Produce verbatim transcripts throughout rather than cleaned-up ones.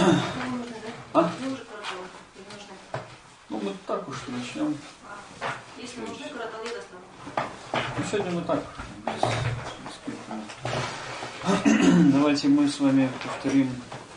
А? Ну, мы так уж начнем. Если нужны коротал, я достану. Ну, сегодня мы так. Давайте мы с вами повторим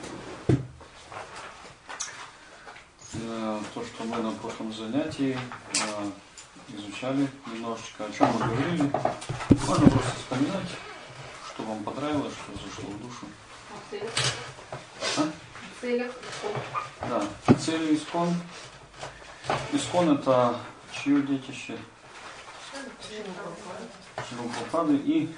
э, то, что мы на прошлом занятии э, изучали немножечко, о чем мы говорили. Можно просто вспоминать, что вам понравилось, что зашло в душу. А целях? А? Целях. Да, цели искон. Искон — это чье детище? Шилупапады и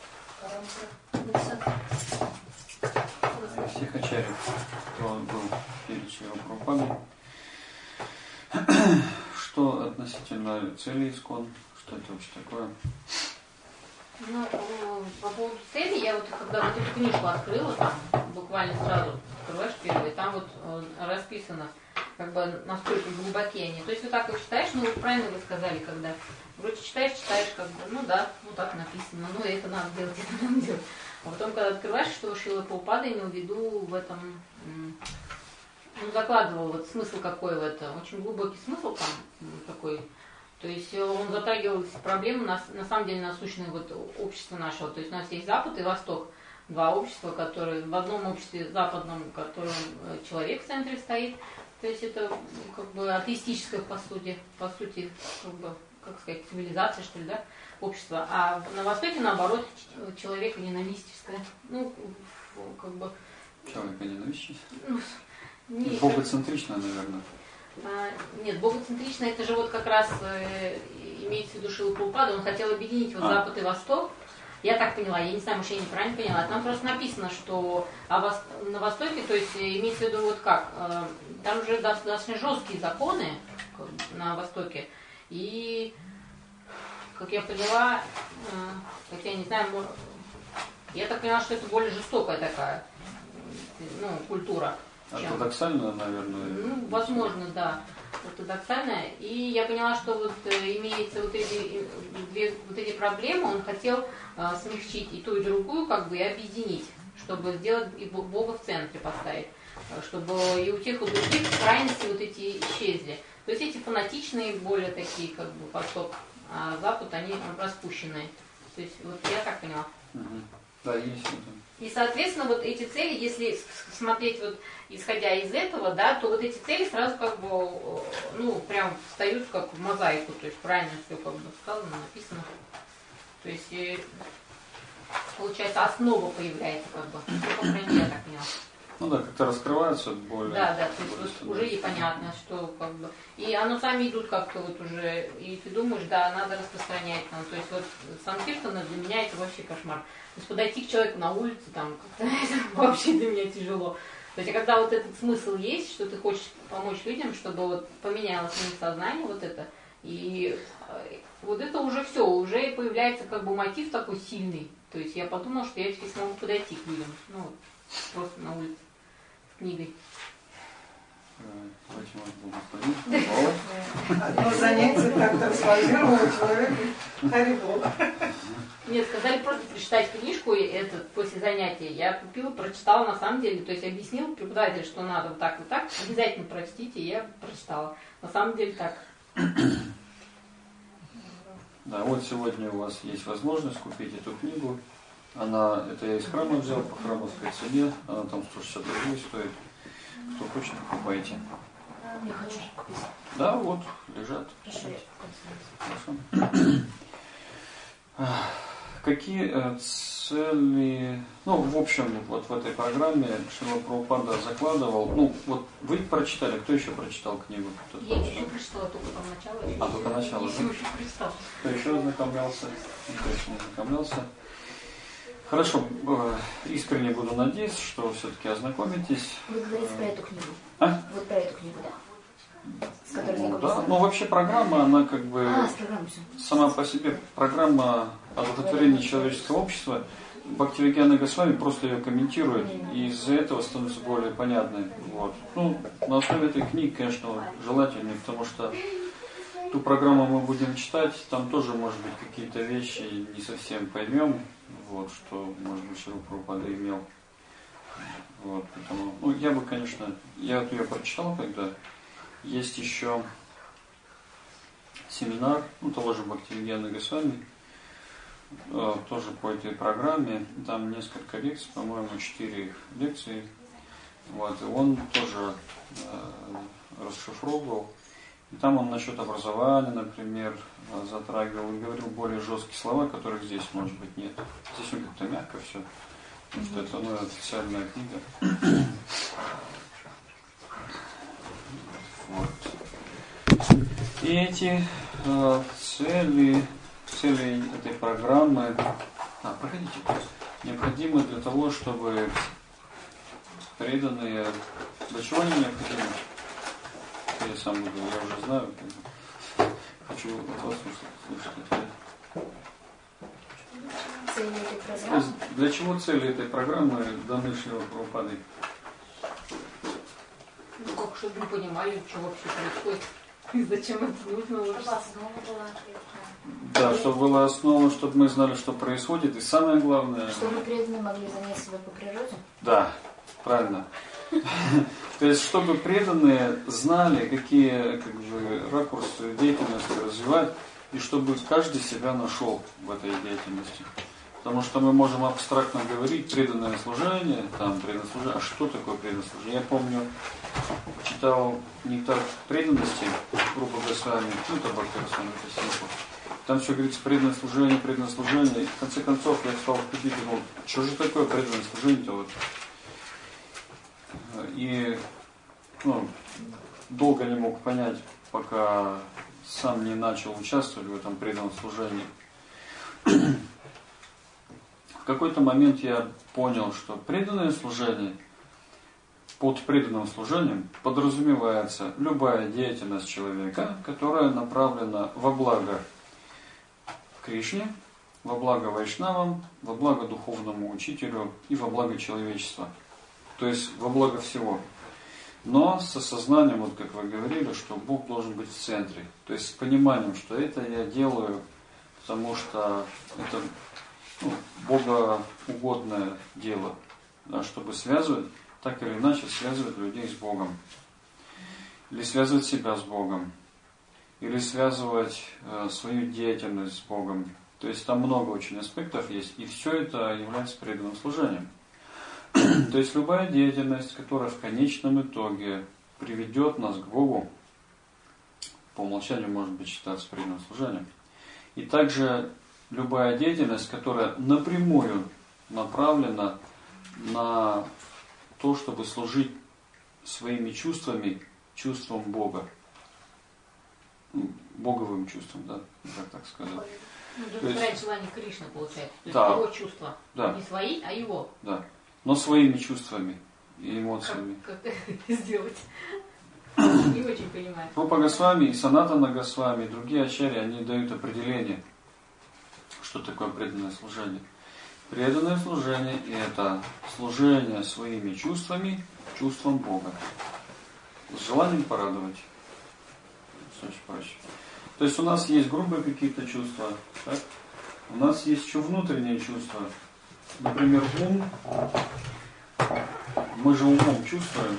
всех ачарьев, кто был перед Шилупападой. Что относительно цели искон? Что это вообще такое? Ну, по поводу цели, я вот когда вот эту книжку открыла, там буквально сразу открываешь первый, там вот расписано, как бы насколько глубокие они. То есть вот так вот читаешь, ну вот правильно вы сказали, когда вроде читаешь, читаешь, как бы, ну да, ну так написано, ну это надо делать, это надо делать. А потом, когда открываешь, что Шрила Прабхупада имел в виду в этом, ну закладывал вот смысл какой в этом, очень глубокий смысл там такой. То есть он затрагивал проблемы, на, на самом деле насущные вот общества нашего. То есть у нас есть Запад и Восток. Два общества, которые в одном обществе западном, в котором человек в центре стоит. То есть это как бы атеистическое по сути, по сути, как бы, как сказать, цивилизация, что ли, да, общество. А на Востоке, наоборот, человеконенавистическое. Ну, как бы... Человеконенавистическое? Ну, не... Богоцентричное, наверное. А, нет, богоцентрично это же вот как раз э, имеется в виду Шрила Прабхупада, он хотел объединить вот а. Запад и Восток. Я так поняла, я не знаю, может я неправильно поняла. Там просто написано, что а вос... на Востоке, то есть имеется в виду вот как, э, там же достаточно жесткие законы на Востоке. И, как я поняла, э, как я не знаю, может, я так поняла, что это более жестокая такая, ну, культура. Ортодоксальная, наверное. Ну, возможно, да, ортодоксальная. И я поняла, что вот э, имеется вот эти, две, вот эти проблемы, он хотел э, смягчить и ту, и другую, как бы, и объединить, чтобы сделать и Бога в центре поставить, чтобы и у тех, и у других крайности вот эти исчезли. То есть эти фанатичные, более такие, как бы, Восток, а Запад, они распущенные. То есть вот я так поняла. Угу. Да, есть это. И, соответственно, вот эти цели, если смотреть вот исходя из этого, да, то вот эти цели сразу как бы, ну, прям встают как в мозаику, то есть правильно все как бы сказано, написано. То есть, и, получается, основа появляется как бы, ну, по крайней мере, я так поняла. Ну да, как-то раскрываются более... Да, да, то есть вот уже и понятно, что как бы... И оно сами идут как-то вот уже, и ты думаешь, да, надо распространять там. То есть вот санкиртана для меня это вообще кошмар. То есть подойти к человеку на улице, там, как-то это вообще для меня тяжело. То есть, а когда вот этот смысл есть, что ты хочешь помочь людям, чтобы вот поменялось у них сознание, вот это, и вот это уже все, уже появляется как бы мотив такой сильный. То есть я подумала, что я теперь смогу подойти к людям, ну вот, просто на улице, с книгой. Одно занятие так трансформировало человека Харибол. Нет, сказали просто прочитать книжку этот, после занятия. Я купила, прочитала на самом деле. То есть объяснил преподаватель, что надо вот так, вот так. Обязательно прочтите, и я прочитала. На самом деле так. Да, вот сегодня у вас есть возможность купить эту книгу. Она, это я из храма взял по храмовской цене. Она там сто шестьдесят рублей стоит. Кто хочет, покупайте. Я хочу купить. Да, вот, лежат. Хорошо. Какие э, цели, ну, в общем, вот в этой программе Шрила Прабхупада закладывал, ну, вот вы прочитали, кто еще прочитал книгу? Кто-то я еще прочитала, только там начало. А, только начало, да? Еще прочитала. Кто еще ознакомлялся? Никто еще не ознакомлялся. Хорошо, искренне буду надеяться, что вы все-таки ознакомитесь. Вы говорите про эту книгу? А? Вот про эту книгу, да. С которой Ну, знакомились. да. Ну, вообще программа, она как бы А, с программой все. Сама по себе программа одухотворения человеческого общества. Бхактивигьяна Госвами просто ее комментирует, и из-за этого становится более понятной. Вот. Ну, на основе этой книги, конечно, желательнее, потому что ту программу мы будем читать, там тоже, может быть, какие-то вещи не совсем поймем, вот, что, может быть, Шрила Прабхупада имел Вот, поэтому, ну, я бы, конечно, я вот ее прочитал, когда есть еще семинар, ну, того же Бхактивинода Госвами, э, тоже по этой программе, там несколько лекций, по-моему, четыре лекции, вот, и он тоже э, расшифровывал, и там он насчет образования, например, затрагивал и говорил более жесткие слова, которых здесь, может быть, нет. Здесь он как-то мягко все, потому что это, ну, официальная книга. Вот. И эти э, цели, цели этой программы, а, проходите, необходимы для того, чтобы преданные, для чего они необходимы? Я сам буду, я уже знаю, хочу от вас услышать ответ. Цели этой программы? Для чего цели этой программы даны Шрила Прабхупадой? Ну, как, чтобы мы понимали, что вообще происходит. И зачем это нужно? Чтобы основа была крепкая. Да, чтобы была основа, чтобы мы знали, что происходит. И самое главное... Чтобы преданные могли занять себя по природе? Да, правильно. То есть, чтобы преданные знали, какие как бы, ракурсы деятельности развивать, и чтобы каждый себя нашел в этой деятельности. Потому что мы можем абстрактно говорить преданное служение, там преданное служение, а что такое преданное служение? Я помню, читал «Нектар преданности» группы Госвами, ну это Бхакти Расвами Косинков. Там все говорится преданное служение, преданное служение. И в конце концов я стал входить и думал, что же такое преданное служение-то вот? И ну, долго не мог понять, пока сам не начал участвовать в этом преданном служении. В какой-то момент я понял, что преданное служение, под преданным служением подразумевается любая деятельность человека, которая направлена во благо Кришне, во благо Вайшнавам, во благо духовному учителю и во благо человечества. То есть во благо всего. Но с осознанием, вот как вы говорили, что Бог должен быть в центре. То есть с пониманием, что это я делаю, потому что это ну, богоугодное дело. Да, чтобы связывать, так или иначе связывать людей с Богом. Или связывать себя с Богом. Или связывать э, свою деятельность с Богом. То есть там много очень аспектов есть. И все это является преданным служением. То есть любая деятельность, которая в конечном итоге приведет нас к Богу, по умолчанию может быть считаться преданным служением. И также любая деятельность, которая напрямую направлена на то, чтобы служить своими чувствами, чувством Бога. Ну, боговым чувством, да, как так сказать. Ну, удовлетворять желание Кришны, получается. То есть да, его чувства. Да. Не свои, а его. Да. Но своими чувствами и эмоциями. Как, как это сделать? Не очень понимаю. Рупа Госвами и Санатана Госвами и другие ачарьи, они дают определение, что такое преданное служение. Преданное служение – это служение своими чувствами, чувством Бога. С желанием порадовать. Все очень проще. То есть у нас есть грубые какие-то чувства, так? У нас есть еще внутренние чувства. Например, ум. Мы же умом чувствуем.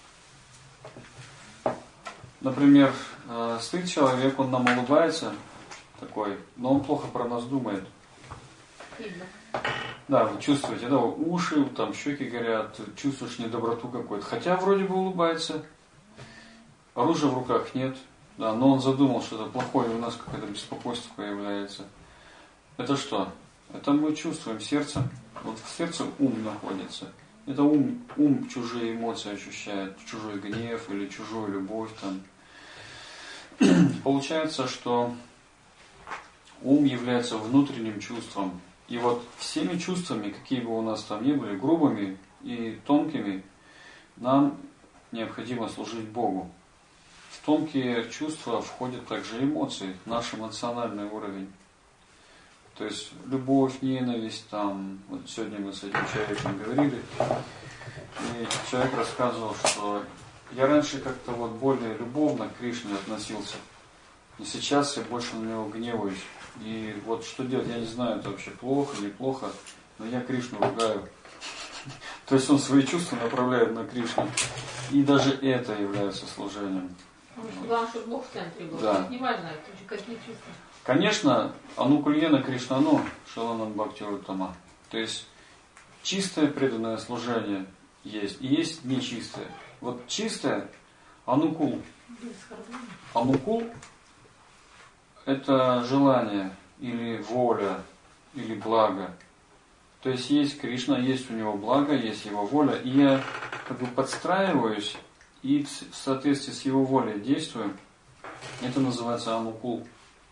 Например, стоит человек, он нам улыбается, такой, но он плохо про нас думает. Видно. Да, вы чувствуете, да, уши, там щеки горят, чувствуешь недоброту какую-то. Хотя вроде бы улыбается, оружия в руках нет, да, но он задумал что-то плохое, у нас какое-то беспокойство появляется. Это что? Это мы чувствуем сердцем. Вот в сердце ум находится. Это ум, ум чужие эмоции ощущает, чужой гнев или чужую любовь. Там. Получается, что ум является внутренним чувством. И вот всеми чувствами, какие бы у нас там ни были, грубыми и тонкими, нам необходимо служить Богу. В тонкие чувства входят также эмоции, наш эмоциональный уровень. То есть любовь, ненависть, там, вот сегодня мы с этим человеком говорили, и человек рассказывал, что я раньше как-то вот более любовно к Кришне относился, но сейчас я больше на него гневаюсь. И вот что делать, я не знаю, это вообще плохо, неплохо, но я Кришну ругаю. То есть он свои чувства направляет на Кришну. И даже это является служением. Главное, чтобы Бог в центре был. Да. Не важно, какие чувства. Конечно, Анукульена Кришнану Шиланан Бхактивinoда. То есть чистое преданное служение есть, и есть нечистое. Вот чистое Анукул. Анукул – это желание, или воля, или благо. То есть есть Кришна, есть у него благо, есть его воля, и я как бы подстраиваюсь и в соответствии с его волей действую. Это называется Анукул.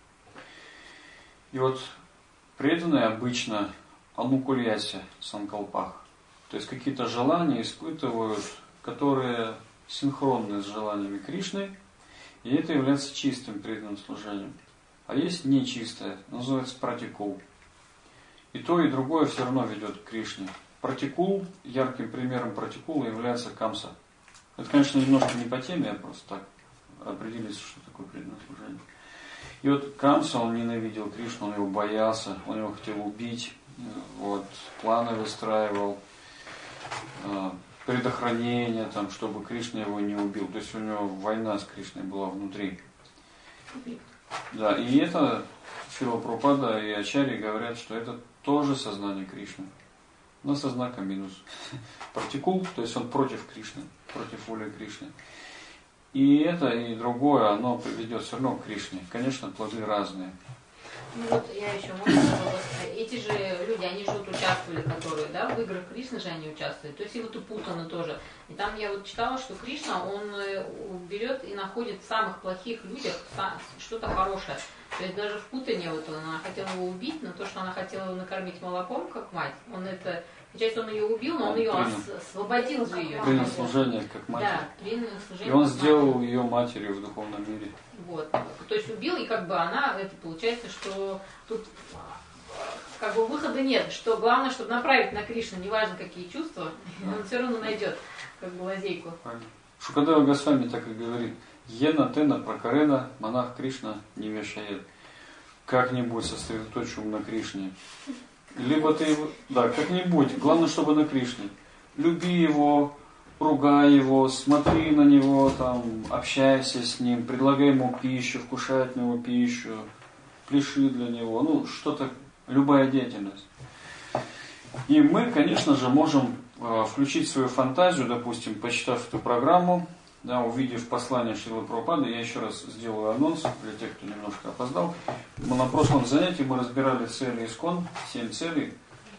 И вот преданные обычно анукульяси санкалпах. То есть какие-то желания испытывают, которые синхронны с желаниями Кришны, и это является чистым преданным служением. А есть нечистое, называется пратикул. И то, и другое все равно ведет к Кришне. Пратикул, ярким примером пратикула является камса. Это, конечно, немножко не по теме, я просто так определиться, что такое преданное служение. И вот Камса, он ненавидел Кришну, он его боялся, он его хотел убить, вот, планы выстраивал, предохранение, там, чтобы Кришна его не убил. То есть у него война с Кришной была внутри. Да, и это Шрила Прабхупада и Ачарьи говорят, что это тоже сознание Кришны, но со знаком минус. Пратикул, то есть он против Кришны, против воли Кришны. И это, и другое, оно приведет все равно к Кришне. Конечно, плоды разные. Ну вот я еще, можно вопрос? Эти же люди, они же вот участвовали, которые, да, в играх Кришны же они участвуют. То есть и вот у Путана тоже. И там я вот читала, что Кришна, он берет и находит в самых плохих людях что-то хорошее. То есть даже в Путане вот она хотела его убить, но то, что она хотела его накормить молоком, как мать, он это... Часть он ее убил, но он, он ее принял, освободил же ее. Принял служение как мать. Да, принял служение. И он сделал матери. Ее матерью в духовном мире. Вот. То есть убил, и как бы она, это получается, что тут как бы выхода нет. Что главное, чтобы направить на Кришну, неважно какие чувства, да. Он все равно найдет как бы лазейку. Шукадева Госвами так и говорит: Ена тена пракарена монах Кришна не вешает. Как-нибудь сосредоточим на Кришне. Либо ты его, да, как-нибудь, главное, чтобы на Кришне. Люби его, ругай его, смотри на него, там, общайся с ним, предлагай ему пищу, вкушай от него пищу, пляши для него, ну, что-то, любая деятельность. И мы, конечно же, можем э, включить свою фантазию, допустим, почитав эту программу, да, увидев послание Шрилы Прабхупады. Я еще раз сделаю анонс для тех, кто немножко опоздал. Мы на прошлом занятии мы разбирали цели ИСККОН, семь целей.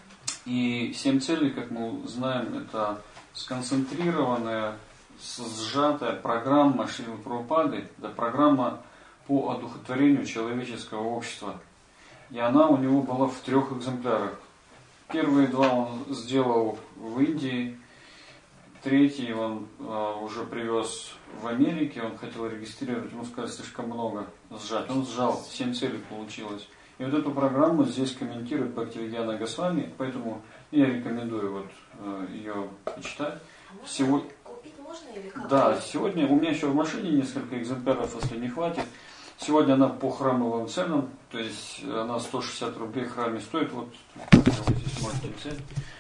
И семь целей, как мы знаем, это сконцентрированная, сжатая программа Шрилы Прабхупады, да, программа по одухотворению человеческого общества. И она у него была в трех экземплярах. Первые два он сделал в Индии. Третий он э, уже привез в Америке, он хотел регистрировать, ему сказали, слишком много сжать. Он сжал, семь целей получилось. И вот эту программу здесь комментирует Бхактивидьяна Госвами, поэтому я рекомендую вот, э, ее почитать. А Сегодня... купить можно или как? Да, сегодня у меня еще в машине несколько экземпляров, если не хватит. Сегодня она по храмовым ценам, то есть она сто шестьдесят рублей в храме стоит. Вот, вы здесь можете взять.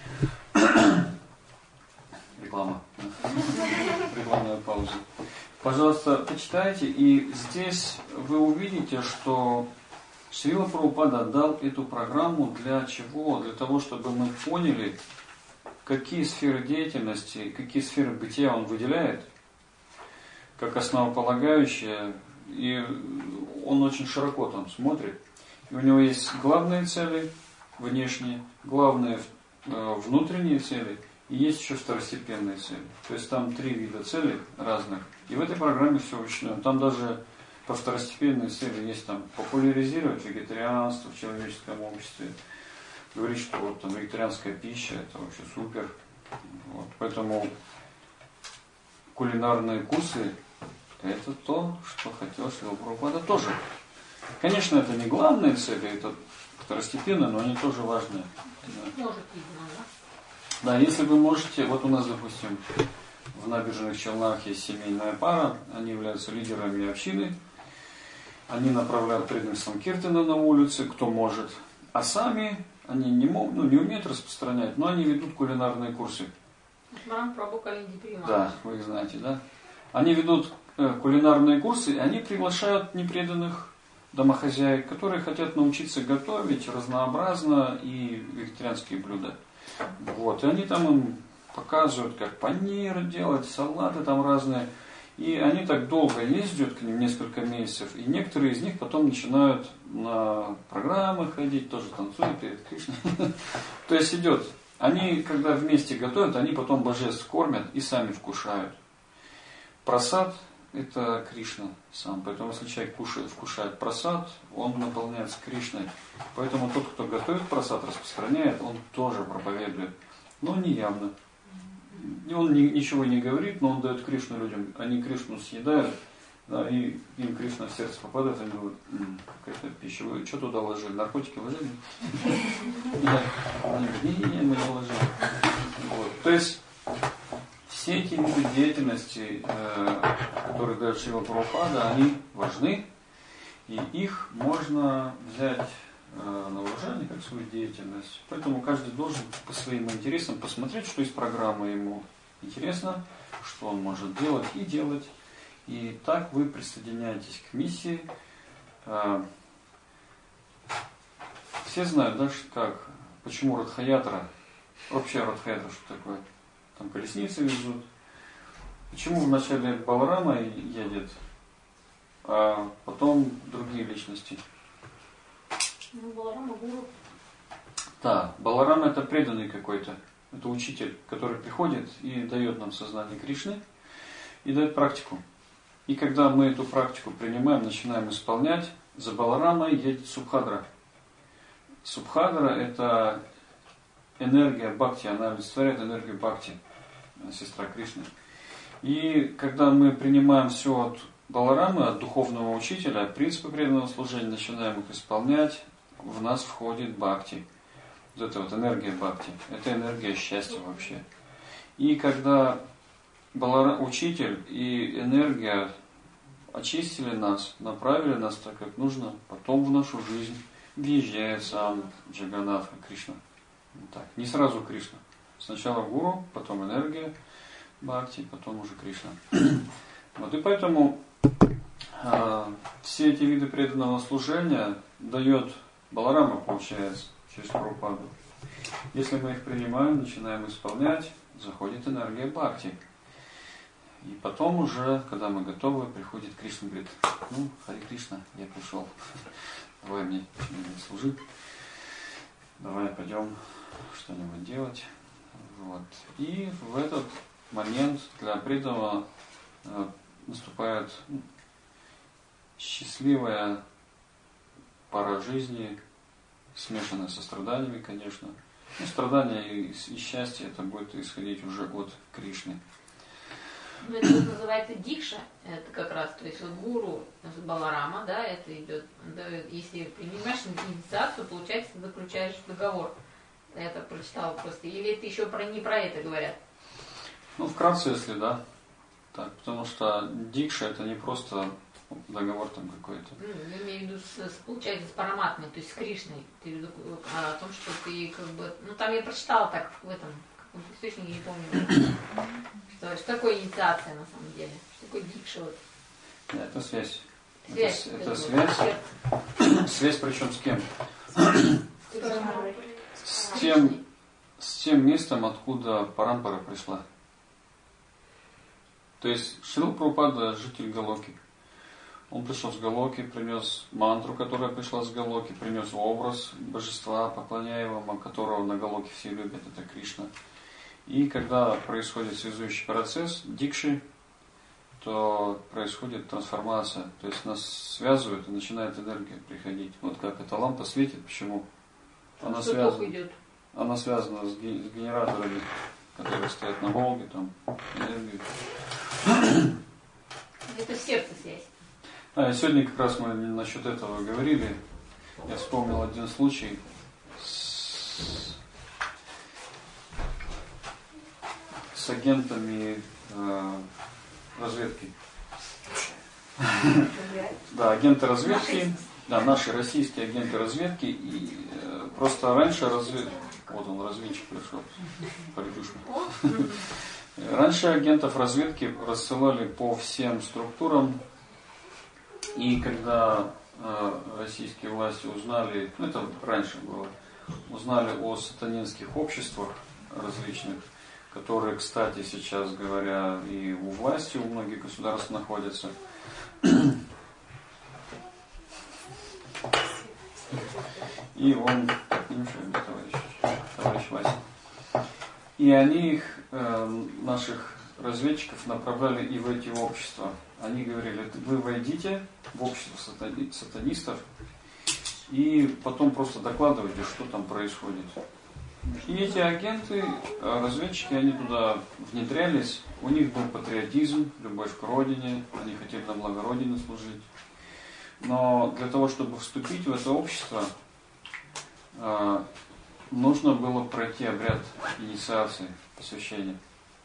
Реклама. Рекламная пауза. Пожалуйста, почитайте, и здесь вы увидите, что Шрила Прабхупада дал эту программу для чего? Для того, чтобы мы поняли, какие сферы деятельности, какие сферы бытия он выделяет, как основополагающие, и он очень широко там смотрит. И у него есть главные цели внешние, главные внутренние цели, и есть еще второстепенные цели. То есть там три вида целей разных. И в этой программе все вручную. Там даже по второстепенной цели есть там популяризировать вегетарианство в человеческом обществе. Говорить, что вот там вегетарианская пища, это вообще супер. Вот. Поэтому кулинарные курсы это то, что хотел Шрила Прабхупада тоже. Конечно, это не главные цели, это второстепенные, но они тоже важные. Может, видно, да? Да, если вы можете, вот у нас, допустим, в Набережных Челнах есть семейная пара, они являются лидерами общины, они направляют преданных санкиртана на улице, кто может, а сами они не, могут, ну, не умеют распространять, но они ведут кулинарные курсы. Марам Прабху Калинди Прима. Да, вы их знаете, да? Они ведут э, кулинарные курсы, и они приглашают непреданных домохозяек, которые хотят научиться готовить разнообразно и вегетарианские блюда. Вот. И они там им показывают, как панир делать, салаты там разные. И они так долго ездят к ним, несколько месяцев, и некоторые из них потом начинают на программы ходить, тоже танцуют перед Кришной. То есть идет. Они, когда вместе готовят, они потом божеств кормят и сами вкушают. Прасад – это Кришна сам. Поэтому, если человек кушает, вкушает прасад, он наполняется Кришной. Поэтому тот, кто готовит прасад, распространяет, он тоже проповедует. Но не явно. Он ничего не говорит, но он дает Кришну людям. Они Кришну съедают, да, и им Кришна в сердце попадает, они говорят, какая-то пища, вы что туда ложили, наркотики ложили? Они говорят, не-не-не, мы не ложили. То есть, все эти виды деятельности, которые дает Шрила Прабхупада, они важны, и их можно взять на вооружение как свою деятельность. Поэтому каждый должен по своим интересам посмотреть, что из программы ему интересно, что он может делать и делать. И так вы присоединяетесь к миссии. Все знают, да, как, почему Радха-ятра, вообще Радха-ятра, что такое? Там колесницы везут. Почему вначале Баларама едет, а потом другие личности? Ну, Баларама гуру. Да, Баларама это преданный какой-то. Это учитель, который приходит и дает нам сознание Кришны и дает практику. И когда мы эту практику принимаем, начинаем исполнять, за Баларамой едет Субхадра. Субхадра это энергия бхакти, она олицетворяет энергию бхакти, сестра Кришны. И когда мы принимаем все от Баларамы, от духовного учителя, принципы преданного служения, начинаем их исполнять, в нас входит бхакти. Вот это вот энергия бхакти. Это энергия счастья вообще. И когда Балара... учитель и энергия очистили нас, направили нас так, как нужно, потом в нашу жизнь въезжает сам Джаганнатха Кришна. Так, не сразу Кришна. Сначала гуру, потом энергия бхакти, потом уже Кришна. Вот и поэтому э, все эти виды преданного служения дает Баларама, получается, через Прабхупаду. Если мы их принимаем, начинаем исполнять, заходит энергия бхакти. И потом уже, когда мы готовы, приходит Кришна и говорит, ну, Хари Кришна, я пришел, давай мне что-нибудь служить, давай пойдем что-нибудь делать. Вот. И в этот момент для преданного э, наступает ну, счастливая пора жизни, смешанная со страданиями, конечно. Ну, страдания и, и счастье это будет исходить уже от Кришны. Ну, это вот называется дикша, это как раз, то есть вот гуру Баларама, да, это идет, да, если принимаешь инициацию, получается, ты заключаешь договор. Я это прочитала просто. Или это еще про, не про это говорят? Ну, вкратце, если да. Так, потому что дикша это не просто договор там какой-то. Ну, я имею в виду, с, с, получается, с параматмой, то есть с Кришной. Ты в виду о том, что ты как бы... Ну, там я прочитала так в этом, в каком-то источнике, не помню. Что, что такое инициация на самом деле? Что такое дикша? Вот. Да, это связь. Связь. Это, это связь. Связь причем с кем? С тем, с тем местом, откуда Парампара пришла. То есть Шрила Прабхупада житель Галоки. Он пришел с Галоки, принес мантру, которая пришла с Галоки, принес образ божества, поклоняемого, которого на Галоке все любят, это Кришна. И когда происходит связующий процесс дикши, то происходит трансформация. То есть нас связывают и начинает энергия приходить. Вот как эта лампа светит, почему? Она связана, идет. она связана с генераторами, которые стоят на Волге, там, энергию. Это в сердце связь. А, сегодня как раз мы насчет этого говорили. Я вспомнил один случай с, с агентами э, разведки. Да, агенты разведки. Да, наши российские агенты разведки. И э, просто раньше развед... Вот он, разведчик пришел. Паридюшин. Раньше агентов разведки рассылали по всем структурам, и когда э, российские власти узнали, ну это раньше было, узнали о сатанинских обществах различных, которые, кстати, сейчас говоря, и у власти, у многих государств находятся. И он, товарищ, товарищ Вася. И они их, э, наших разведчиков, направляли и в эти общества. Они говорили, вы войдите в общество сатани, сатанистов и потом просто докладывайте, что там происходит. И эти агенты, разведчики, они туда внедрялись, у них был патриотизм, любовь к родине, они хотели на благо Родины служить. Но для того, чтобы вступить в это общество, нужно было пройти обряд инициации, посвящения.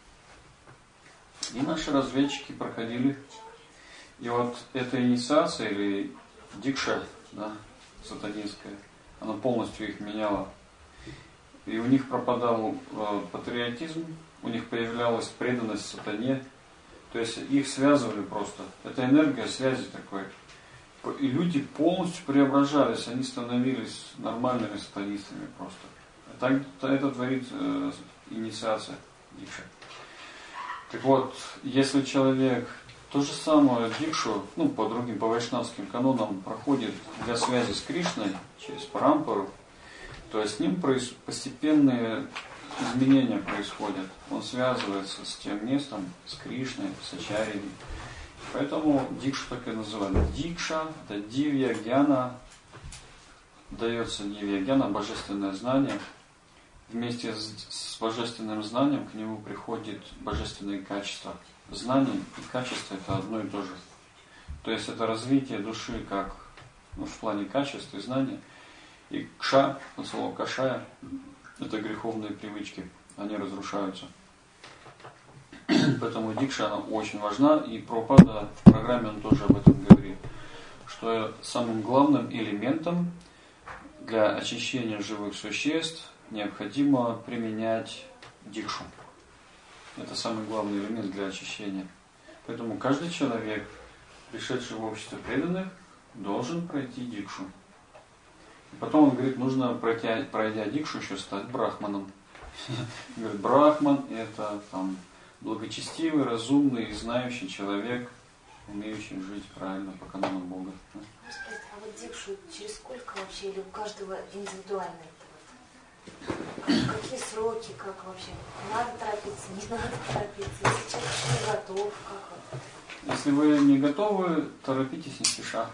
И наши разведчики проходили. И вот эта инициация, или дикша, да, сатанинская, она полностью их меняла. И у них пропадал э, патриотизм, у них появлялась преданность сатане. То есть их связывали просто. Это энергия связи такой. И люди полностью преображались, они становились нормальными сатанистами просто. Так, это творит э, инициация дикша. Так вот, если человек то же самое дикшу, ну, по другим, по вайшнавским канонам проходит для связи с Кришной через парампару, то есть с ним постепенные изменения происходят. Он связывается с тем местом, с Кришной, с ачарьями. Поэтому дикшу так и называют. Дикша, это дивья гьяна, дается дивья гьяна, божественное знание. Вместе с, с божественным знанием к нему приходит божественные качества. Знание и качество это одно и то же. То есть это развитие души как, ну, в плане качества и знания. И кша, от слова кашая, это греховные привычки, они разрушаются. Поэтому дикша, она очень важна, и Прабхупада в программе он тоже об этом говорит, что самым главным элементом для очищения живых существ необходимо применять дикшу. Это самый главный элемент для очищения. Поэтому каждый человек, пришедший в общество преданных, должен пройти дикшу. И потом он говорит, нужно, пройдя, пройдя дикшу, еще стать брахманом. Говорит, брахман это там благочестивый, разумный и знающий человек, умеющий жить правильно по канонам Бога. А вот дикшу через сколько вообще, или у каждого индивидуально? Какие сроки, как вообще? Надо торопиться, не надо торопиться? Если человек еще не готов, как вот? Если вы не готовы, торопитесь не спеша.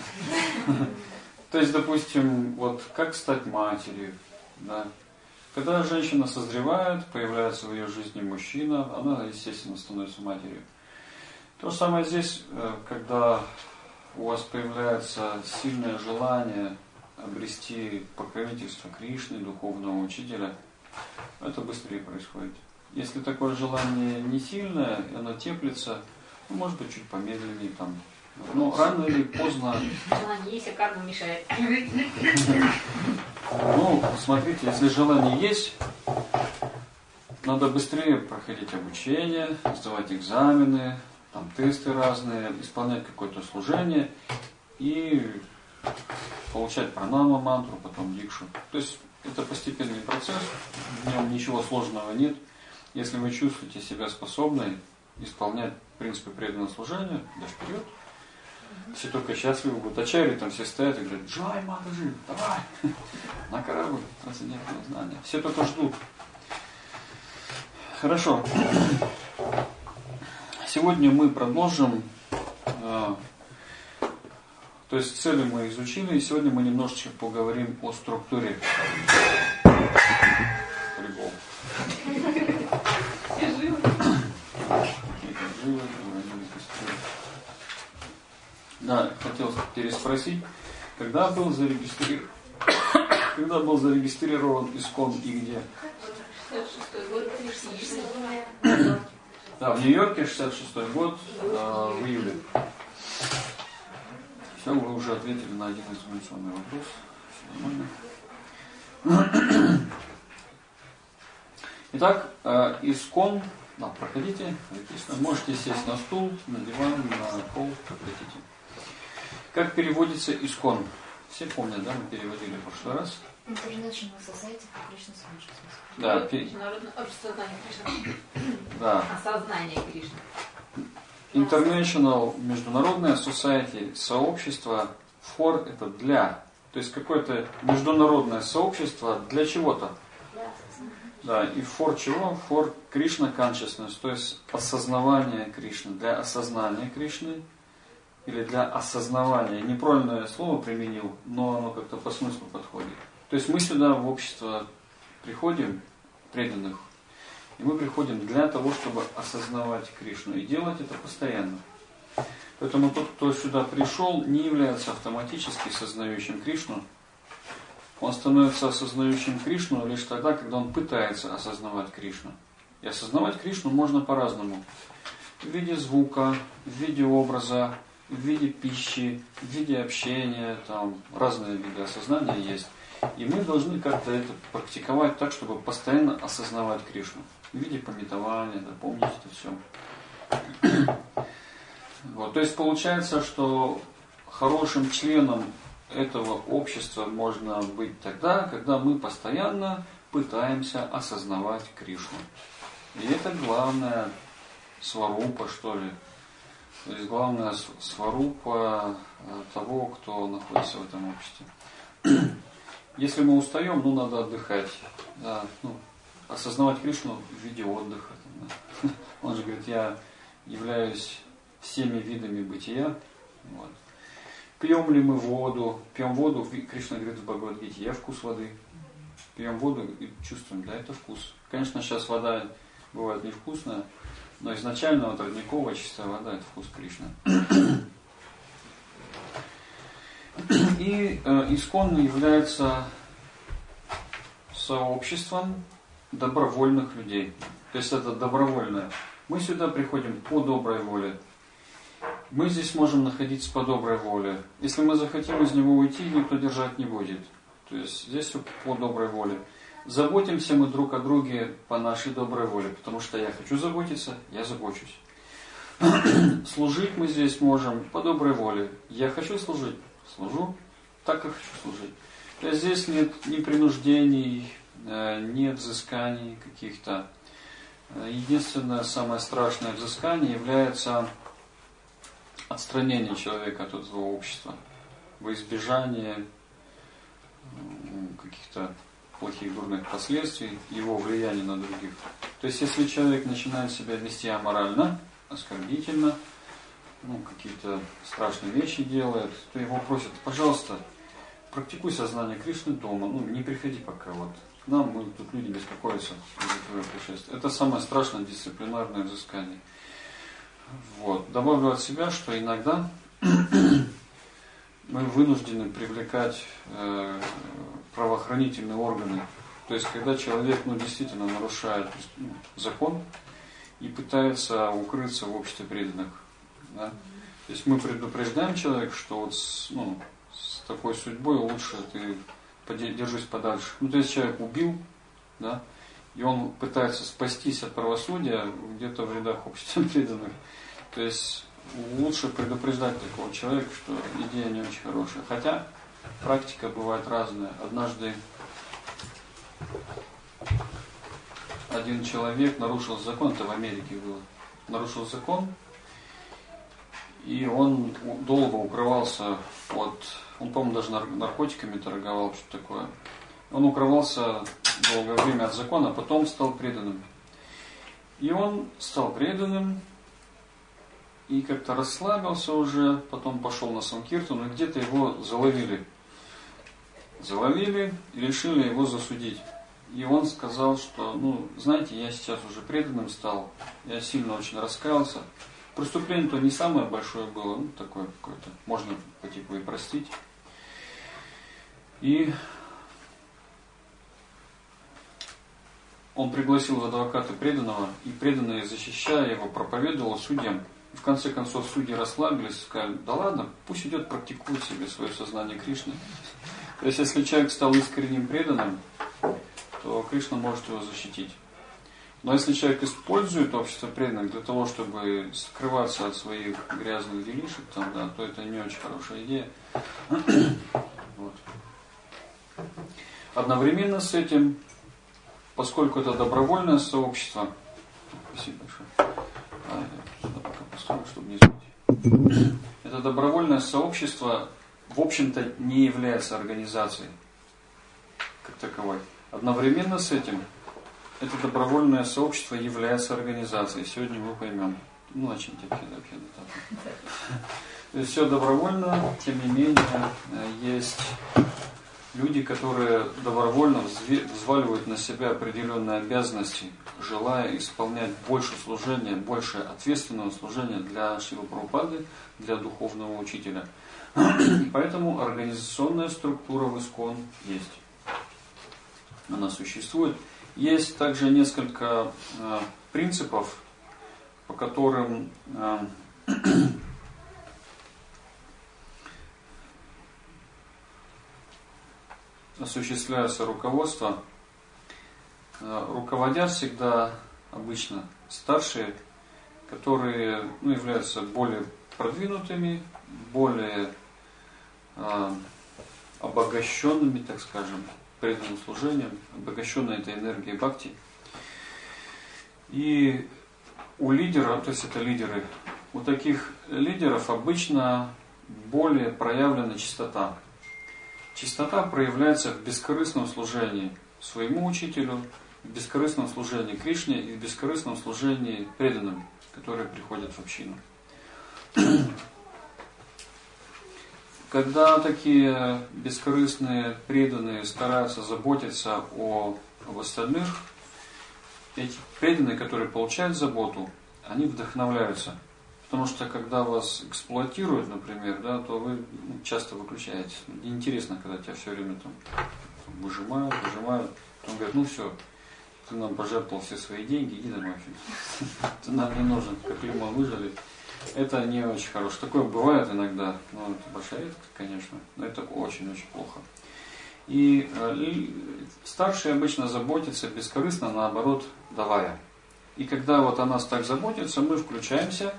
То есть, допустим, вот как стать матерью, да? Когда женщина созревает, появляется в ее жизни мужчина, она, естественно, становится матерью. То же самое здесь, когда у вас появляется сильное желание обрести покровительство Кришны, духовного учителя, это быстрее происходит. Если такое желание не сильное, оно теплится, ну, может быть, чуть помедленнее там. Но рано или поздно... Желание есть, а карма мешает. Ну, смотрите, если желание есть, надо быстрее проходить обучение, сдавать экзамены, там тесты разные, исполнять какое-то служение и получать пранама мантру, потом дикшу. То есть это постепенный процесс, в нем ничего сложного нет. Если вы чувствуете себя способной исполнять принципы преданного служения, да вперед. Все только счастливы будут. Ачарьи там все стоят и говорят, Джай, Матаджи, давай, на корабль, трансцендентное знание. Все только ждут. Хорошо. Сегодня мы продолжим. Э, то есть цели мы изучили, и сегодня мы немножечко поговорим о структуре. Прикол. Все живы. Живы, да, хотел переспросить, когда был зарегистрирован, когда был зарегистрирован ИСКОН и где? Да, в Нью-Йорке, шестьдесят шестой год, э, в июле. Все, вы уже ответили на один информационный вопрос. Все нормально. Итак, э, ИСКОН Да, проходите, можете сесть на стул, на диван, на пол, как хотите. Как переводится искон? Все помнят, да, мы переводили в прошлый раз. International Society for Krishna Consciousness. Да, пер... Международное общество сознания Кришны. да. Осознание Кришны. International, международное society, сообщество, for это для. То есть какое-то международное сообщество для чего-то. Да, и for чего? For Krishna Consciousness, то есть осознавание Кришны, для осознания Кришны или для осознавания. Неправильное слово применил, но оно как-то по смыслу подходит. То есть мы сюда в общество приходим, преданных, и мы приходим для того, чтобы осознавать Кришну и делать это постоянно. Поэтому тот, кто сюда пришел, не является автоматически сознающим Кришну. Он становится осознающим Кришну лишь тогда, когда он пытается осознавать Кришну. И осознавать Кришну можно по-разному. В виде звука, в виде образа, в виде пищи, в виде общения. Там разные виды осознания есть. И мы должны как-то это практиковать так, чтобы постоянно осознавать Кришну. В виде памятования, да, помните это все. Вот, то есть получается, что хорошим членом этого общества можно быть тогда, когда мы постоянно пытаемся осознавать Кришну. И это главная сварупа, что ли. То есть главная сварупа того, кто находится в этом обществе. Если мы устаем, ну надо отдыхать. Да, ну, осознавать Кришну в виде отдыха. Да. Он же говорит, я являюсь всеми видами бытия. Вот. Пьем ли мы воду? Пьем воду, Кришна говорит в Бхагавад-гите, я вкус воды. Пьем воду и чувствуем, да, это вкус. Конечно, сейчас вода бывает невкусная, но изначально вот родниковая чистая вода, это вкус Кришны. И э, искон является сообществом добровольных людей. То есть это добровольное. Мы сюда приходим по доброй воле. Мы здесь можем находиться по доброй воле. Если мы захотим из него уйти, никто держать не будет. То есть здесь по доброй воле. Заботимся мы друг о друге по нашей доброй воле. Потому что я хочу заботиться, я забочусь. Служить мы здесь можем по доброй воле. Я хочу служить, служу, так как хочу служить. То есть здесь нет ни принуждений, нет взысканий каких-то. Единственное, самое страшное взыскание является отстранение человека от этого общества во избежание каких-то плохих, дурных последствий, его влияния на других. То есть, если человек начинает себя вести аморально, оскорбительно, ну, какие-то страшные вещи делает, то его просят, пожалуйста, практикуй сознание Кришны дома, ну, не приходи пока вот к нам, мы тут люди беспокоятся из-за твоего пришествия. Это самое страшное дисциплинарное взыскание. Вот. Добавлю от себя, что иногда мы вынуждены привлекать э, правоохранительные органы. То есть, когда человек ну, действительно нарушает ну, закон и пытается укрыться в обществе преданных. Да? То есть, мы предупреждаем человека, что вот с, ну, с такой судьбой лучше ты держись подальше. Ну, то есть, человек убил, да, и он пытается спастись от правосудия где-то в рядах общества преданных. То есть лучше предупреждать такого человека, что идея не очень хорошая. Хотя практика бывает разная. Однажды один человек нарушил закон, это в Америке было, нарушил закон, и он долго укрывался от, он, по-моему, даже наркотиками торговал, что-то такое. Он укрывался долгое время от закона, а потом стал преданным. И он стал преданным, и как-то расслабился уже, потом пошел на Санкиртан, и где-то его заловили. Заловили и решили его засудить. И он сказал, что, ну, знаете, я сейчас уже преданным стал, я сильно очень раскаялся. Преступление-то не самое большое было, ну, такое какое-то, можно по типу и простить. И он пригласил адвоката преданного, и преданный, защищая его, проповедовал судьям. И в конце концов судьи расслабились, сказали, да ладно, пусть идет, практикует себе свое сознание Кришны. То есть, если человек стал искренним преданным, то Кришна может его защитить. Но если человек использует общество преданных для того, чтобы скрываться от своих грязных делишек, там, да, то это не очень хорошая идея. Вот. Одновременно с этим, поскольку это добровольное сообщество, спасибо большое, а, я сюда пока построю, чтобы не забыть. Это добровольное сообщество, в общем-то, не является организацией как таковой. Одновременно с этим, это добровольное сообщество является организацией. Сегодня мы поймем. Ну, начните кидать. То есть все добровольно, тем не менее, есть люди, которые добровольно взваливают на себя определенные обязанности, желая исполнять больше служения, больше ответственного служения для Шрилы Прабхупады, для духовного учителя. Поэтому организационная структура в ИСККОН есть. Она существует. Есть также несколько э, принципов, по которым э, осуществляется руководство. Э, руководят всегда обычно старшие, которые, ну, являются более продвинутыми, более э, обогащенными, так скажем, преданным служением, обогащенной этой энергией бхакти. И у лидера, то есть это лидеры, у таких лидеров обычно более проявлена чистота. Чистота проявляется в бескорыстном служении своему учителю, в бескорыстном служении Кришне и в бескорыстном служении преданным, которые приходят в общину. Когда такие бескорыстные преданные стараются заботиться о, об остальных, эти преданные, которые получают заботу, они вдохновляются. Потому что когда вас эксплуатируют, например, да, то вы часто выключаетесь. Неинтересно, когда тебя все время там выжимают, выжимают. Потом говорят, ну все, ты нам пожертвовал все свои деньги, иди домой. Ты нам не нужен, как лимон выжали. Это не очень хорошо. Такое бывает иногда, но это большая редкость, конечно, но это очень-очень плохо. И, и старшие обычно заботятся бескорыстно, наоборот, давая. И когда вот о нас так заботится, мы включаемся,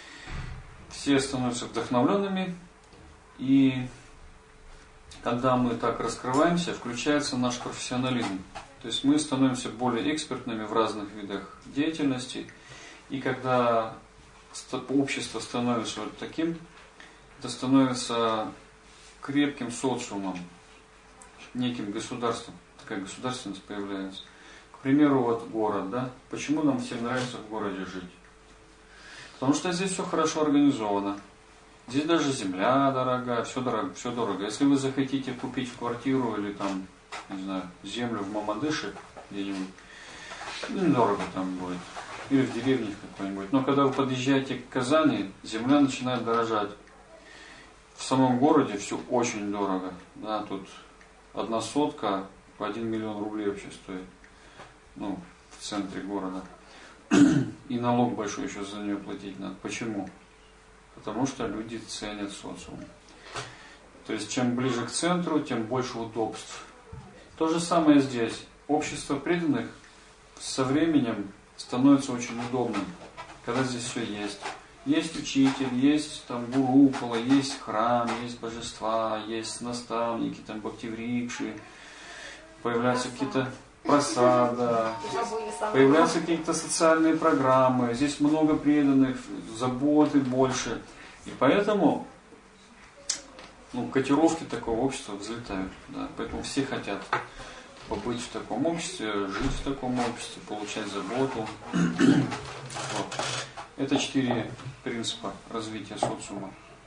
все становятся вдохновленными, и когда мы так раскрываемся, включается наш профессионализм. То есть мы становимся более экспертными в разных видах деятельности, и когда общество становится вот таким, это становится крепким социумом, неким государством, такая государственность появляется. К примеру, вот город, да? Почему нам всем нравится в городе жить? Потому что здесь все хорошо организовано. Здесь даже земля дорогая, все дорого, все дорого. Если вы захотите купить квартиру или там, не знаю, землю в Мамадыше где-нибудь, ну, недорого там будет. Или в деревне какой-нибудь. Но когда вы подъезжаете к Казани, земля начинает дорожать. В самом городе все очень дорого. Да, тут одна сотка по один миллион рублей вообще стоит. Ну, в центре города. И налог большой еще за нее платить надо. Почему? Потому что люди ценят социум. То есть, чем ближе к центру, тем больше удобств. То же самое здесь. Общество преданных со временем становится очень удобным, когда здесь все есть. Есть учитель, есть там гурукула, есть храм, есть божества, есть наставники, там бхактиврикши, появляются какие-то просада, появляются какие-то социальные программы, здесь много преданных, заботы больше. И поэтому ну, котировки такого общества взлетают. Да, поэтому все хотят побыть в таком обществе, жить в таком обществе, получать заботу. Вот. Это четыре принципа развития социума.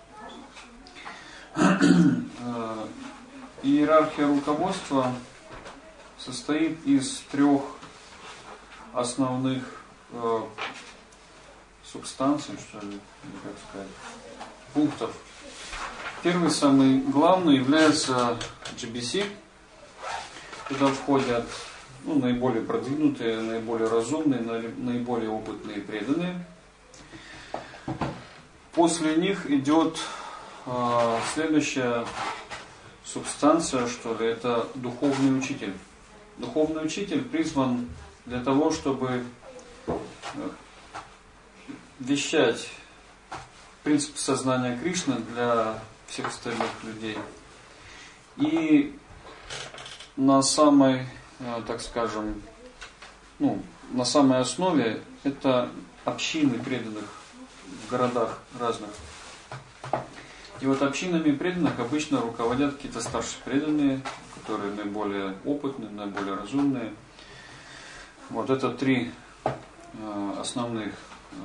Иерархия руководства состоит из трех основных э, субстанций, что ли, или как сказать, пунктов. Первый, самый главный, является джи би си. Туда входят ну, наиболее продвинутые, наиболее разумные, наиболее опытные преданные. После них идет э, следующая субстанция, что ли, это духовный учитель. Духовный учитель призван для того, чтобы вещать принцип сознания Кришны для всех остальных людей. И на самой, так скажем, ну, на самой основе это общины преданных в городах разных. И вот общинами преданных обычно руководят какие-то старшие преданные, которые наиболее опытные, наиболее разумные. Вот это три э, основных э,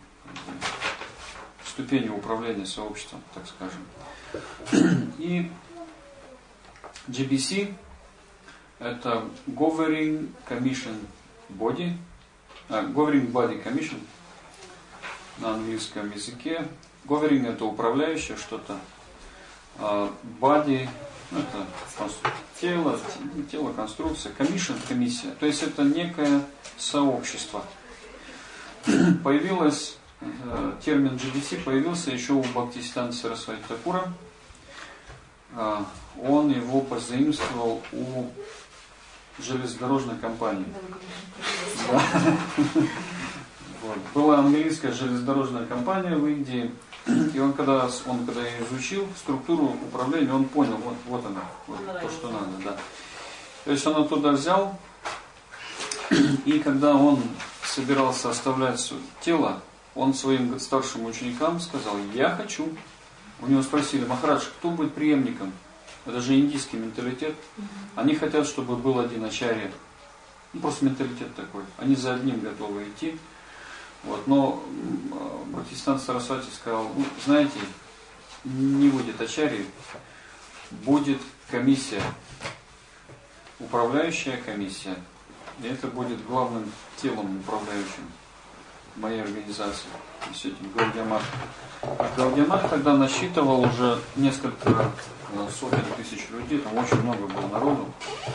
ступени управления сообществом, так скажем. И джи би си это Governing Commission Body, а, Governing Body Commission на английском языке. Governing это управляющее что-то, а body это тело, тело, конструкция, commission комиссия. То есть это некое сообщество. Появилось э, термин джи би си появился еще у Бхактисиданта Сарасвати Такура. Э, он его позаимствовал у железнодорожной компании. Да. Вот. Была английская железнодорожная компания в Индии, и он когда, он когда изучил структуру управления, он понял, вот, вот она, вот, то, что надо. Да. То есть он оттуда взял, и когда он собирался оставлять тело, он своим старшим ученикам сказал: я хочу. У него спросили: Махарадж, кто будет преемником? Это же индийский менталитет. Они хотят, чтобы был один ачарья. Ну, просто менталитет такой. Они за одним готовы идти. Вот. Но Бхактисиданта Сарасвати сказал: ну, знаете, не будет ачарьи, будет комиссия, управляющая комиссия. И это будет главным телом управляющим моей организации. С этим Гаудия-Мат. Гаудия-Мат тогда насчитывал уже несколько сотен тысяч людей, там очень много было народу.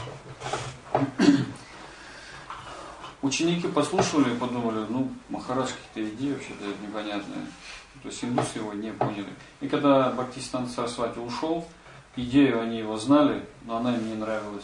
Ученики послушали и подумали: ну, Махарадж, какие-то идеи вообще-то непонятные. То есть индусы его не поняли. И когда Бхактисиданта Сарасвати ушел, идею они его знали, но она им не нравилась.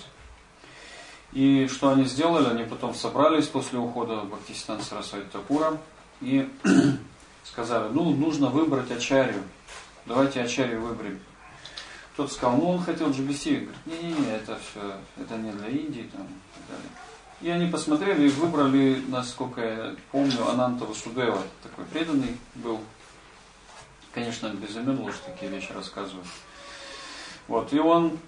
И что они сделали? Они потом собрались после ухода Бхактисиданта Сарасвати Такура и сказали: ну, нужно выбрать ачарью. Давайте ачарью выберем. Тот сказал: ну, он хотел джи би си. Говорит: не-не-не, это все, это не для Индии. Там, и так далее. И они посмотрели и выбрали, насколько я помню, Ананта Васудева. Такой преданный был. Конечно, без имен лучше такие вещи рассказывать. Вот, и он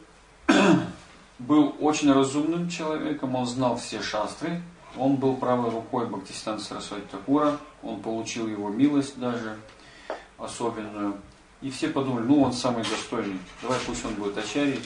был очень разумным человеком, он знал все шастры, он был правой рукой Бхактисиданта Сарасвати Такура, он получил его милость даже особенную. И все подумали: ну, он самый достойный, давай пусть он будет ачарьей.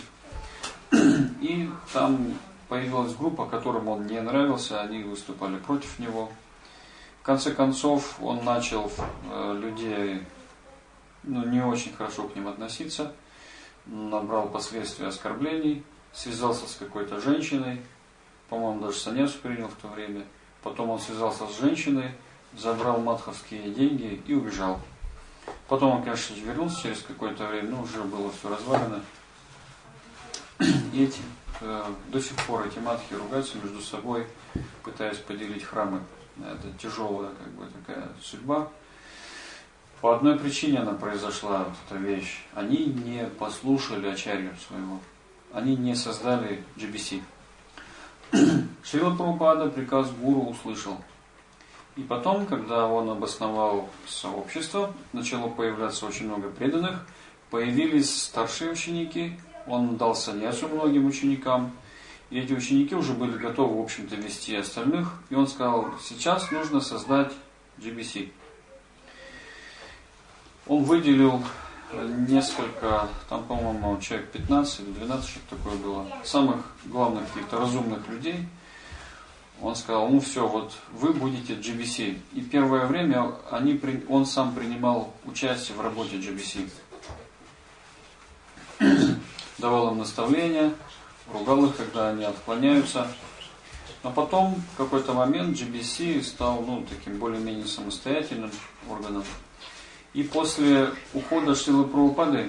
И там появилась группа, которым он не нравился, они выступали против него. В конце концов, он начал э, людей, ну, не очень хорошо к ним относиться, набрал последствия оскорблений, связался с какой-то женщиной, по-моему, даже саньясу принял в то время. Потом он связался с женщиной, забрал мадховские деньги и убежал. Потом он, конечно, вернулся через какое-то время, но уже было все развалено. И эти, э, до сих пор эти мадхи ругаются между собой, пытаясь поделить храмы. Это тяжелая, как бы, такая судьба. По одной причине она произошла, вот эта вещь. Они не послушали ачарью своего. Они не создали джи би си. Шрила Прабхупада приказ гуру услышал. И потом, когда он обосновал сообщество, начало появляться очень много преданных, появились старшие ученики, он дал саньясу многим ученикам, и эти ученики уже были готовы, в общем-то, вести остальных, и он сказал: сейчас нужно создать джи би си. Он выделил несколько, там, по-моему, человек пятнадцать или двенадцать, что-то такое было, самых главных каких-то разумных людей. Он сказал: ну все, вот вы будете джи би си. И первое время они, он сам принимал участие в работе джи би си. Давал им наставления, ругал их, когда они отклоняются. Но потом, в какой-то момент, джи би си стал, ну, таким более-менее самостоятельным органом. И после ухода Шрилы Прабхупады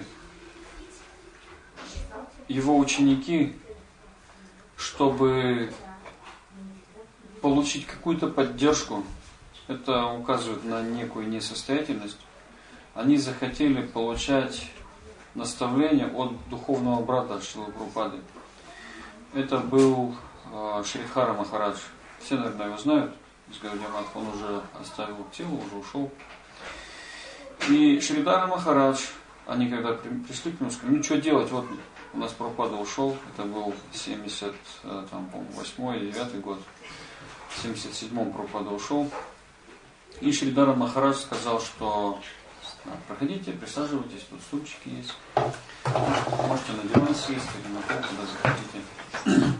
его ученики, чтобы получить какую-то поддержку это указывает на некую несостоятельность, они захотели получать наставление от духовного брата Шрилы Прабхупады. Это был э, Шридхара Махарадж. Все, наверное, его знают. Из Гаудия Матха. Он уже оставил тело, уже ушел. И Шридхара Махарадж, они когда при, пришли к нему, сказали, ну что делать, вот у нас Прабхупада ушел, это был семьдесят восьмой или девятый год, в семьдесят седьмом Прабхупада ушел. И Шридхара Махарадж сказал, что проходите, присаживайтесь, тут стульчики есть. Можете на диван сесть или на пол, куда захотите.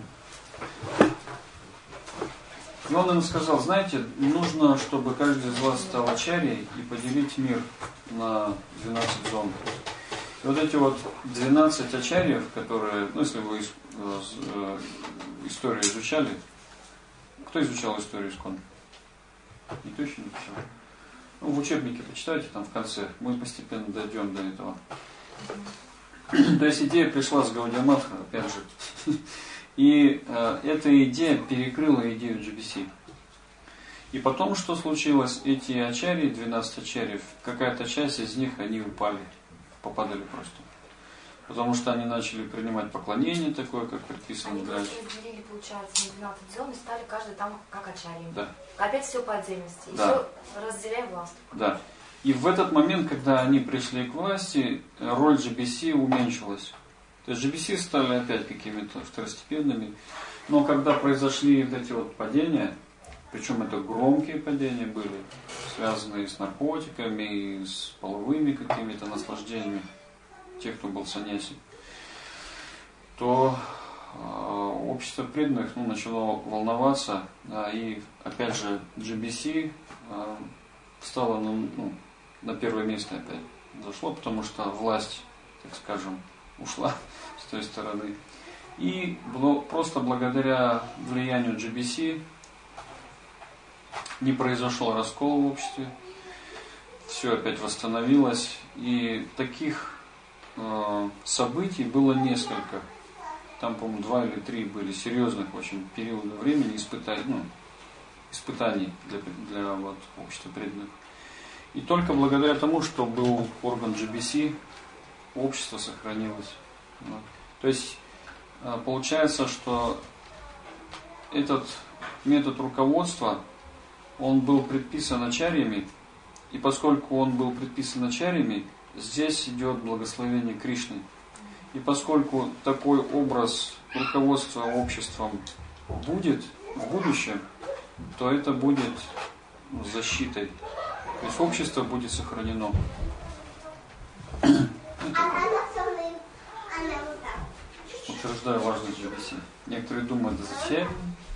И он им сказал, знаете, нужно, чтобы каждый из вас стал ачарьей и поделить мир на двенадцать зон. И вот эти вот двенадцать ачарьев, которые, ну если вы историю изучали, кто изучал историю ИСККОН? Никто еще не изучал. Ну, в учебнике почитайте там в конце, мы постепенно дойдем до этого. То есть идея пришла с Гаудия Матха, опять же. И э, эта идея перекрыла идею джи би си. И потом что случилось? Эти ачарьи, двенадцать ачарьев, какая-то часть из них, они упали, попадали просто. Потому что они начали принимать поклонение такое, как предписано для... Они просто разделили, получается, на двенадцать зон и стали каждый там как ачарьем. Да. Опять все по отдельности. И Да. все разделяя власть. Да. И в этот момент, когда они пришли к власти, роль джи би си уменьшилась. То есть джи би си стали опять какими-то второстепенными. Но когда произошли вот эти вот падения, причем это громкие падения были, связанные с наркотиками, с половыми какими-то наслаждениями тех, кто был саньяси, то э, общество преданных ну, начало волноваться, да, и опять же джи би си э, стало ну, ну, на первое место опять зашло, потому что власть, так скажем, ушла с той стороны. И было, просто благодаря влиянию джи би си не произошел раскол в обществе, все опять восстановилось, и таких э, событий было несколько. Там, по-моему, два или три были серьезных очень периода времени испытаний, ну, испытаний для, для вот, общества преданных. И только благодаря тому, что был орган джи би си, общество сохранилось. Вот. То есть получается, что этот метод руководства, он был предписан ачарьями, и поскольку он был предписан ачарьями, здесь идет благословение Кришны. И поскольку такой образ руководства обществом будет в будущем, то это будет ну, защитой. То есть общество будет сохранено. Утверждаю важность джи би си. Некоторые думают, да зачем?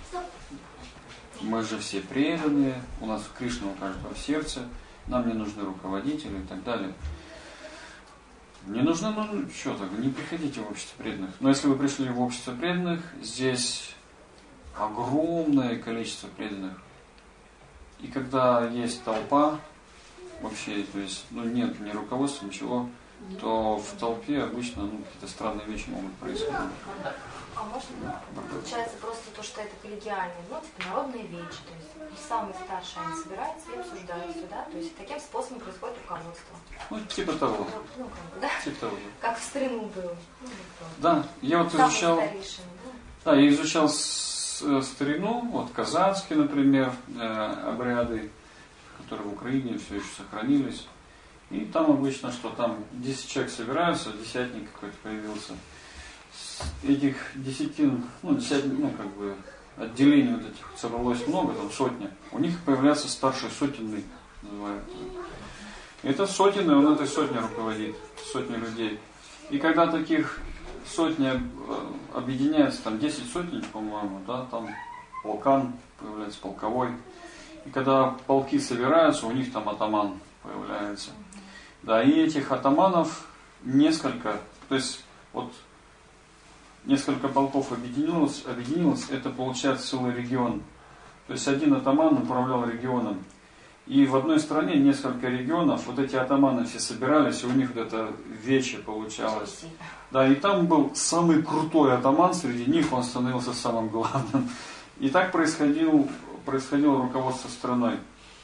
Мы же все преданные, у нас Кришна у каждого в сердце, нам не нужны руководители и так далее. Не нужно, ну что так, не приходите в общество преданных. Но если вы пришли в общество преданных, здесь огромное количество преданных. И когда есть толпа, вообще, то есть, ну нет ни руководства, ничего, то в толпе обычно ну, какие-то странные вещи могут происходить. А можно, получается, просто то, что это коллегиальные, ну, типа народные вечи, то есть самые старшие они собираются и обсуждают сюда, то есть таким способом происходит руководство. Ну, типа того. Ну, как бы, да? Типа того. Как в старину было. Ну, да, я вот самые изучал, старейшины, да? да, я изучал с, старину, вот казацкие, например, э, обряды, которые в Украине все еще сохранились. И там обычно, что там десять человек собираются, десятник какой-то появился. Этих десятин, ну, десятин, ну, как бы, отделений вот этих собралось много, там сотня. У них появляется старший сотенный, называют. Это сотенный, он этой сотней руководит, сотни людей. И когда таких сотни объединяется, там десять сотен, по-моему, да, там полкан появляется, полковой. И когда полки собираются, у них там атаман появляется. Да, и этих атаманов несколько, то есть вот несколько полков объединилось, объединилось, это получается целый регион. То есть один атаман управлял регионом. И в одной стране несколько регионов, вот эти атаманы все собирались, и у них вот это вече получалось. Да, и там был самый крутой атаман среди них, он становился самым главным. И так происходил, происходило руководство страной.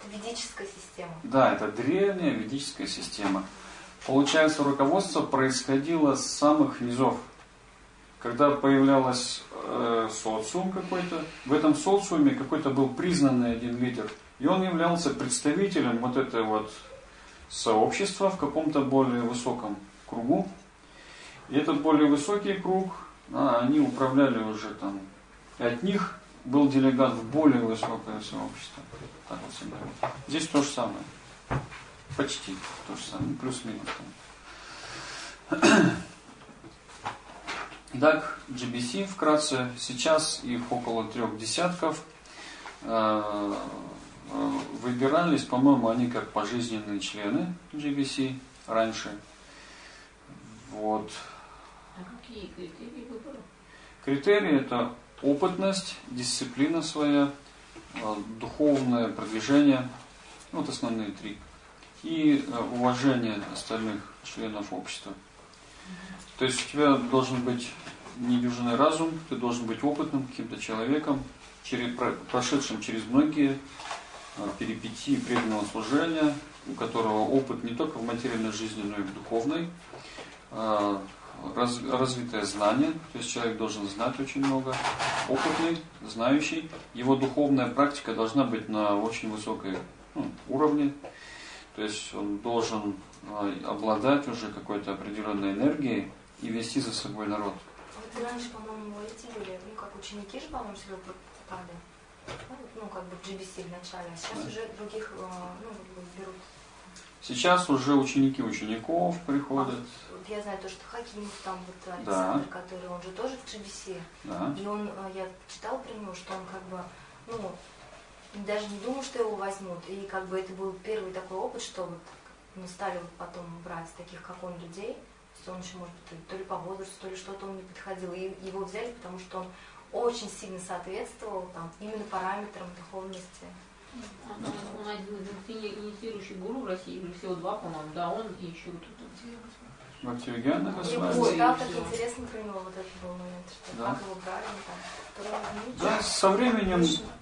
Это ведическая система. Да, это древняя ведическая система. Получается, руководство происходило с самых низов. Когда появлялось э, социум какой-то, в этом социуме какой-то был признанный один лидер, и он являлся представителем вот этого вот сообщества в каком-то более высоком кругу. И этот более высокий круг, а, они управляли уже там. И от них был делегат в более высокое сообщество. Так вот всегда. Здесь то же самое. Почти то же самое. Плюс-минус. Итак, джи би си вкратце. Сейчас их около трех десятков. Выбирались, по-моему, они как пожизненные члены джи би си раньше. Вот. А какие критерии выбора? Критерии это опытность, дисциплина своя, духовное продвижение, вот основные три, и уважение остальных членов общества. То есть у тебя должен быть недюжинный разум, ты должен быть опытным каким-то человеком, через, прошедшим через многие перипетии преданного служения, у которого опыт не только в материальной жизни, но и в духовной, раз, развитое знание, то есть человек должен знать очень много, опытный, знающий, его духовная практика должна быть на очень высокой ну, уровне, то есть он должен обладать уже какой-то определенной энергией и вести за собой народ. Вот раньше, по-моему, эти были, ну как ученики же, по-моему, шли пропаганда. Ну, как бы джи би си в начале, а сейчас да. уже других ну, берут. Сейчас уже ученики учеников приходят. А, я знаю то, что Хакимов, там вот да. Александр, который, он же тоже в джи би си. Да. И он, я читал про него, что он как бы, ну, даже не думал, что его возьмут. И как бы это был первый такой опыт, что вот, ну, стали вот потом брать таких, как он, людей. Что он еще, может быть, то ли по возрасту, то ли что-то он не подходил. И его взяли, потому что он очень сильно соответствовал там, именно параметрам духовности. Он, он один из инициирующих гуру в России, или всего два, по-моему, да, он и еще кто-то. Бхактивиганна Госвами. Я читал, так интересно про него вот этот был момент, что да. как его брали там. Да, со временем...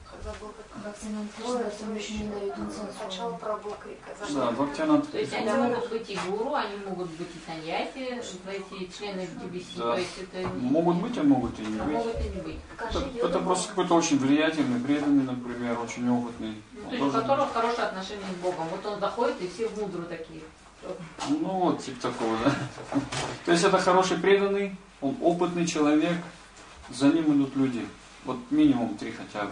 Сначала про Блакрика. Да, Бхактивиганна. То есть они могут быть и гуру, они могут быть и саньяси, эти члены джи би си. Да. То есть это могут быть, а могут и не а быть. Могут и не быть. Это, это просто какой-то очень влиятельный, преданный, например, очень опытный. Ну, то есть у которого хорошие отношения с Богом. Вот он заходит, и все в мудру такие. Ну вот, типа такого, да. То есть это хороший преданный, он опытный человек, за ним идут люди. Вот минимум три хотя бы.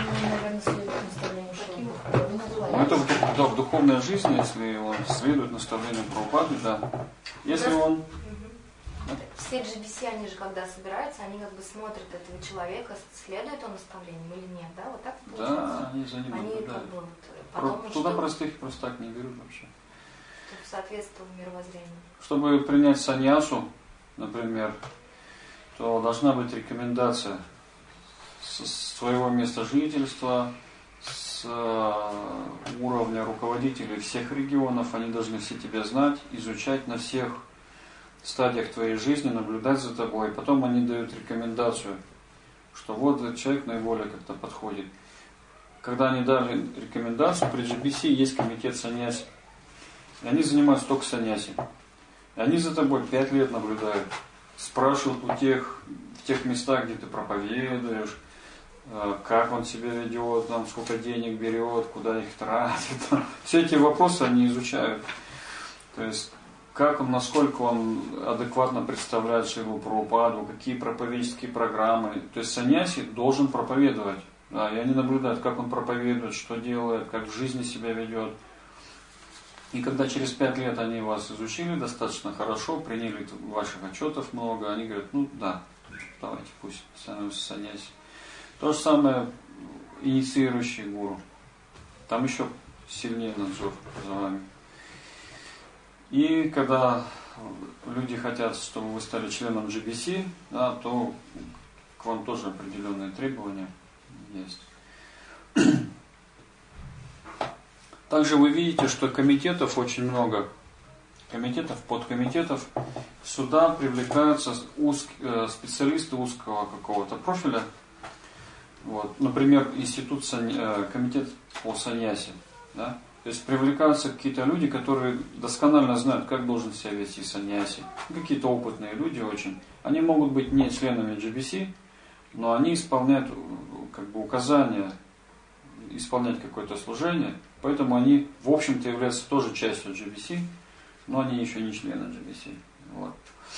Ну, это в, да, в духовной жизни, если он следует наставлениям Прабхупады, да. Если он... Все джи би си, они же когда собираются, они как бы смотрят этого человека, следует он наставлениям или нет, да? Вот так получается? Да, они за ним наблюдают. Как бы, вот, потом, Туда что... простых просто так не берут вообще. Чтобы соответствовал мировоззрению. Чтобы принять саньясу, например, то должна быть рекомендация с своего места жительства, с уровня руководителей всех регионов, они должны все тебя знать, изучать на всех стадиях твоей жизни, наблюдать за тобой. И потом они дают рекомендацию, что вот этот человек наиболее как-то подходит. Когда они дали рекомендацию, при джи би си есть комитет саньяси. И они занимаются только саньяси. И они за тобой пять лет наблюдают, спрашивают у тех, в тех местах, где ты проповедуешь, как он себя ведет, там, сколько денег берет, куда их тратит. Все эти вопросы они изучают. То есть, как он, насколько он адекватно представляет Шрилу Прабхупаду, какие проповеднические программы. То есть саньяси должен проповедовать. Да, и они наблюдают, как он проповедует, что делает, как в жизни себя ведет. И когда через пять лет они вас изучили достаточно хорошо, приняли ваших отчетов много, они говорят, ну да, давайте пусть становится саньяси. То же самое инициирующий гуру. Там еще сильнее надзор за вами. И когда люди хотят, чтобы вы стали членом джи би си, да, то к вам тоже определенные требования есть. Также вы видите, что комитетов очень много. Комитетов, подкомитетов. Сюда привлекаются узк, специалисты узкого какого-то профиля. Вот. Например, институт, комитет по саньяси. Да? То есть привлекаются какие-то люди, которые досконально знают, как должен себя вести саньяси. Какие-то опытные люди очень. Они могут быть не членами джи би си, но они исполняют как бы указания, исполнять какое-то служение, поэтому они, в общем-то, являются тоже частью джи би си, но они еще не члены джи би си. Вот.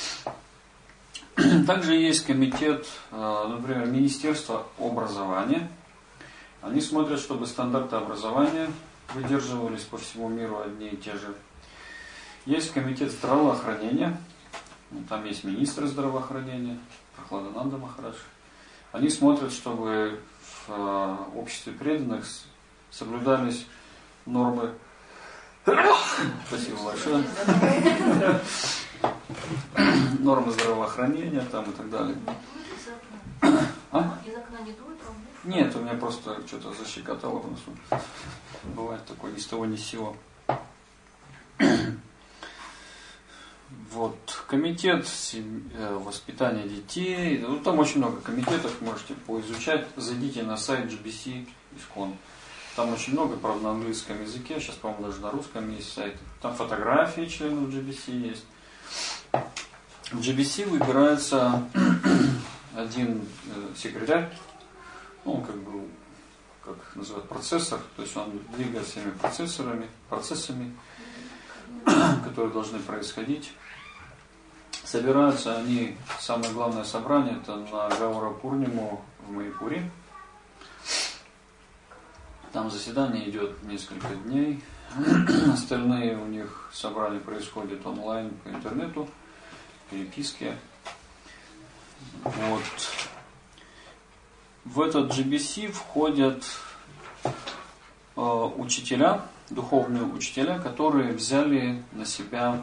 Также есть комитет, например, Министерства образования. Они смотрят, чтобы стандарты образования выдерживались по всему миру одни и те же. Есть комитет здравоохранения. Там есть министр здравоохранения, Прохладананда Махарадж. Они смотрят, чтобы в обществе преданных соблюдались нормы. Спасибо большое. Нормы здравоохранения там и так далее. А? Из окна не дует, а? Нет, у меня просто что-то защекотало в носу. Бывает такое ни с того ни с сего. Вот, комитет воспитания детей, ну, там очень много комитетов, можете поизучать, зайдите на сайт джи би си Искон. Там очень много, правда, на английском языке, сейчас, по-моему, даже на русском есть сайт. Там фотографии членов джи би си есть. В джи би си выбирается один секретарь, ну, как бы, как называют, процессор, то есть он двигает всеми процессорами, процессами, которые должны происходить. Собираются они, самое главное собрание, это на Гаура Пурниму в Майпуре. Там заседание идет несколько дней. Остальные у них собрания происходят онлайн по интернету, переписке. Вот. В этот джи би си входят э, учителя, духовные учителя, которые взяли на себя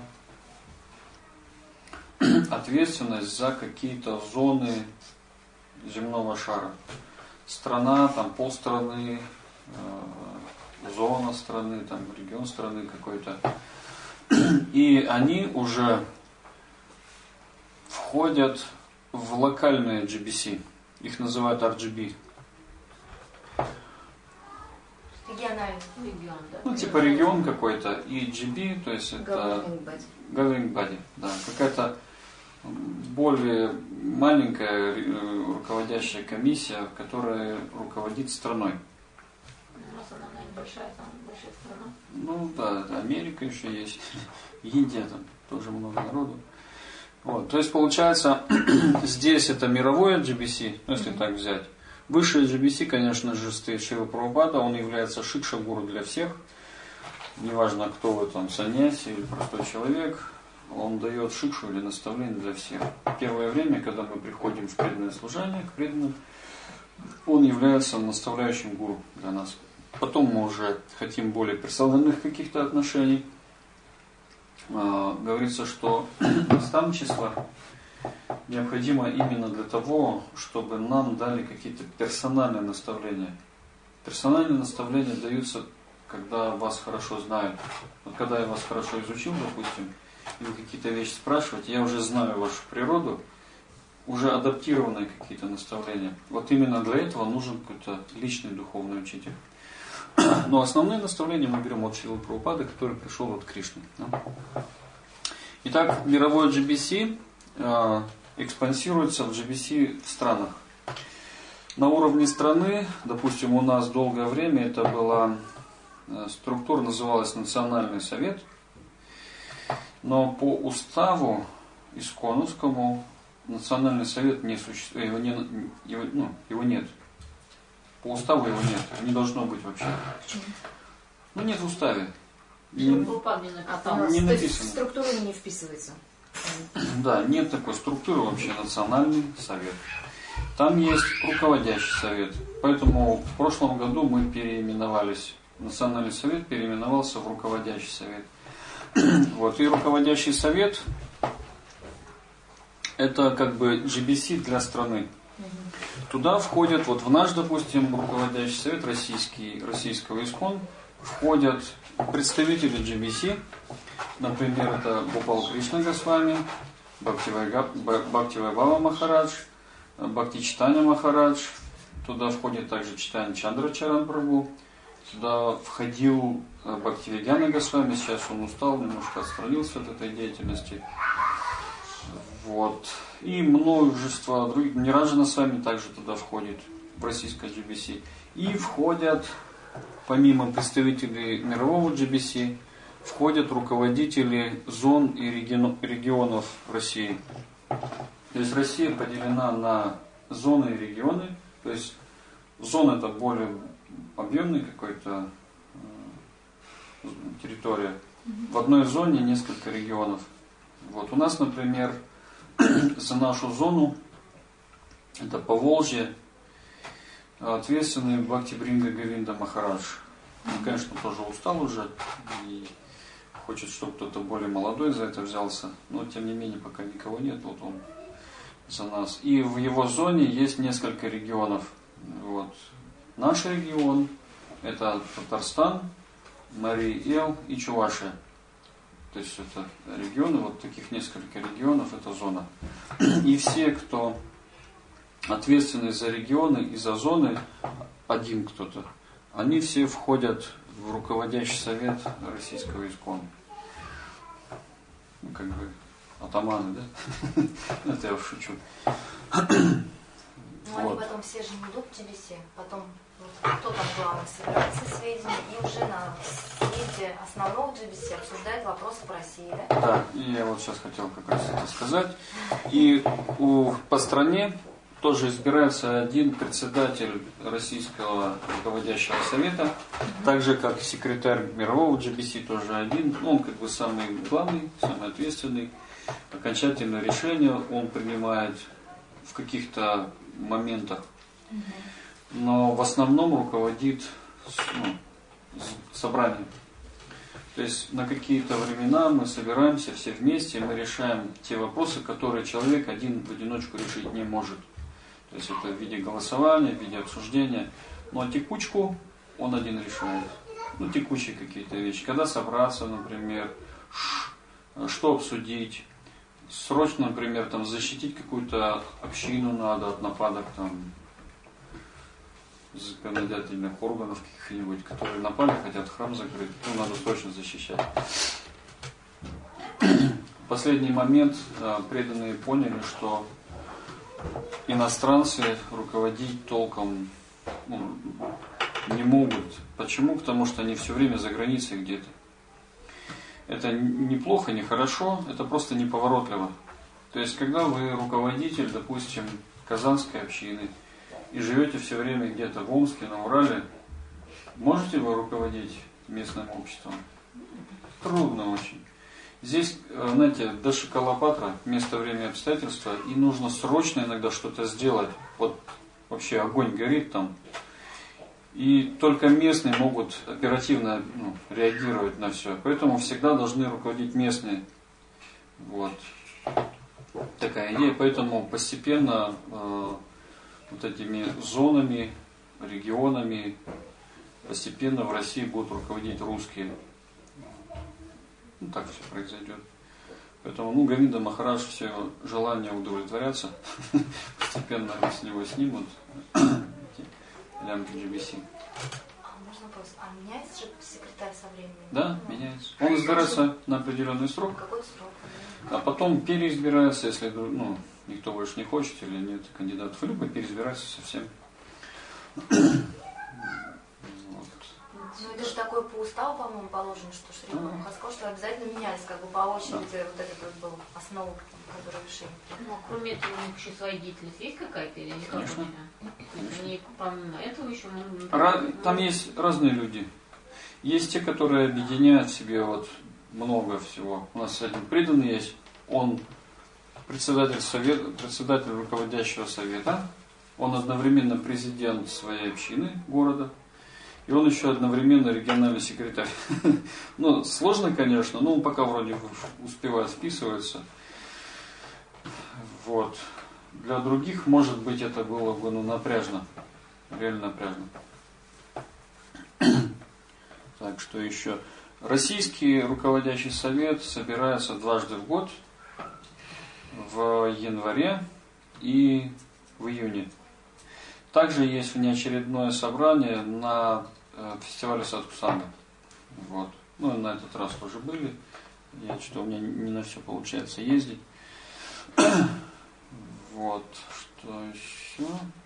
ответственность за какие-то зоны земного шара. Страна, там полстраны, э, зона страны, там регион страны какой-то. И они уже входят в локальные джи би си. Их называют ар джи би. Региональный. Регион, да. Ну, типа регион какой-то. И джи би, то есть это Governing body. governing body, да, какая-то более маленькая руководящая комиссия, которая руководит страной. Раз она, наверное, большая, там большая страна. Ну да, это Америка еще есть, Индия, там тоже много народу. Вот, то есть получается, здесь это мировое джи би си, ну, если так взять. Высшее джи би си, конечно же, стоит Шрила Прабхупада, он является шикша-гуру для всех. Неважно, кто вы там, саньяси или простой человек, он дает шикшу или наставление для всех. Первое время, когда мы приходим в преданное служение к преданным, он является наставляющим гуру для нас. Потом мы уже хотим более персональных каких-то отношений. А, говорится, что наставничество необходимо именно для того, чтобы нам дали какие-то персональные наставления. Персональные наставления даются, когда вас хорошо знают. Вот когда я вас хорошо изучил, допустим, и вы какие-то вещи спрашиваете, я уже знаю вашу природу, уже адаптированные какие-то наставления. Вот именно для этого нужен какой-то личный духовный учитель. Но основные наставления мы берем от Шрилы Прабхупады, который пришел от Кришны. Итак, мировой джи би си э, экспансируется в джи би си в странах. На уровне страны, допустим, у нас долгое время это была э, структура, называлась Национальный совет. Но по уставу исконовскому Национальный совет не существует, его, не, его, ну, его нет. По уставу его нет, не должно быть вообще. Ну нет в уставе. Не, Прабхупад не написал. А, не то есть написано. в структуру не вписывается. Да, нет такой структуры вообще, Национальный совет. Там есть руководящий совет. Поэтому в прошлом году мы переименовались. Национальный совет переименовался в руководящий совет. Вот, и руководящий совет это как бы джи би си для страны. Туда входят, вот в наш, допустим, руководящий совет российский, российского ИСКОН, входят представители джи би си, например, это Гопал Кришна Госвами, Бхактивайбхава Махарадж, Бхакти Чайтанья Махарадж, туда входит также Чайтанья Чандра Чаран Прабху, Туда входил Бхактивидьяна Госвами, сейчас он устал, немножко отстранился от этой деятельности. Вот. И множество других. Ниранджана Свами также туда входит, в российское джи би си. И входят, помимо представителей мирового джи би си, входят руководители зон и регионов России. То есть Россия поделена на зоны и регионы. То есть зона — это более объемный какой-то э, территория. В одной зоне несколько регионов. Вот у нас, например, за нашу зону, это Поволжье, ответственный Бхакти-Бринга Говинда Махарадж. Он, конечно, тоже устал уже и хочет, чтобы кто-то более молодой за это взялся, но тем не менее пока никого нет, вот он за нас. И в его зоне есть несколько регионов. Вот. Наш регион — это Татарстан, Марий-Эл и Чувашия. То есть это регионы, вот таких несколько регионов, это зона. И все, кто ответственны за регионы и за зоны, один кто-то, они все входят в руководящий совет российского ИСККОНа. Ну, как бы атаманы, да? Это я шучу. Ну, они потом все же не идут в джи би си, потом вот, кто там главный, собирает все сведения и уже на съезде основного джи би си обсуждает вопросы по России, да? Да, и я вот сейчас хотел как раз это сказать. И у, по стране тоже избирается один председатель российского руководящего совета, так же как секретарь мирового джи би си тоже один. Он как бы самый главный, самый ответственный. Окончательное решение он принимает в каких-то моментах, но в основном руководит ну, собранием. То есть на какие-то времена мы собираемся все вместе, и мы решаем те вопросы, которые человек один в одиночку решить не может. То есть это в виде голосования, в виде обсуждения. Но текучку он один решает. Ну, текучие какие-то вещи. Когда собраться, например, что обсудить. Срочно, например, там, защитить какую-то общину надо от нападок там, законодательных органов каких-нибудь, которые напали, хотят храм закрыть. Ну, надо срочно защищать. В последний момент преданные поняли, что иностранцы руководить толком ну, не могут. Почему? Потому что они все время за границей где-то. Это не плохо, не хорошо, это просто неповоротливо. То есть, когда вы руководитель, допустим, казанской общины, и живете все время где-то в Омске, на Урале, можете вы руководить местным обществом? Трудно очень. Здесь, знаете, до шоколопатра, место, время, обстоятельства, и нужно срочно иногда что-то сделать. Вот вообще огонь горит там. И только местные могут оперативно ну, реагировать на все. Поэтому всегда должны руководить местные. Вот. Такая идея. Поэтому постепенно э, вот этими зонами, регионами постепенно в России будут руководить русские. Ну так все произойдет. Поэтому, ну, Говинда Махарадж все желания удовлетворятся. Постепенно с него снимут лямки джи би си. А можно вопрос, а меняется же секретарь со временем? Да, ну, меняется. Он избирается на определенный срок. Какой срок? А потом переизбирается, если ну, никто больше не хочет или нет кандидатов, либо переизбирается совсем. Ну это же такое по уставу, по-моему, положено, что Шри Гуру сказал, что обязательно менялись, как бы по очереди да. Вот этот вот был основа, который решили. Ну, кроме этого, у них еще своя деятельность есть какая-то или не? Конечно. Они помимо этого еще... Ra- там есть разные люди. Есть те, которые объединяют в себе вот много всего. У нас один преданный есть, он председатель совета, председатель руководящего совета, он одновременно президент своей общины, города, и он еще одновременно региональный секретарь. Ну, сложно, конечно, но он пока вроде успевает вписываться. Вот. Для других, может быть, это было бы ну, напряжно. Реально напряжно. Так, что еще? Российский руководящий совет собирается дважды в год, в январе и в июне. Также есть внеочередное собрание на фестиваля Садхусанга. Вот. Ну, на этот раз тоже были. Я что-то у меня не на все получается ездить. Вот. Что еще?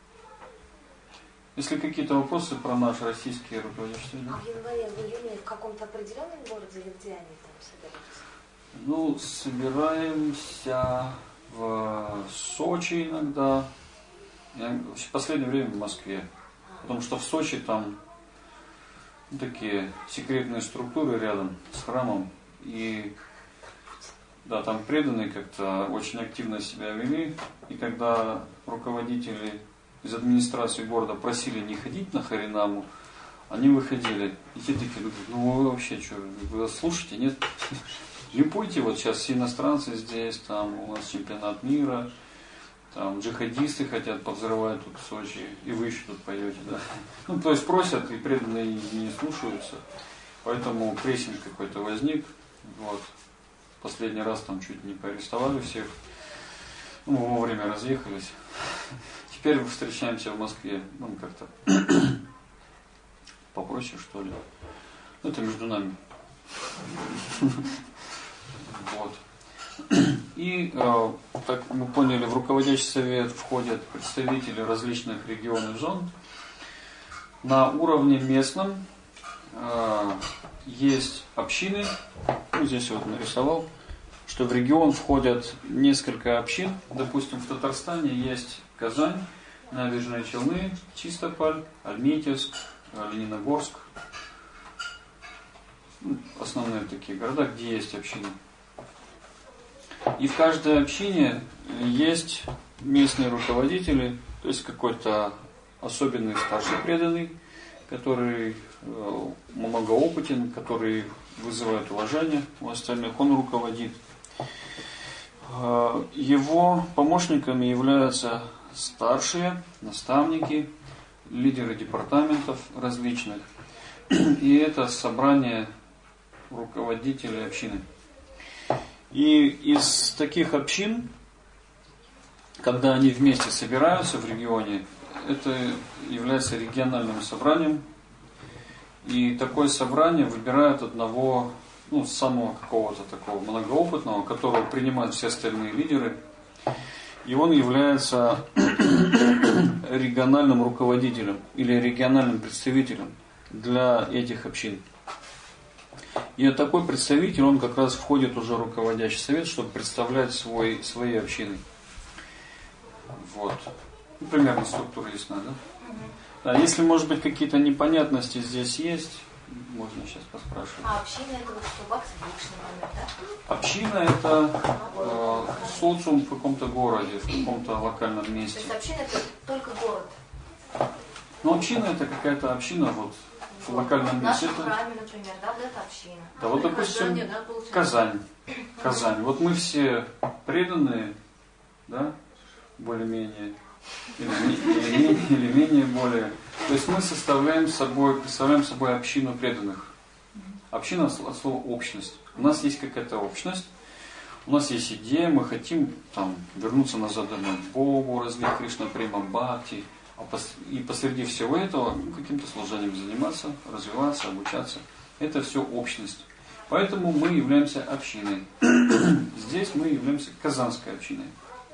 Если какие-то вопросы про наши российские руководящие. А в январе, в июне в каком-то определенном городе или где они там собираются? Ну, собираемся в Сочи иногда. Я в последнее время в Москве. Потому что в Сочи там такие секретные структуры рядом с храмом. И да, там преданные как-то очень активно себя вели. И когда руководители из администрации города просили не ходить на Харинаму, они выходили. И те такие люди, ну вы вообще что, вы слушаете, нет? Не пойте, вот сейчас все иностранцы здесь, там у нас чемпионат мира, там джихадисты хотят повзрывать тут в Сочи, и вы еще тут поете, да? Ну, то есть просят, и преданные не слушаются. Поэтому прессинг какой-то возник. Вот. Последний раз там чуть не поарестовали всех. Ну, вовремя разъехались. Теперь встречаемся в Москве. Ну, как-то попроще, что ли. Это между нами. Вот. И, э, так мы поняли, в руководящий совет входят представители различных регионов и зон. На уровне местном э, есть общины. Ну, здесь вот нарисовал, что в регион входят несколько общин. Допустим, в Татарстане есть Казань, Набережные Челны, Чистополь, Альметьевск, Лениногорск. Основные такие города, где есть общины. И в каждой общине есть местные руководители, то есть какой-то особенный старший преданный, который э, многоопытен, который вызывает уважение у остальных, он руководит. Э, его помощниками являются старшие, наставники, лидеры департаментов различных. И это собрание руководителей общины. И из таких общин, когда они вместе собираются в регионе, это является региональным собранием. И такое собрание выбирает одного, ну, самого какого-то такого многоопытного, которого принимают все остальные лидеры. И он является региональным руководителем или региональным представителем для этих общин. И такой представитель, он как раз входит уже в руководящий совет, чтобы представлять свой, свои общины. Вот. Ну, примерно структура ясна, да? Да, если, может быть, какие-то непонятности здесь есть, можно сейчас поспрашивать. А община это вот что, Бакс-Бикш, например, да? Община это э, социум в каком-то городе, в каком-то локальном месте. То есть община это только город? Ну, община это какая-то община вот в локальном в месте. В нашем храме, например, да, вот это община. Да, вот, допустим, Казань, да, Казань. Казань. Вот мы все преданные, да, более-менее, или, или, или, или менее более. То есть мы составляем собой, представляем собой общину преданных. Община от слова общность. У нас есть какая-то общность, у нас есть идея, мы хотим там вернуться назад домой к Богу, развить Кришна Према Бхакти. И посреди всего этого ну, каким-то служением заниматься, развиваться, обучаться. Это все общность. Поэтому мы являемся общиной. Здесь мы являемся казанской общиной.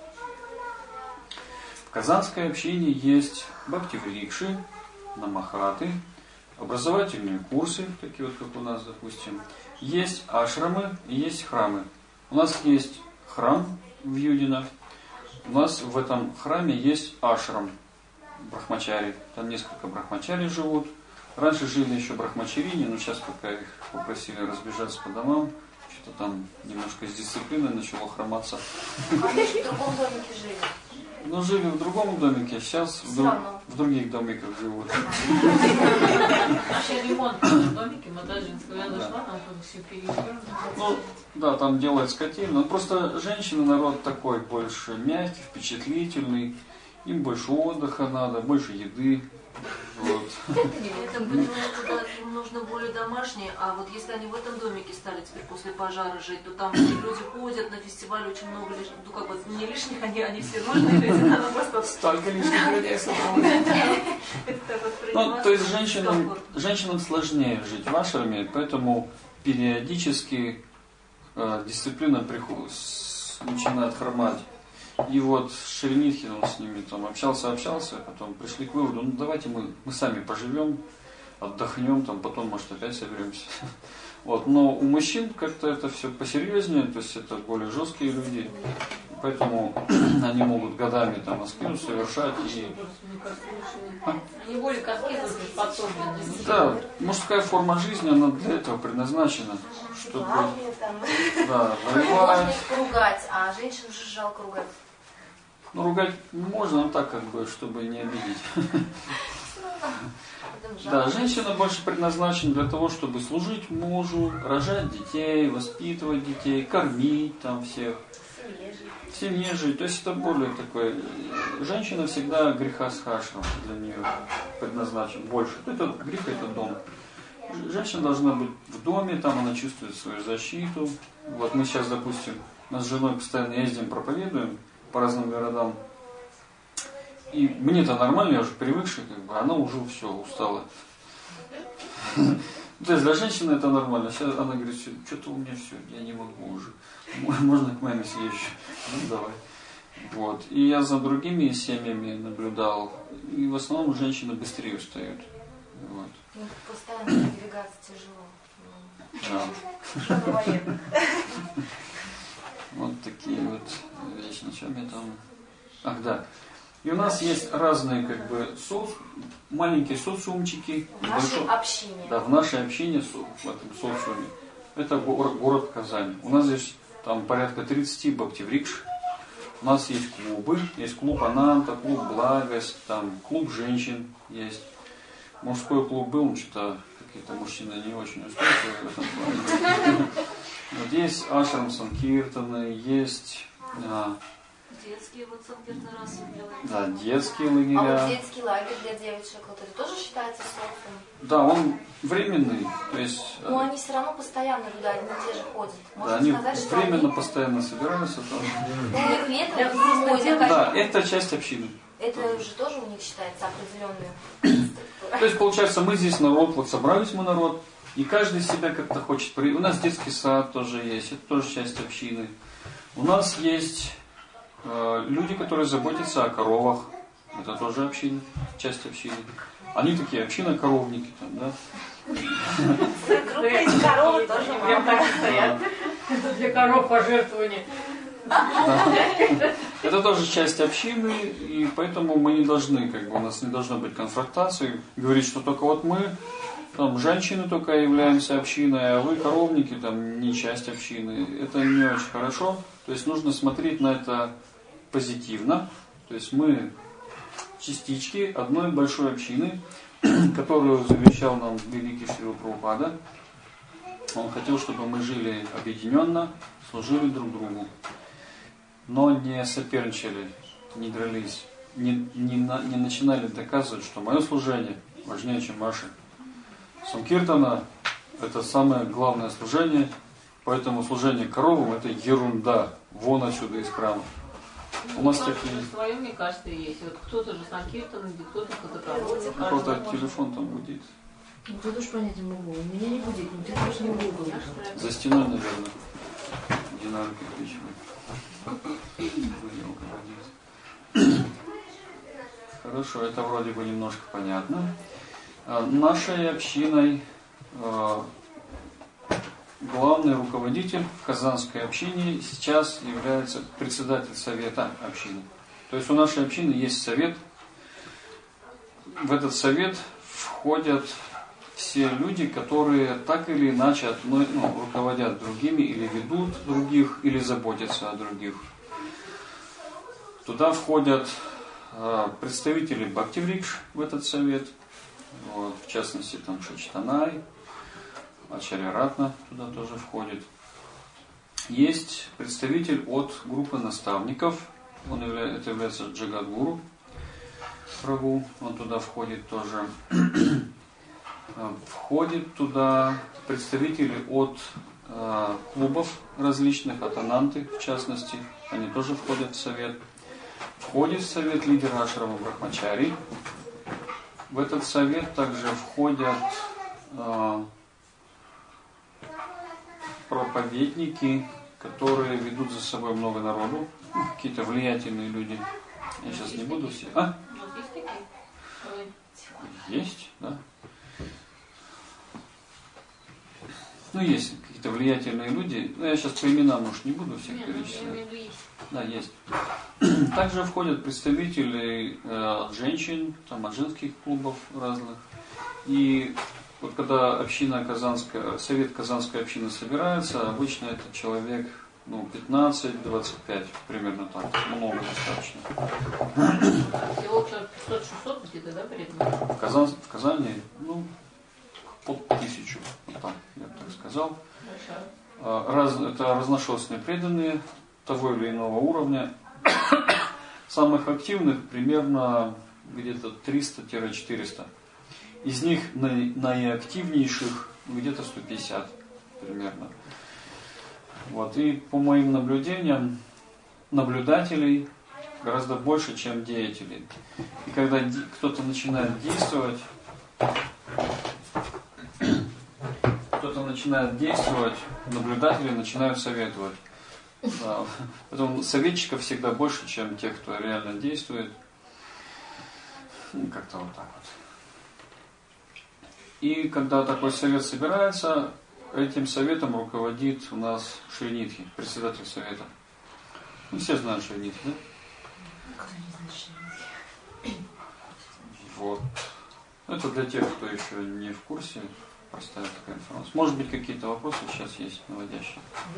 В казанской общине есть бхакти-врикши, намахаты, образовательные курсы, такие вот как у нас, допустим. Есть ашрамы и есть храмы. У нас есть храм в Юдино. У нас в этом храме есть ашрам. Брахмачари. Там несколько брахмачари живут. Раньше жили еще брахмачарини, но сейчас пока их попросили разбежаться по домам, что-то там немножко с дисциплиной начало хроматься. А они же в другом домике жили? Ну, жили в другом домике, сейчас в, друг, в других домиках живут. Вообще ремонт в домике, мы даже когда зашла, там все перевернуто. Ну, да, там делают скотину. Но просто женщины народ такой больше мягкий, впечатлительный. Им больше отдыха надо, больше еды. Вот. Я так понимаю, что да, им нужно более домашнее, а вот если они в этом домике стали теперь после пожара жить, то там люди ходят на фестиваль, очень много лишних, ну как бы не лишних, они, они все нужные люди, надо просто... Столько лишних людей Ну, то есть женщинам, женщинам сложнее жить в ашраме, поэтому периодически э, дисциплина приход, с, начинает хромать. И вот Шереметхин, он с ними там общался, общался, потом пришли к выводу, ну давайте мы, мы сами поживем, отдохнем, там, потом, может, опять соберемся. Вот. Но у мужчин как-то это все посерьезнее, то есть это более жесткие люди, поэтому они могут годами там аскезу совершать. И... Они более к аскезу способны. Да, мужская форма жизни, она для этого предназначена, чтобы да, воевать. Ругать, а женщин же жалко ругать. Ну, ругать можно, но так как бы, чтобы не обидеть. Да, женщина больше предназначена для того, чтобы служить мужу, рожать детей, воспитывать детей, кормить там всех. В семье жить. То есть это более такое... Женщина всегда греха с хашром для нее предназначен больше. Это грех, это дом. Женщина должна быть в доме, там она чувствует свою защиту. Вот мы сейчас, допустим, мы с женой постоянно ездим, проповедуем по разным городам. И мне-то нормально, я уже привыкший, как бы, она уже все, устала. То есть для женщины это нормально. Сейчас она говорит, что-то у меня все, я не могу уже. Можно к маме съезжу? Ну давай. Вот. И я за другими семьями наблюдал. И в основном женщины быстрее устают. Вот. Ну, постоянно передвигаться тяжело. Да. Вот такие вот вещи. На чем я там... Ах, да. И у нас есть разные, как бы, соц... маленькие социумчики. В нашей общине. Да, в нашей общине, в этом социуме. Это город, город Казань. У нас здесь там порядка тридцати бхактиврикш. У нас есть клубы. Есть клуб Ананта, клуб Благость, там клуб женщин есть. Мужской клуб был, но что-то какие-то мужчины не очень устойчивые в этом плане. Вот есть ашрам Санкиртаны, есть... Детские вот Санкиртаны раз делают. Да, детские лагеря. А вот детский лагерь для девочек, вот это тоже считается социум? Да, он временный. То есть, но они все равно постоянно туда одни и те же ходят. Можно да, они сказать, что временно они... постоянно собираются там. Да, это часть общины. Это уже тоже у них считается определенную. То есть, получается, мы здесь народ, вот собрались мы народ, и каждый себя как-то хочет. У нас детский сад тоже есть, это тоже часть общины. У нас есть э, люди, которые заботятся о коровах, это тоже община, часть общины. Они такие община-коровники там, да? Группа из коровы тоже Прям так и стоят. Это для коров пожертвования. Да. Это тоже часть общины, и поэтому мы не должны, как бы у нас не должно быть конфронтации, говорить, что только вот мы, там, женщины только являемся общиной, а вы, коровники, там, не часть общины. Это не очень хорошо. То есть нужно смотреть на это позитивно. То есть мы частички одной большой общины, которую завещал нам великий Шрила Прабхупада. Он хотел, чтобы мы жили объединенно, служили друг другу, но не соперничали, не дрались, не, не, на, не начинали доказывать, что мое служение важнее, чем ваше. Санкиртана – это самое главное служение, поэтому служение коровам – это ерунда, вон отсюда из храма. У нас такие... Свое, мне кажется, есть. Вот кто-то же Санкиртан, кто-то кто-то Кто-то телефон там гудит. Ну, тут уж понять не могу. У меня не будет, но ты тоже не могу. За стеной, наверное. Динар Кирпичевый. Хорошо, это вроде бы немножко понятно. Нашей общиной главный руководитель в казанской общине сейчас является председатель совета общины. То есть у нашей общины есть совет. В этот совет входят все люди, которые так или иначе отно, ну, руководят другими, или ведут других, или заботятся о других. Туда входят э, представители Бхактиврикш в этот совет, вот, в частности там Шачтанай, Ачарья Ратна туда тоже входит. Есть представитель от группы наставников, он является, это является Джагадгуру. Ашраву, он туда входит тоже. Входит туда представители от э, клубов различных, от Ананты в частности, они тоже входят в совет. Входит в совет лидер Ашрама Брахмачари. В этот совет также входят э, проповедники, которые ведут за собой много народу, какие-то влиятельные люди. Я сейчас не буду все. А? Есть, да. Ну, есть какие-то влиятельные люди. Но я сейчас по именам, может, не буду всех перечислять. Да, есть. Также входят представители э, женщин, там, от женских клубов разных. И вот когда община Казанская, совет Казанской общины собирается, обычно это человек, ну, пятнадцать-двадцать пять, примерно так. Много достаточно. Всего человек пятьсот-шестьсот где-то, да, примерно? В, Казан, в Казани, ну, под тысячу, вот так, я бы так сказал. Раз, это разношерстные преданные того или иного уровня. Самых активных примерно где-то триста-четыреста. Из них наиактивнейших где-то сто пятьдесят примерно. Вот. И по моим наблюдениям, наблюдателей гораздо больше, чем деятелей. И когда кто-то начинает действовать, кто-то начинает действовать, наблюдатели начинают советовать. Да. Поэтому советчиков всегда больше, чем тех, кто реально действует. Ну, как-то вот так вот. И когда такой совет собирается, этим советом руководит у нас Шринитхи, председатель совета. Ну, все знают Шринитхи, да? Кто не знает Шринитхи? Вот. Это для тех, кто еще не в курсе. Простая такая информация. Может быть, какие-то вопросы сейчас есть наводящие.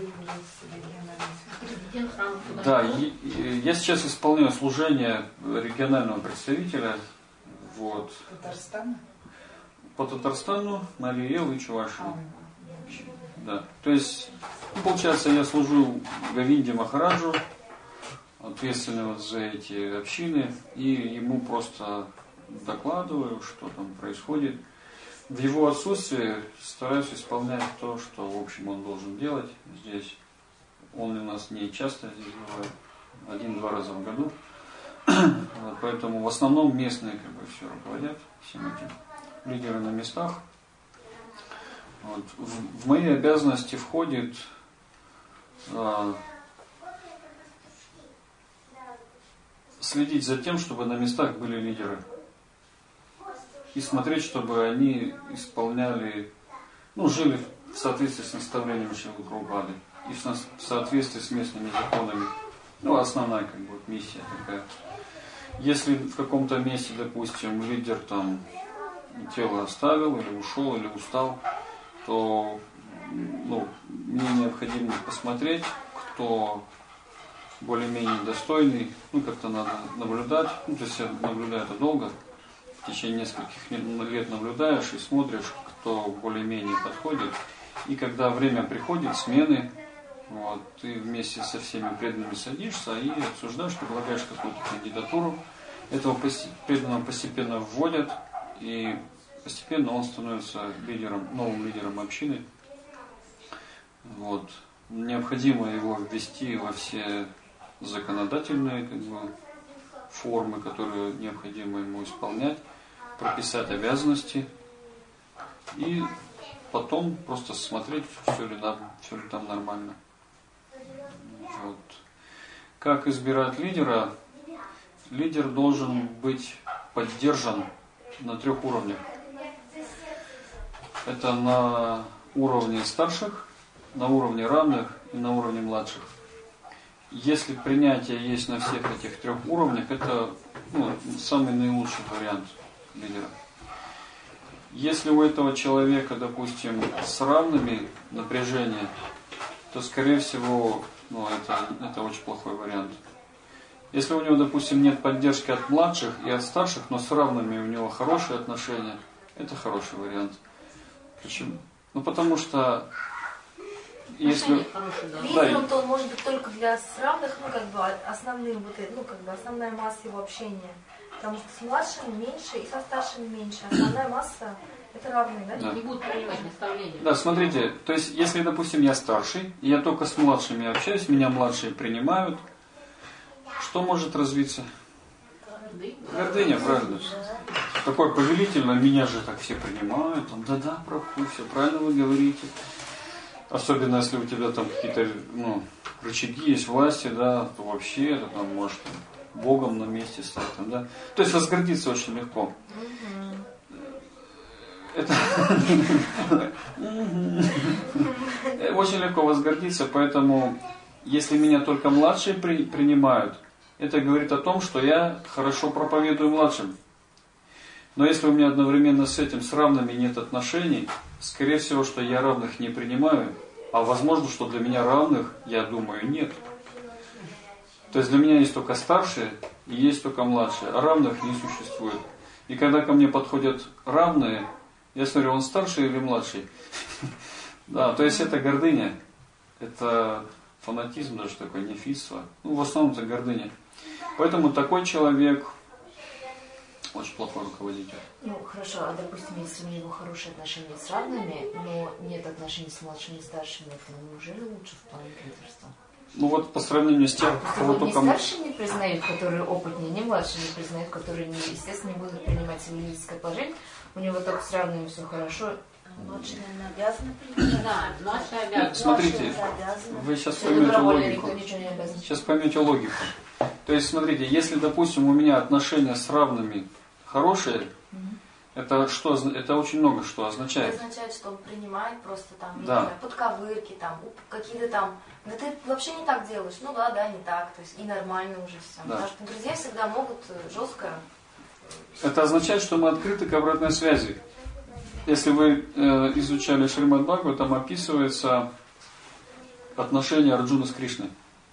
Да, и, и, я сейчас исполняю служение регионального представителя. Вот. Татарстана? По Татарстану, Марии Эл и Чувашии. Да. То есть, ну, получается, я служу Говинде Махараджу, ответственный вот за эти общины, и ему просто докладываю, что там происходит. В его отсутствие стараюсь исполнять то, что, в общем, он должен делать здесь. Он у нас не часто здесь бывает, один-два раза в году. Вот, поэтому в основном местные как бы все руководят, всем этим. Лидеры на местах. Вот. В, в мои обязанности входит а, следить за тем, чтобы на местах были лидеры. И смотреть, чтобы они исполняли, ну, жили в соответствии с наставлениями Шрилы Прабхупады и в соответствии с местными законами. Ну, основная как бы миссия такая. Если в каком-то месте, допустим, лидер там тело оставил, или ушел, или устал, то, ну, мне необходимо посмотреть, кто более-менее достойный, ну, как-то надо наблюдать. Ну, то есть я наблюдаю это долго. В течение нескольких лет наблюдаешь и смотришь, кто более-менее подходит. И когда время приходит, смены, вот, ты вместе со всеми преданными садишься и обсуждаешь, предлагаешь какую-то кандидатуру. Этого преданного постепенно вводят, и постепенно он становится лидером, новым лидером общины. Вот. Необходимо его ввести во все законодательные как бы, формы, которые необходимо ему исполнять, прописать обязанности и потом просто смотреть, все ли там, все ли там нормально. Вот. Как избирать лидера? Лидер должен быть поддержан на трех уровнях. Это на уровне старших, на уровне равных и на уровне младших. Если принятие есть на всех этих трех уровнях, это, ну, самый наилучший вариант лидера. Если у этого человека, допустим, с равными напряжения, то, скорее всего, ну, это, это очень плохой вариант. Если у него, допустим, нет поддержки от младших и от старших, но с равными у него хорошие отношения, это хороший вариант. Почему? Ну, потому что если... Лидером, то он может быть только для равных, ну, как бы, основным, вот, ну, как бы, основная масса его общения. Потому что с младшими меньше и со старшими меньше. Основная масса это равные, да? Да. Не будут принимать наставления. Да, смотрите, то есть, если, допустим, я старший, и я только с младшими общаюсь, меня младшие принимают, что может развиться? Гордыня, правильно? Такой повелительно, меня же так все принимают, там, да-да, прабху, все правильно вы говорите. Особенно, если у тебя там какие-то, ну, рычаги есть власти, да, то вообще, ты там можешь там, Богом на месте стать, там, да. То есть возгордиться очень легко. Это очень легко возгордиться, поэтому если меня только младшие при, принимают, это говорит о том, что я хорошо проповедую младшим. Но если у меня одновременно с этим, с равными нет отношений, скорее всего, что я равных не принимаю, а возможно, что для меня равных, я думаю, нет. То есть для меня есть только старшие и есть только младшие, а равных не существует. И когда ко мне подходят равные, я смотрю, он старший или младший? Да, то есть это гордыня, это фанатизм даже такой, нефидство. Ну, в основном это гордыня. Поэтому такой человек очень плохой руководитель. Ну, хорошо, а допустим, если у него хорошие отношения с равными, но нет отношений с младшими и старшими, то неужели лучше в плане лидерства? Ну вот по сравнению с тем, кого только... только... Не старшие не признают, которые опытнее, не младшие не признают, которые, не, естественно, не будут принимать лидерское положение. У него только с равными все хорошо. Младшие, наверное, обязаны принимать. Да, младшие обязаны. Смотрите, вы сейчас поймете логику. Сейчас поймете логику. То есть, смотрите, если, допустим, у меня отношения с равными хорошие, это что? Это очень много что означает. Это означает, что он принимает просто там, не Да. знаю, подковырки, там, какие-то там, да ты вообще не так делаешь, ну да, да, не так, то есть и нормально уже все. Да. Потому что друзья всегда могут жестко. Это означает, что мы открыты к обратной связи. Если вы э, изучали Шримад Бхагават, там описывается отношение Арджуны с Кришной.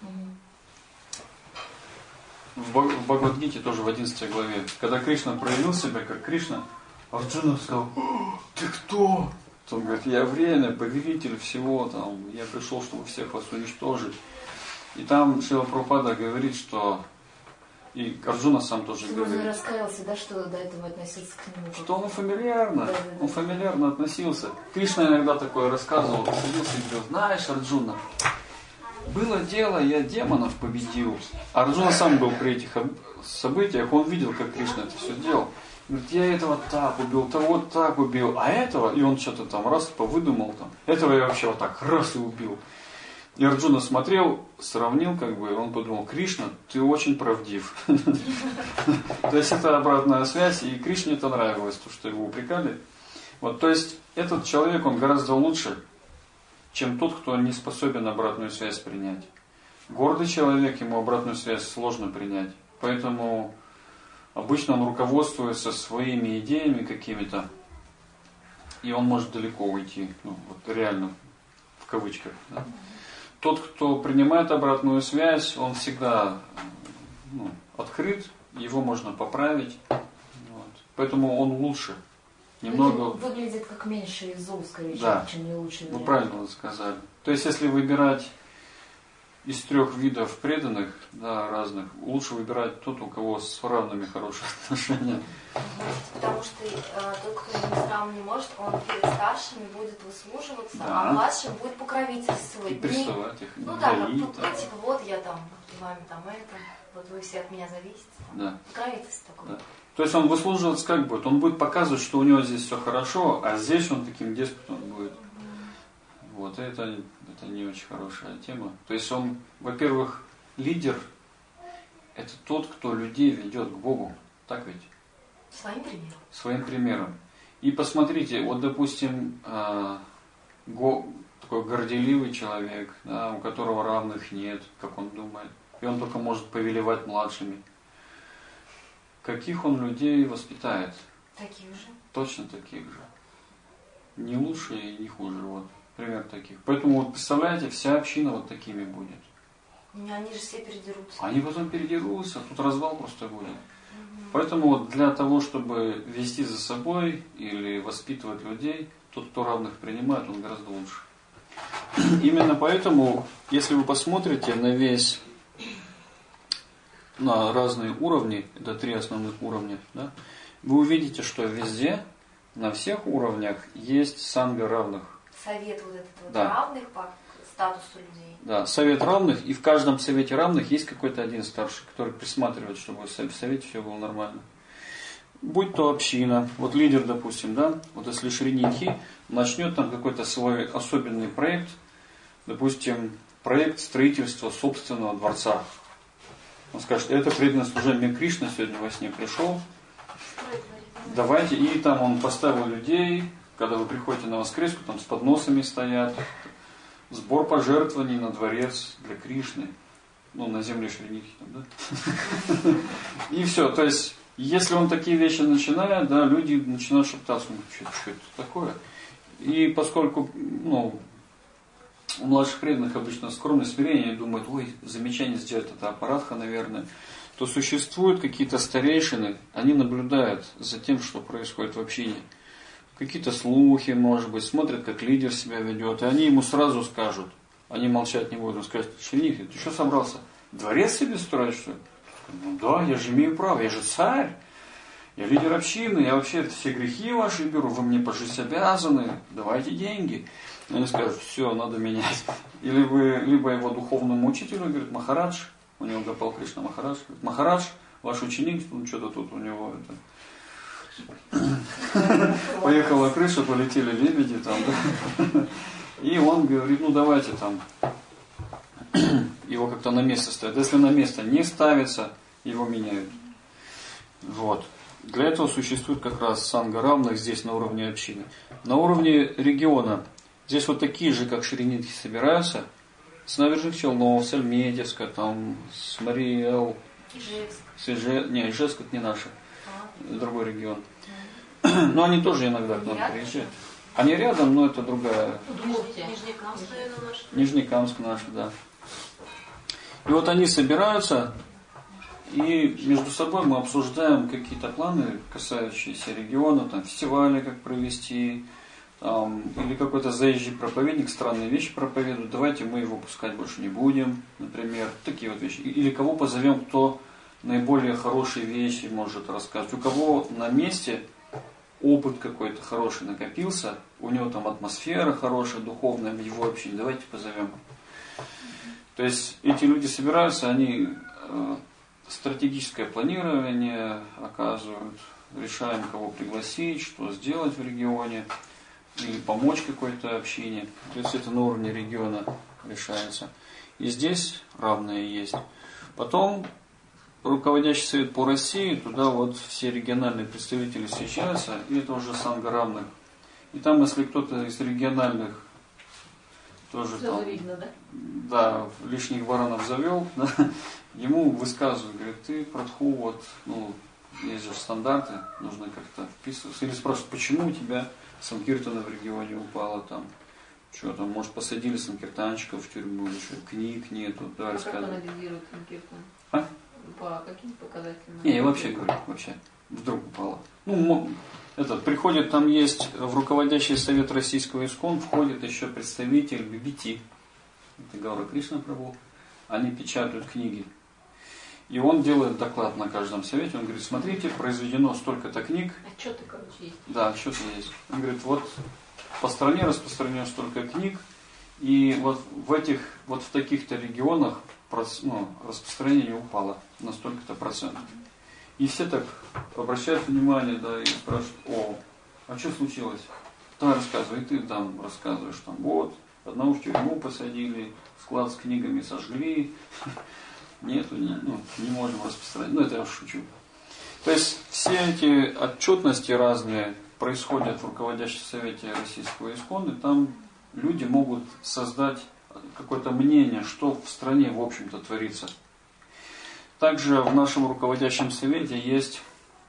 В Бхагавад-гите тоже в одиннадцатой главе. Когда Кришна проявил себя как Кришна, Арджуна сказал: ты кто? Он говорит: я время, повелитель всего, там, я пришел, чтобы всех вас уничтожить. И там Шрила Прабхупада говорит, что и Арджуна сам тоже Он говорит. Он раскаялся, да, что до этого относился к нему. Что он фамильярно, да, да, да. он фамильярно относился. Кришна иногда такое рассказывал, садился и говорил: знаешь, Арджуна, было дело, я демонов победил. Арджуна сам был при этих событиях, он видел, как Кришна это все делал. Говорит: я этого так убил, того так убил, а этого, и он что-то там раз повыдумал, там, этого я вообще вот так раз и убил. И Арджуна смотрел, сравнил, как бы, и он подумал: Кришна, ты очень правдив. То есть это обратная связь, и Кришне это нравилось, то, что его упрекали. Вот, то есть этот человек, он гораздо лучше, чем тот, кто не способен обратную связь принять. Гордый человек, ему обратную связь сложно принять. Поэтому обычно он руководствуется своими идеями какими-то, и он может далеко уйти, ну, вот реально, в кавычках. Да? Тот, кто принимает обратную связь, он всегда, ну, открыт, его можно поправить. Вот. Поэтому он лучше. Немного... Выглядит как меньший зол, скорее, да. чем не лучший. Вы правильно вы сказали. То есть, если выбирать из трех видов преданных, да, разных, лучше выбирать тот, у кого с равными хорошие отношения. Потому что э, тот, кто ему сам не может, он перед старшими будет выслуживаться, Да. а младшим будет покровительствовать. И прессовать их. Ну да, как, давить, ну, да. типа, вот я там, вами там это, вот вы все от меня зависите. Там. Да. Покровительство такое. Да. То есть он выслуживаться как будет? Он будет показывать, что у него здесь все хорошо, а здесь он таким деспотом будет. Вот, и это, это не очень хорошая тема. То есть он, во-первых, лидер, это тот, кто людей ведет к Богу. Так ведь? Своим примером. Своим примером. И посмотрите, вот, допустим, э, го, такой горделивый человек, да, у которого равных нет, как он думает, и он только может повелевать младшими. Каких он людей воспитает? Таких же. Точно таких же. Не лучше и не хуже. Вот. Пример таких. Поэтому, вот, представляете, вся община вот такими будет. Они же все передерутся. Они потом передерутся, тут развал просто будет. Угу. Поэтому вот для того, чтобы вести за собой или воспитывать людей, тот, кто равных принимает, он гораздо лучше. Именно поэтому, если вы посмотрите на весь на разные уровни, это три основных уровня, да, вы увидите, что везде, на всех уровнях есть санга равных. Совет вот этот вот Да. равных по статусу людей. Да, совет равных, и в каждом совете равных есть какой-то один старший, который присматривает, чтобы в совете все было нормально. Будь то община, вот лидер, допустим, да, вот если Шринитхи начнет там какой-то свой особенный проект, допустим, проект строительства собственного дворца. Он скажет, это преданное служение Кришна сегодня во сне пришел, давайте, и там он поставил людей, когда вы приходите на воскреску, там с подносами стоят, сбор пожертвований на дворец для Кришны, ну, на земле Шринитхи, там, да, и все, то есть, если он такие вещи начинает, да, люди начинают шептаться, ну, что, что это такое, и поскольку, ну, у младших преданных обычно скромное смирение, думают, ой, замечание сделать, это аппаратха, наверное, то существуют какие-то старейшины, они наблюдают за тем, что происходит в общине. Какие-то слухи, может быть, смотрят, как лидер себя ведет, и они ему сразу скажут, они молчать не будут, он скажет, Шринитхи, ты что собрался, дворец себе строить, что ли? Ну да, я же имею право, я же царь, я лидер общины, я вообще все грехи ваши беру, вы мне пожить обязаны, давайте деньги. И они скажут, все, надо менять. Или вы, либо его духовному учителю говорит, Махарадж, у него Гопал Кришна Махарадж, говорит, Махарадж, ваш ученик, ну что-то тут у него это... Поехала крыша, полетели лебеди там, да? И он говорит, ну давайте там, его как-то на место ставят. Если на место не ставится, его меняют. Вот. Для этого существует как раз санга равных здесь на уровне общины. На уровне региона, здесь вот такие же, как Шринитхи, собираются, с Набережных Челнов, с Альметьевска, там, с Мариэл, Ижевск. с Иже... Не, Ижевск это не наше, другой регион. Но они тоже иногда к нам приезжают. Они рядом, но это другая. Удмуртия. Нижнекамск, наверное, наш. Нижнекамск наш, да. И вот они собираются, и между собой мы обсуждаем какие-то планы, касающиеся региона, там, фестивали, как провести, там, или какой-то заезжий проповедник странные вещи проповедует, давайте мы его пускать больше не будем, например, такие вот вещи. Или кого позовем, кто наиболее хорошие вещи может рассказывать. У кого на месте опыт какой-то хороший накопился, у него там атмосфера хорошая, духовная, в его общине, давайте позовем. То есть эти люди собираются, они э, стратегическое планирование оказывают, решаем, кого пригласить, что сделать в регионе, или помочь какой-то общине. То есть это на уровне региона решается. И здесь равные есть. Потом руководящий совет по России, туда вот все региональные представители встречаются, и это уже санга равных. И там, если кто-то из региональных тоже там, видно, да? да, лишних баранов завел, да, ему высказывают, говорят, ты, Прадху, вот, ну, есть же стандарты, нужно как-то вписываться. Или спрашивают, почему у тебя Санкиртана в регионе упала там, что там, может, посадили санкиртанчиков в тюрьму, или что, книг нету, давай А как рассказывай. анализирует Санкиртан? А? По каким показателям? Не, я вообще говорю, вообще, вдруг упала. Ну, этот, приходит, там есть в руководящий совет российского ИСККОН, входит еще представитель би би ти, это Гаура Кришна Прабху, они печатают книги. И он делает доклад на каждом совете, он говорит, смотрите, произведено столько-то книг. Отчеты, короче, есть. Да, отчеты есть. Он говорит, вот по стране распространено столько книг, и вот в этих, вот в таких-то регионах ну, распространение упало на столько-то процентов. И все так обращают внимание, да, и спрашивают, о, а что случилось? Давай рассказывай, и ты там рассказываешь, там, вот, одного в тюрьму посадили, склад с книгами сожгли, нету, не, ну, не можем распространять. Ну, это я шучу. То есть все эти отчетности разные происходят в руководящем совете российского ИСККОН, и там люди могут создать какое-то мнение, что в стране, в общем-то, творится. Также в нашем руководящем совете есть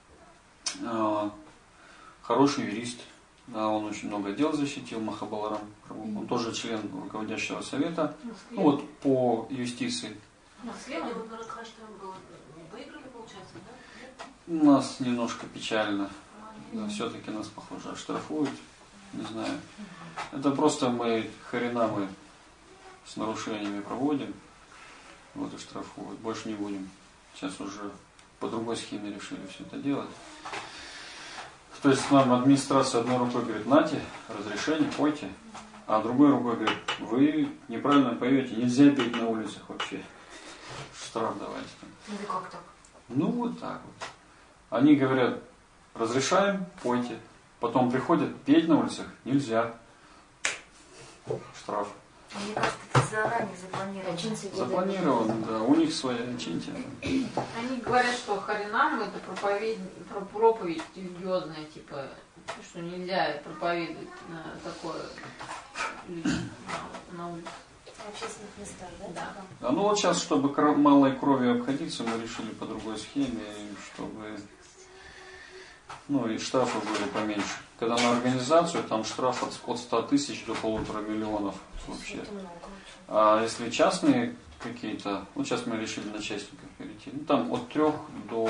э, хороший юрист. Да, он очень много дел защитил, Махабаларам. Он тоже член руководящего совета. Ну, вот по юстиции. Сегодня вот на Радхаштаме было. Выиграли, получается, да? У нас немножко печально. Да, все-таки нас, похоже, оштрафуют. Не знаю. Это просто мы харинамы с нарушениями проводим. Вот и штрафуют. Больше не будем. Сейчас уже по другой схеме решили все это делать. То есть нам администрация одной рукой говорит, нате, разрешение, пойте, а другой рукой говорит, вы неправильно поете, нельзя петь на улицах вообще. Штраф давайте. Ну и как так? Ну вот так вот. Они говорят, разрешаем, пойте. Потом приходят, петь на улицах нельзя. Штраф. Мне кажется, это заранее запланировано. Запланировано, да. У них своя очиньте. Они говорят, что Харинам это проповедь, про- проповедь религиозная, типа, что нельзя проповедовать на такое на, на улице. В общественных местах, да? Да. А ну вот сейчас, чтобы кро- малой кровью обходиться, мы решили по другой схеме, чтобы ну и штрафы были поменьше. Когда на организацию, там штраф от, от ста тысяч до полутора миллионов вообще. Это много. А если частные какие-то, ну сейчас мы решили на частников перейти, ну там от трех до,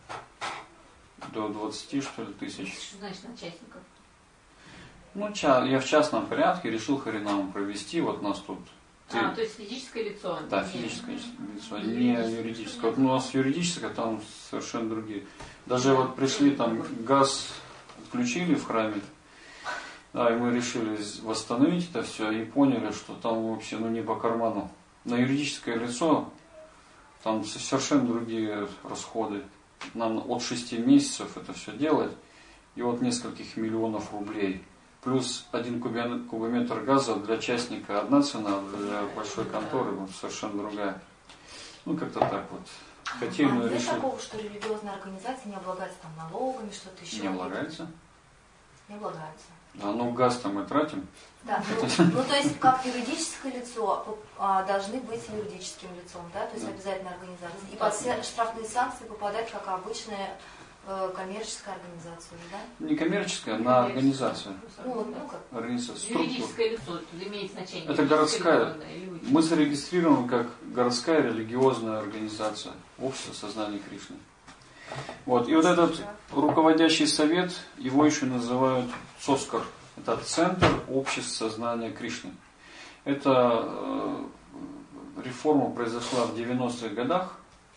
до двадцати что ли тысяч. Что значит начальников? Ну ча- я в частном порядке решил Харинам провести, вот нас тут. Ты- А, то есть физическое лицо? Да, Нет. физическое лицо, не юридическое. Вот у нас юридическое, там совершенно другие. Даже вот пришли, там газ отключили в храме, да, и мы решили восстановить это все и поняли, что там вообще ну не по карману. На юридическое лицо там совершенно другие расходы. Нам от шести месяцев это все делать и от нескольких миллионов рублей. Плюс один кубометр газа для частника одна цена, для большой конторы вот, совершенно другая. Ну, как-то так вот. Хотели, а но нет решили. такого, что религиозная организация не облагается там налогами, что-то еще? Не облагается. Не облагается. А ну газ-то мы тратим. Да, ну, ну то есть как юридическое лицо а, должны быть юридическим лицом, да, то есть Да. обязательно организация. И под все штрафные санкции попадает как обычная э, коммерческая организация, да? Не коммерческая, на организацию. Ну вот, ну как. Организация, структура. Юридическое лицо, тут имеет значение. Это Юридическое городская. лицо, да, или вы- Мы зарегистрированы как городская религиозная организация Общество сознания Кришны. Вот. И вот этот руководящий совет, его еще называют ЦОСКАР. Это Центр общества сознания Кришны. Эта э, реформа произошла в девяностых годах,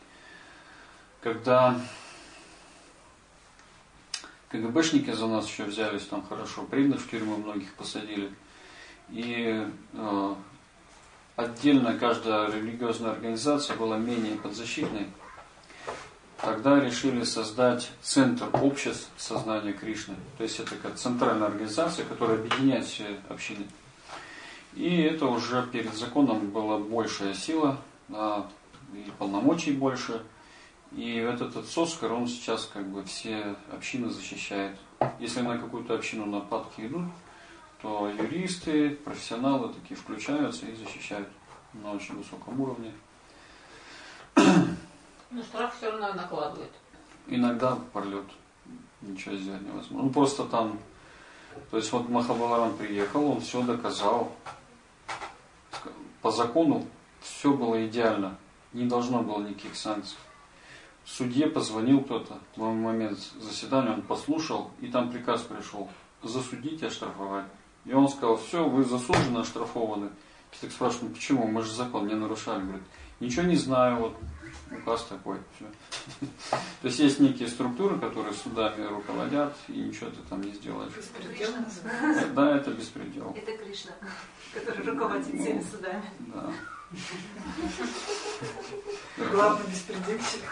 когда КГБшники за нас еще взялись там хорошо, преданных в тюрьму многих посадили. И э, отдельно каждая религиозная организация была менее подзащитной. Тогда решили создать Центр обществ сознания Кришны. То есть это как центральная организация, которая объединяет все общины. И это уже перед законом была большая сила, да, и полномочий больше. И этот, этот ЦОСКАР, он сейчас как бы все общины защищает. Если на какую-то общину нападки идут, то юристы, профессионалы такие включаются и защищают на очень высоком уровне. Ну, штраф все равно накладывает. Иногда пролет, ничего сделать невозможно. Ну просто там, то есть вот Махабаларам приехал, он все доказал. По закону все было идеально, не должно было никаких санкций. Судье позвонил кто-то в момент заседания, он послушал, и там приказ пришел: засудить и оштрафовать. И он сказал: все, вы засужены, оштрафованы. Так спрашивают: почему? Мы же закон не нарушали. Говорит: ничего не знаю, вот указ такой. Все. То есть есть некие структуры, которые судами руководят, и ничего ты там не сделаешь. Беспредел. Да, это беспредел. Это Кришна, который руководит всеми судами. Да. Главный беспредельщик.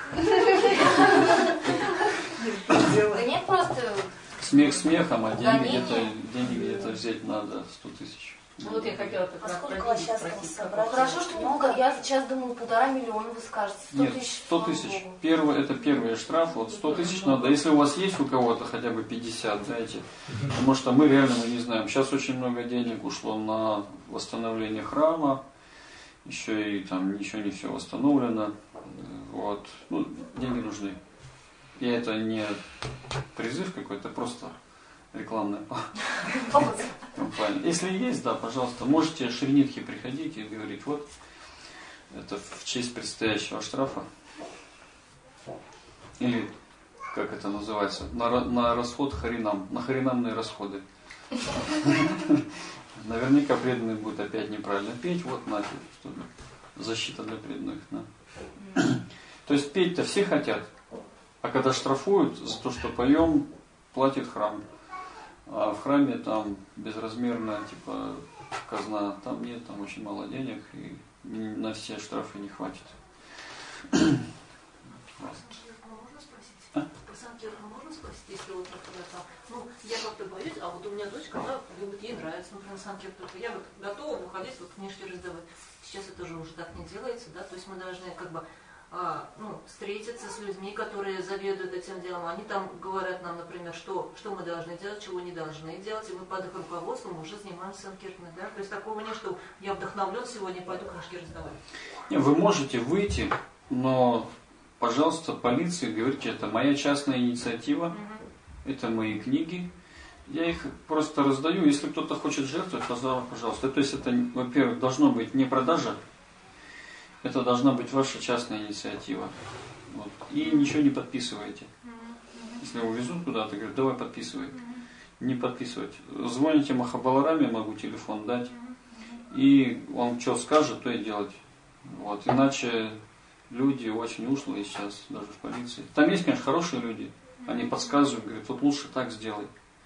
Да нет, просто Смех смехом, а деньги Гонение. где-то, деньги где-то взять надо сто тысяч. Ну, вот я хотела как А раз сколько про вас деньги сейчас там спросить. собрать? какой- Хорошо, что много. Я сейчас думала, полтора миллиона вы скажете. Сто Нет, тысяч. сто слава тысяч. Богу. Первый, это первый штраф, вот сто тысяч надо. Если у вас есть у кого-то хотя бы пятьдесят, знаете, потому что мы реально мы не знаем. Сейчас очень много денег ушло на восстановление храма, еще и там ничего не все восстановлено. Вот. Ну, деньги нужны. И это не призыв какой-то, просто рекламная Опыт. компания. Если есть, да, пожалуйста, можете шринитхи приходить и говорить: вот, это в честь предстоящего штрафа. Или, как это называется, на, ра- на расход харинам, на харинамные расходы. Наверняка преданные будут опять неправильно петь, вот нафиг, что защита для преданных. Да. То есть петь-то все хотят, а когда штрафуют за то, что поем, платит храм. А в храме там безразмерная типа казна, там нет, там очень мало денег, и на все штрафы не хватит. Можно спросить? А? Про Санкирхен можно спросить, если вот например, там, ну, я как-то боюсь, а вот у меня дочка, она любит, ей нравится, например, Санкирхен, я вот готова выходить, вот книжки раздавать. Сейчас это же уже так не делается, да, то есть мы должны как бы а, ну, встретиться с людьми, которые заведуют этим делом. Они там говорят нам, например, что, что мы должны делать, чего не должны делать, и мы под их руководством уже занимаемся Санкирхеном, да. То есть такого нет, что я вдохновлен сегодня, пойду книжки раздавать. Не, вы можете выйти, но, пожалуйста, полиции говорите, это моя частная инициатива, угу. Это мои книги. Я их просто раздаю. Если кто-то хочет жертвовать, пожалуйста. То есть это, во-первых, должно быть не продажа, это должна быть ваша частная инициатива. Вот. И ничего не подписывайте. Если его везут куда-то, говорят, давай подписывай. Не подписывать. Звоните Махабалараме, могу телефон дать. И он что скажет, то и делать. Вот. Иначе люди очень ушлые сейчас, даже в полиции. Там есть, конечно, хорошие люди. Они подсказывают, говорят, вот лучше так сделай.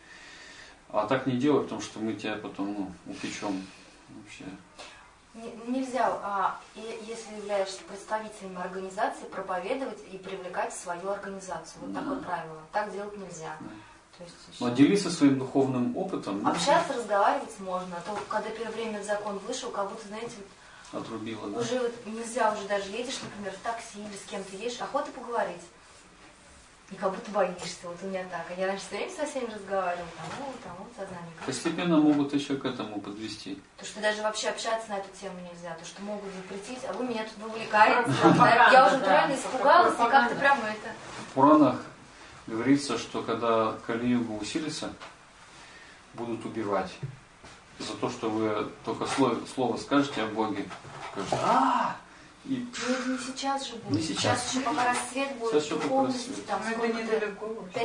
А так не делай, потому что мы тебя потом ну, упечем. Вообще. Нельзя, а, если являешься представителем организации, проповедовать и привлекать в свою организацию. Вот да. Такое правило. Так делать нельзя. Да. То есть, но делиться своим духовным опытом. Общаться, разговаривать можно. А то, когда первое время этот закон вышел, кого-то, знаете, отрубило, да? Уже вот нельзя, уже даже едешь, например, в такси или с кем-то едешь, охота поговорить. И как будто боишься, вот у меня так. А я раньше все время со всеми разговаривала, тому, тому, сознание. Постепенно могут еще к этому подвести. То, что даже вообще общаться на эту тему нельзя, то, что могут запретить, а вы меня тут вовлекаете. Я уже натурально испугалась, и как-то прямо это... В Пуранах говорится, что когда Кали-юга усилится, будут убивать. За то, что вы только слово, слово скажете о Боге. Скажете, а И... Ну, не сейчас же будет. Не сейчас. Сейчас еще пока рассвет будет. Сейчас духовности. Там это недалеко. Пять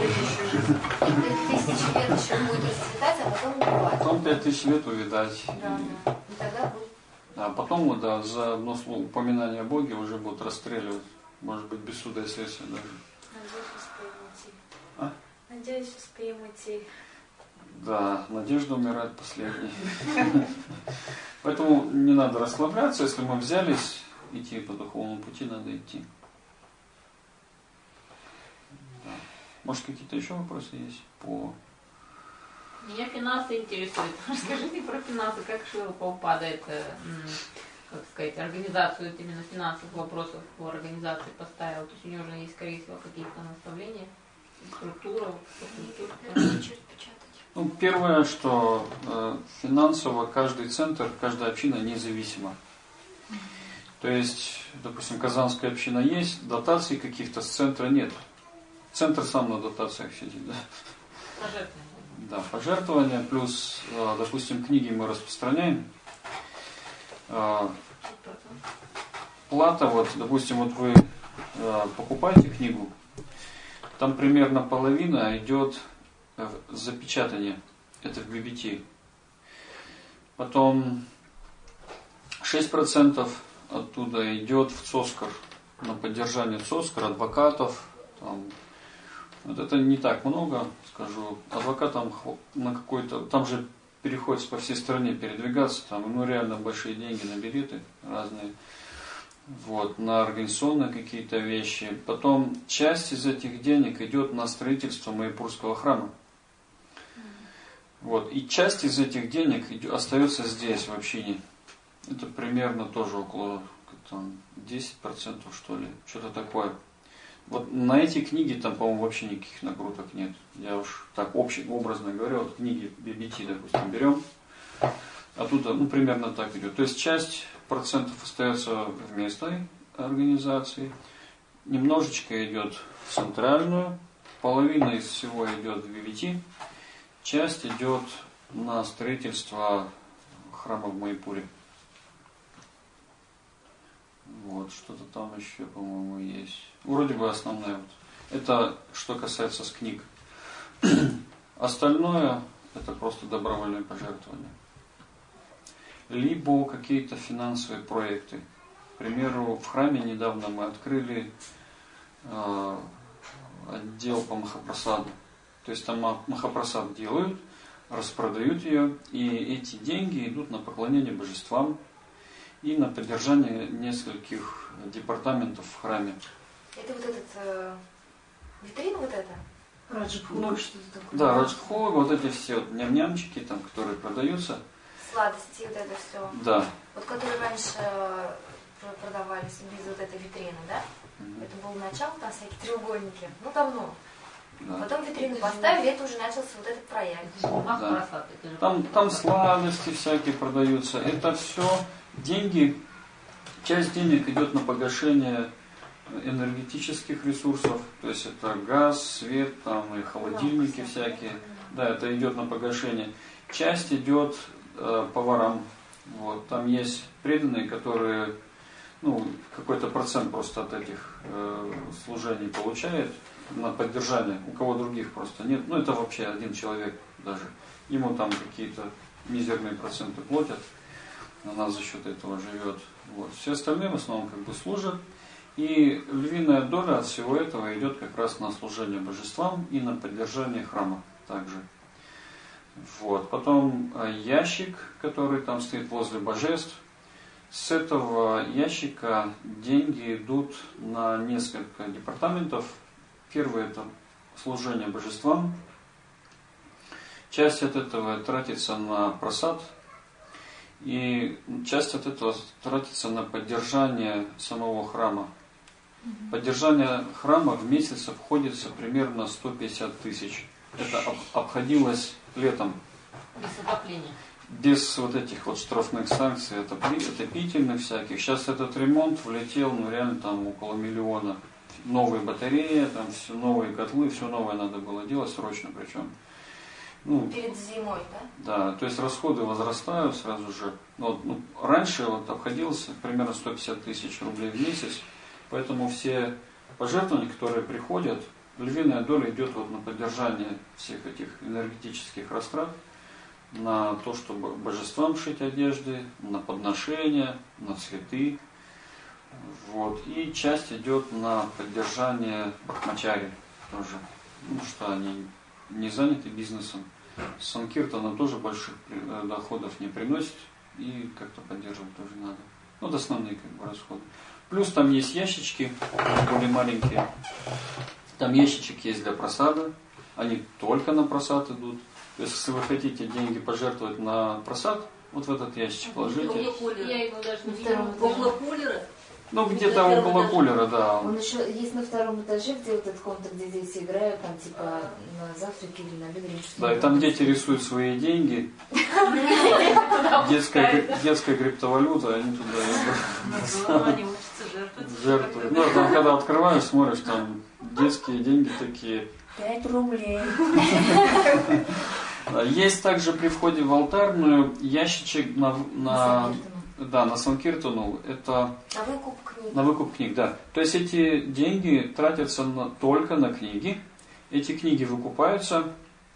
тысяч лет еще будет расцветать, а потом убивать. Потом пять тысяч лет увидать. Да, и... да. И тогда будет. А потом, вот, да, за одно слово упоминание о Боге уже будут расстреливать. Может быть, без суда и следствия даже. Надеюсь, успеем уйти. А? Надеюсь, успеем уйти. Да, надежда умирает последней. Поэтому не надо расслабляться. Если мы взялись идти по духовному пути, надо идти. Да. Может, какие-то еще вопросы есть по... Меня финансы интересуют. Расскажите про финансы, как Шрила Прабхупада это, как сказать, организацию именно финансовых вопросов в организации поставил. То есть у него уже есть, скорее всего, какие-то наставления, структура, структура. Ну, первое, что э, финансово каждый центр, каждая община независима. То есть, допустим, Казанская община есть, дотаций каких-то с центра нет. Центр сам на дотациях сидит, да? Пожертвования. Да, пожертвования, плюс, э, допустим, книги мы распространяем. Э, плата, вот, допустим, вот вы э, покупаете книгу, там примерно половина идет запечатание, это в би би ти. Потом шесть процентов оттуда идет в ЦОСКР, на поддержание ЦОСКР, адвокатов. Там, вот это не так много, скажу. Адвокатам на какой-то, там же приходится по всей стране передвигаться, там ну, реально большие деньги на билеты разные. Вот, на организационные какие-то вещи. Потом часть из этих денег идет на строительство Майяпурского храма. Вот, и часть из этих денег идет, остается здесь, в общине. Это примерно тоже около там, десять процентов, что ли, что-то такое. Вот на эти книги там, по-моему, вообще никаких нагрузок нет. Я уж так общий, образно говорю, вот книги би би ти, допустим, берем. Оттуда, ну, примерно так идет. То есть часть процентов остается в местной организации, немножечко идет в центральную, половина из всего идет в би би ти, часть идет на строительство храма в Майяпуре. Вот, что-то там еще, по-моему, есть. Вроде бы основное. Вот. Это что касается с книг. Остальное это просто добровольные пожертвования. Либо какие-то финансовые проекты. К примеру, в храме недавно мы открыли э, отдел по Махапрасаду. То есть там Махапрасад делают, распродают ее, и эти деньги идут на поклонение божествам и на поддержание нескольких департаментов в храме. Это вот этот, э, витрина вот эта? Раджабхога, Ну, что-то такое. Да, раджабхога, вот эти все вот ням-нямчики, там, которые продаются. Сладости, вот это все. Да. Вот которые раньше э, продавались без вот этой витрины, да? Мгм. Это было начало, там всякие треугольники. Ну, давно. Да. Потом витрину поставили, это уже начался вот этот проект. Это же Махапрасад, это же Там, там сладости всякие продаются. Это все деньги, часть денег идет на погашение энергетических ресурсов, то есть это газ, свет, там и холодильники всякие. Да, это идет на погашение. Часть идет э, поварам. Вот. Там есть преданные, которые ну, какой-то процент просто от этих э, служений получает на поддержание. У кого других просто нет. Ну, это вообще один человек даже. Ему там какие-то мизерные проценты платят. Она за счет этого живет. Вот. Все остальные в основном как бы служат. И львиная доля от всего этого идет как раз на служение божествам и на поддержание храма также. Вот. Потом ящик, который там стоит возле божеств. С этого ящика деньги идут на несколько департаментов. Первый – это служение божествам. Часть от этого тратится на просад. И часть от этого тратится на поддержание самого храма. Поддержание храма в месяц обходится примерно сто пятьдесят тысяч. Это обходилось летом. без отопления. Без вот этих вот штрафных санкций, отопительных всяких. Сейчас этот ремонт влетел, ну реально там около миллиона. Новые батареи, там все новые котлы, все новое надо было делать срочно причем. Ну, Перед зимой, да? да, то есть расходы возрастают сразу же. Вот, ну, раньше вот обходилось примерно сто пятьдесят тысяч рублей в месяц, поэтому все пожертвования, которые приходят, львиная доля идет вот на поддержание всех этих энергетических растрат, на то, чтобы божествам шить одежды, на подношения, на цветы. Вот. И часть идет на поддержание брахмачари тоже, ну, что они не заняты бизнесом. Санкиртана тоже больших доходов не приносит, и как-то поддерживать тоже надо. Вот основные как бы расходы. Плюс там есть ящички, более маленькие. Там ящичек есть для просада, они только на просад идут. То есть, если вы хотите деньги пожертвовать на просад, вот в этот ящичек положите. Я его даже не втором видела. Около кулера? Ну, где-то около кулера, да. Он еще есть на втором этаже, где вот этот контур, где дети играют, там типа на завтраке или на обед. Да, и там дети рисуют свои деньги. Детская, детская криптовалюта, они туда Они учатся жертвовать. жертвуют. Ну, там, когда открываешь, смотришь, там детские деньги такие. Пять рублей. Есть также при входе в алтарную ящичек на, на, да, на Санкиртану. Это На выкуп книг. на выкуп книг, да. То есть эти деньги тратятся на, только на книги. Эти книги выкупаются.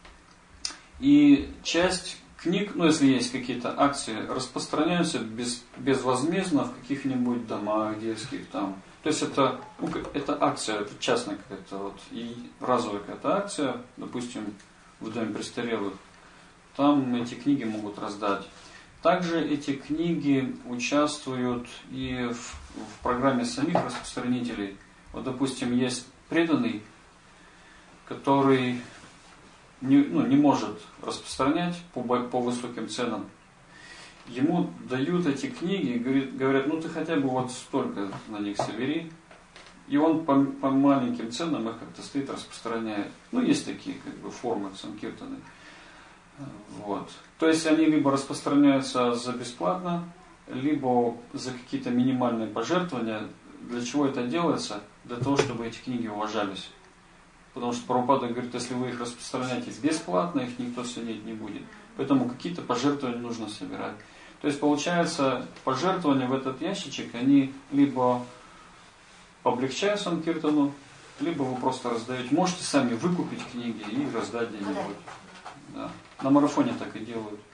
И часть книг, ну если есть какие-то акции, распространяются без, безвозмездно в каких-нибудь домах детских там. То есть это, ну, это акция, это частная какая-то вот, и разовая какая-то акция, допустим, в доме престарелых. Там эти книги могут раздать. Также эти книги участвуют и в, в программе самих распространителей. Вот, допустим, есть преданный, который не, ну, не может распространять по, по высоким ценам. Ему дают эти книги и говорят, говорят, ну ты хотя бы вот столько на них собери. И он по, по маленьким ценам их как-то стоит, распространяет. Ну, есть такие как бы формы санкиртаны. Вот. То есть они либо распространяются за бесплатно, либо за какие-то минимальные пожертвования. Для чего это делается? Для того, чтобы эти книги уважались. Потому что Прабхупада говорит, если вы их распространяете бесплатно, их никто ценить не будет. Поэтому какие-то пожертвования нужно собирать. То есть получается, пожертвования в этот ящичек, они либо облегчают санкиртану, либо вы просто раздаете. Можете сами выкупить книги и раздать где-нибудь. Да. На марафоне так и делают.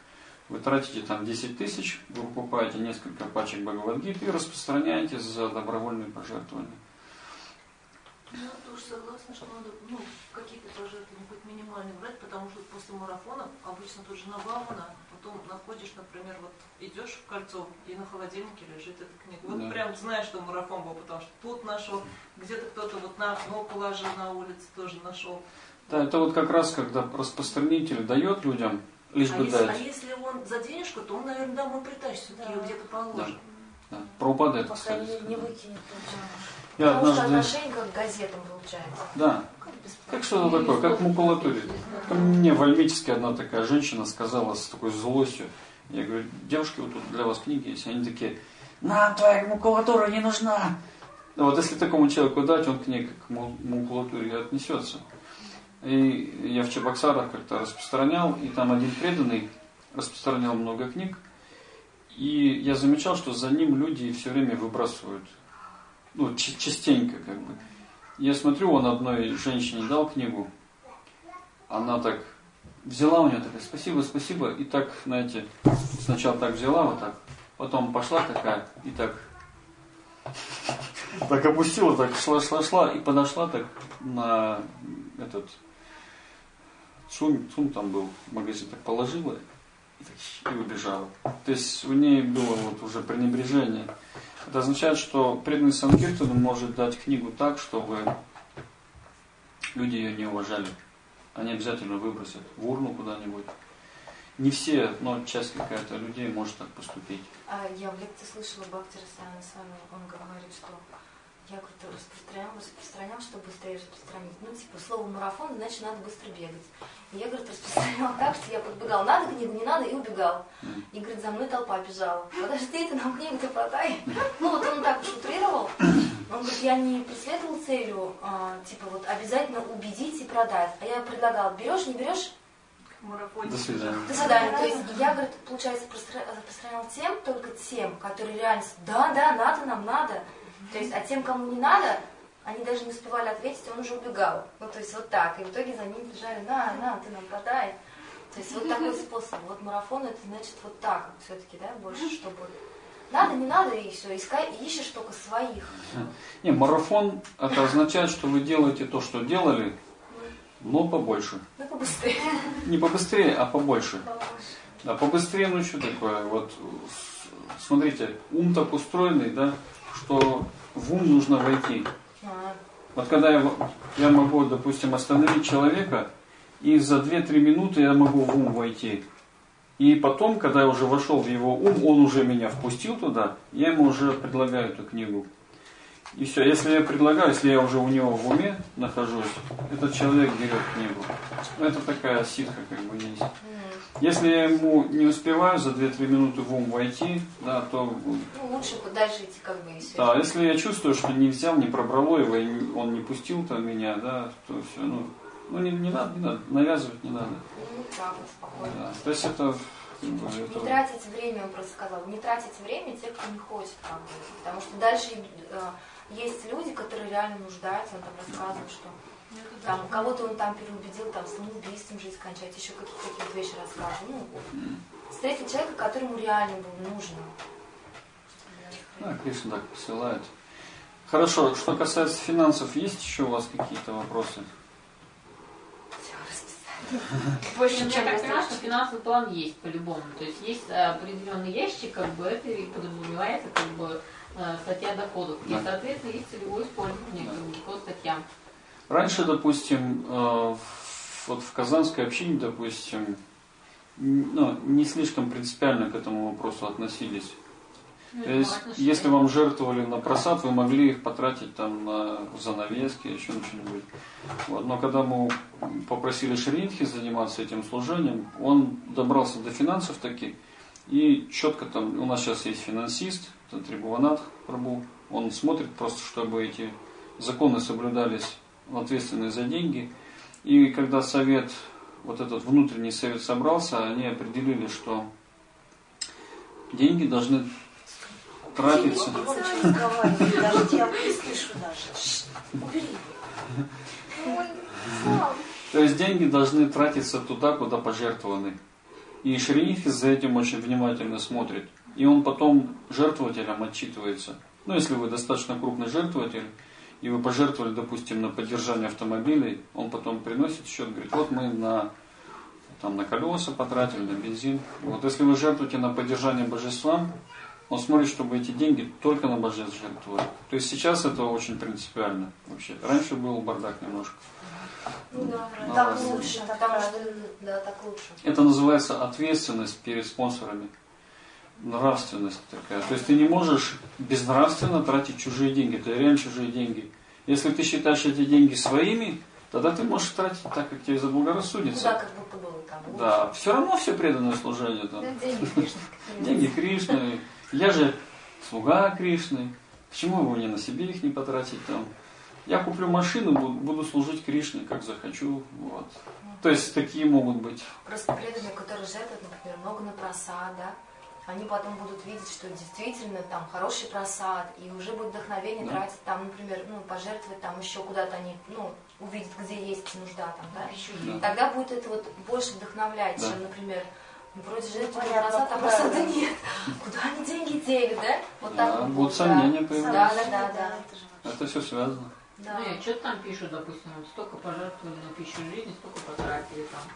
Вы тратите там десять тысяч, вы покупаете несколько пачек Бхагавад-гиты и распространяете за добровольные пожертвования. Я тоже согласна, что надо ну, какие-то пожертвования хоть минимальные брать, потому что после марафона обычно тут же набавано, потом находишь, например, вот идешь в Кольцо и на холодильнике лежит эта книга. Вот Да. прям знаешь, что марафон был, потому что тут нашел, где-то кто-то вот на окно положил на улице, тоже нашел. Да, это вот как раз, когда распространитель дает людям, лишь А бы если, дать. а если он за денежку, то он, наверное, домой притащит, все-таки Да. ее где-то положит. Да. Прабхупада это, По кстати, крайней мере, не сказал. выкинет. Я Потому что однажды... отношение как к газетам получается. Да. Как бесплатно. Как что-то такое, как в макулатуре. Мне в Альметьевске одна такая женщина сказала с такой злостью. Я говорю, девушки, вот тут для вас книги есть. Они такие, нам твоя макулатура не нужна. Да вот если такому человеку дать, он к ней как к макулатуре отнесется. И я в Чебоксарах как-то распространял, и там один преданный распространял много книг. И я замечал, что за ним люди все время выбрасывают. Ну, частенько как бы. Я смотрю, он одной женщине дал книгу. Она так взяла у нее, такая, спасибо, спасибо. И так, знаете, сначала так взяла, вот так. Потом пошла такая, и так. Так опустила, так шла, шла, шла. И подошла так на этот цум, цум там был в магазине, так положила. И, так, и убежала. То есть у ней было вот уже пренебрежение. Это означает, что преданный Санкиртану может дать книгу так, чтобы люди ее не уважали. Они обязательно выбросят в урну куда-нибудь. Не все, но часть какая-то людей может так поступить. А я в лекции слышала Бхакти Расаяна Свами, он говорит, что я как-то распространял, распространял, чтобы быстрее распространить. Ну, типа, слово марафон, значит, надо быстро бегать. И я, говорит, распространял так, что я подбегал, надо книгу, не надо, и убегал. И, говорит, за мной толпа бежала. Подожди, ты нам книгу-то подай. Ну, вот он так уж утрировал. Он говорит, я не преследовал целью, а, типа, вот обязательно убедить и продать. А я предлагал, берешь, не берешь? Марафон. До свидания. До свидания. То есть я, говорит, получается, распространял тем, только тем, которые реально, да, да, надо нам, надо. То есть, а тем, кому не надо, они даже не успевали ответить, он уже убегал. Ну, то есть, вот так. И в итоге за ним бежали, на, на, ты нам подай. То есть, вот такой способ. Вот марафон, это значит вот так все-таки, да, больше, чтобы... Надо, не надо, и все. Искай, ищешь только своих. Не, марафон, это означает, что вы делаете то, что делали, но побольше. Ну, побыстрее. Не побыстрее, а побольше. Да, побыстрее, ну что такое? Вот, смотрите, ум так устроенный, да, что в ум нужно войти. А, Вот когда я, я могу, допустим, остановить человека, и за две-три минуты я могу в ум войти. И потом, когда я уже вошел в его ум, он уже меня впустил туда, я ему уже предлагаю эту книгу. И все, если я предлагаю, если я уже у него в уме нахожусь, этот человек берет книгу. Это такая ситха как бы есть. Если я ему не успеваю за две-три минуты в ум войти, да, то... ну, лучше дальше идти как бы и все. Да, если я чувствую, что не взял, не пробрало его, и он не пустил-то меня, да, то все, ну, ну не, не надо, не надо, навязывать не надо. Ну, так вот, спокойно. Да. То есть это... Не это... тратить время, он просто сказал, не тратить время те, кто не хочет, как бы. Потому что дальше э, есть люди, которые реально нуждаются, он там рассказывал, что там кого-то он там переубедил, там самоубийством жизнь кончать, еще какие-то такие вот вещи рассказывал. Ну, встретил человека, которому реально было нужно. Да, Кришна так посылает. Хорошо, что касается финансов, есть еще у вас какие-то вопросы? Больше, Я чем так я понимаю, знаю. что финансовый план есть по-любому. То есть есть определенный ящик, как бы это и подразумевается как бы статья доходов. И, Да. соответственно, есть целевое использование Да. как бы, по статьям. Раньше, допустим, э, вот в казанской общине, допустим, ну, не слишком принципиально к этому вопросу относились. Ну, То есть, если вам жертвовали на просад, вы могли их потратить там на занавески, еще на что-нибудь. Вот. Но когда мы попросили Шринитхи заниматься этим служением, он добрался до финансов таки, и четко там, у нас сейчас есть финансист, это Трибхуванатх Прабху, он смотрит просто, чтобы эти законы соблюдались, ответственные за деньги. И когда совет, вот этот внутренний совет собрался, они определили, что деньги должны тратиться. Даже я не слышу даже. Убери. То есть деньги должны тратиться туда, куда пожертвованы. И Шринитхи за этим очень внимательно смотрит. И он потом жертвователям отчитывается. Ну, если вы достаточно крупный жертвователь, и вы пожертвовали, допустим, на поддержание автомобилей, он потом приносит счет, говорит, вот мы на, там, на колеса потратили, на бензин. Вот если вы жертвуете на поддержание божествам, он смотрит, чтобы эти деньги только на божеств жертвовали. То есть сейчас это очень принципиально вообще. Раньше был бардак немножко. Ну да, Ну, так ладно. лучше, потому что, да, так лучше. Это называется ответственность перед спонсорами. Нравственность такая. То есть ты не можешь безнравственно тратить чужие деньги. Это реально чужие деньги. Если ты считаешь эти деньги своими, тогда ты можешь тратить так, как тебе заблагорассудится. Ну да, как будто было там лучше. Да, все равно все преданное служение там. Да, деньги Кришны. Деньги Кришны. Я же слуга Кришны. Почему его не на себе их не потратить там? Я куплю машину, буду, буду служить Кришне, как захочу. Вот. То есть такие могут быть. Просто преданные, которые жертвуют, например, много на просад, да, они потом будут видеть, что действительно там хороший просад, и уже будет вдохновение Да. тратить там, например, ну, пожертвовать там еще куда-то они, ну, увидят, где есть нужда там, да, Да. тогда будет это вот больше вдохновлять, Да. чем, например, ну, вроде же это Понятно, просад, а куда просада это? нет. Куда они деньги дели, да? Вот Да, так вот будут будет, сомнения да. появляться. Да, да, да, да. Это же вообще. Это все связано. Да. Ну, и что там пишут, допустим, вот столько пожертвовали на пищу жизни, столько потратили там.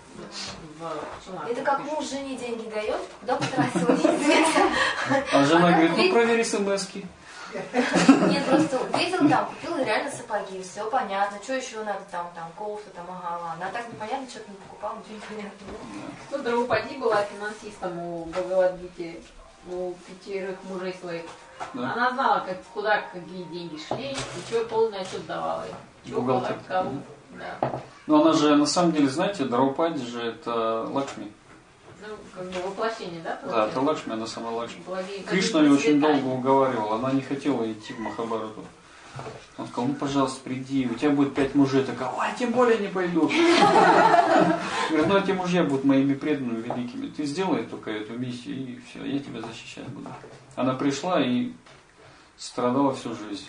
В пчелах Это как пишут. муж жене деньги дает, куда потратил, неизвестно. А жена Она говорит, ну ведь- проверь смс-ки. Нет, просто увидел там, купил реально сапоги, все понятно, что еще надо там, там, кофту, там, ага, ладно. А так непонятно, что-то не покупал, ничего не понятно. Ну, Драупади была финансистом у Бхагавадгиты, у пятерых мужей своих. Да. Она знала, как, куда какие деньги шли, и что полный отчет давала им. Чё Бухгалтер. было, кому. Да. Но она же, на самом деле, знаете, Драупади же это Лакшми. Ну, как бы воплощение, да? Да, это Лакшми, она сама Лакшми. Благие- Кришна ее очень цветами. долго уговаривал, она не хотела идти в Махабарату. Он сказал, ну пожалуйста, приди, у тебя будет пять мужей. Такая, ой, тем более не пойду. Говорит, ну эти мужья будут моими преданными великими. Ты сделай только эту миссию, и все, я тебя защищать буду. Она пришла и страдала всю жизнь.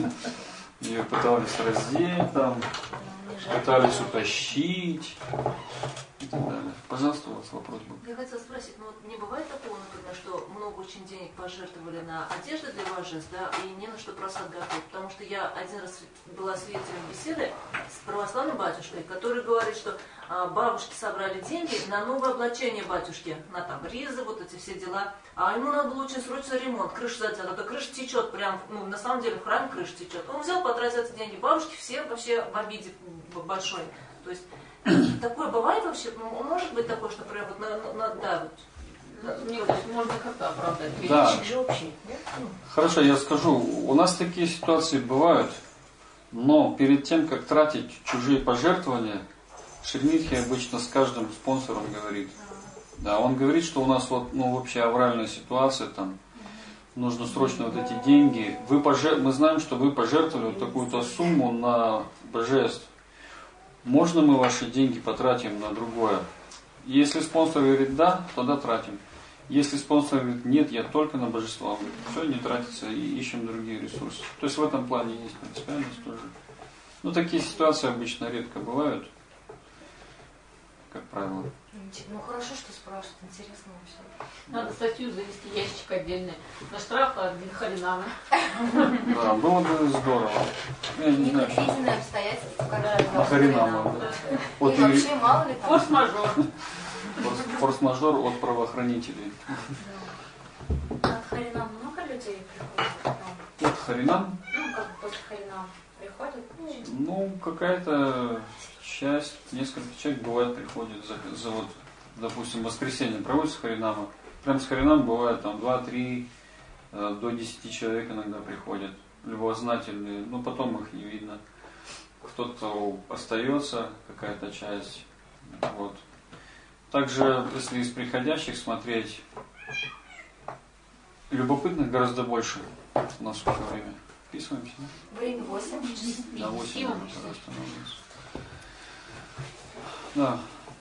Ее пытались раздеть, там, пытались утащить и так далее. Пожалуйста, у вас вопрос был. Я хотела спросить, ну вот не бывает такого, например, что много очень денег пожертвовали на одежду для божеств, да, и не на что просад готовить? Потому что я один раз была свидетелем беседы с православным батюшкой, который говорит, что а, бабушки собрали деньги на новое облачение батюшки, на там ризы, вот эти все дела, а ему надо было очень срочно ремонт, крыша задела, а то крыша течет прям, ну на самом деле в храме крыша течет. Он взял, потратил эти деньги, бабушки все вообще в обиде большой. То есть такое бывает вообще? Ну, может быть такое, что прям вот на, на, на- да, вот. Мне кажется, можно как-то оправдать. Да. Перечень же общий. Да? Ну, Хорошо, я скажу, у нас такие ситуации бывают, но перед тем, как тратить чужие пожертвования, Шринитхи обычно с каждым спонсором говорит. Да, он говорит, что у нас вот, ну, вообще авральная ситуация, там, нужно срочно вот эти деньги. Вы пожер... Мы знаем, что вы пожертвовали вот такую-то сумму на божеств. Можно мы ваши деньги потратим на другое? Если спонсор говорит да, тогда тратим. Если спонсор говорит нет, я только на божества, все, не тратится и ищем другие ресурсы. То есть в этом плане есть принципиальность тоже. Но такие ситуации обычно редко бывают, как правило. Ну хорошо, что спрашивают, интересно вообще. Надо статью завести, ящик отдельный. На штраф от Харинамы. Да, было бы здорово. Я не знаю, что Непредвиденные обстоятельства, когда Харинама. Да. Вот И и вообще мало ли там. Форс-мажор. форс- форс-мажор от правоохранителей. А в Харинам много людей приходит? Ну, Вот Харинам, ну, как после Харинам приходят? ну, какая-то часть, несколько человек бывает приходит за, за вот, допустим, в воскресенье проводится Харинама. Прям с Харинам бывает там два-три, э, до десяти человек иногда приходят, любознательные, но потом их не видно. Кто-то остается, какая-то часть. Вот. Также, если из приходящих смотреть, любопытных гораздо больше. У нас сколько время? Вписываемся, да? Время восемь. Да, восемь Сила. минут остановилось. Да.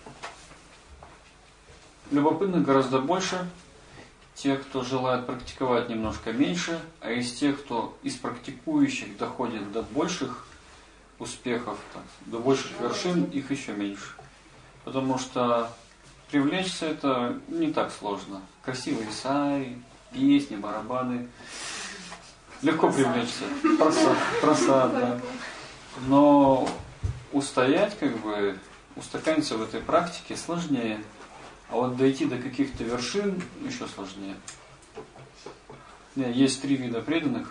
Любопытных гораздо больше. Тех, кто желает практиковать, немножко меньше. А из тех, кто из практикующих доходит до больших успехов, так, до больших вершин, их еще меньше. Потому что привлечься это не так сложно. Красивые сари, песни, барабаны. Легко привлечься. Просад, просад, да. Но устоять, как бы, устаканиться в этой практике сложнее. А вот дойти до каких-то вершин еще сложнее. Есть три вида преданных.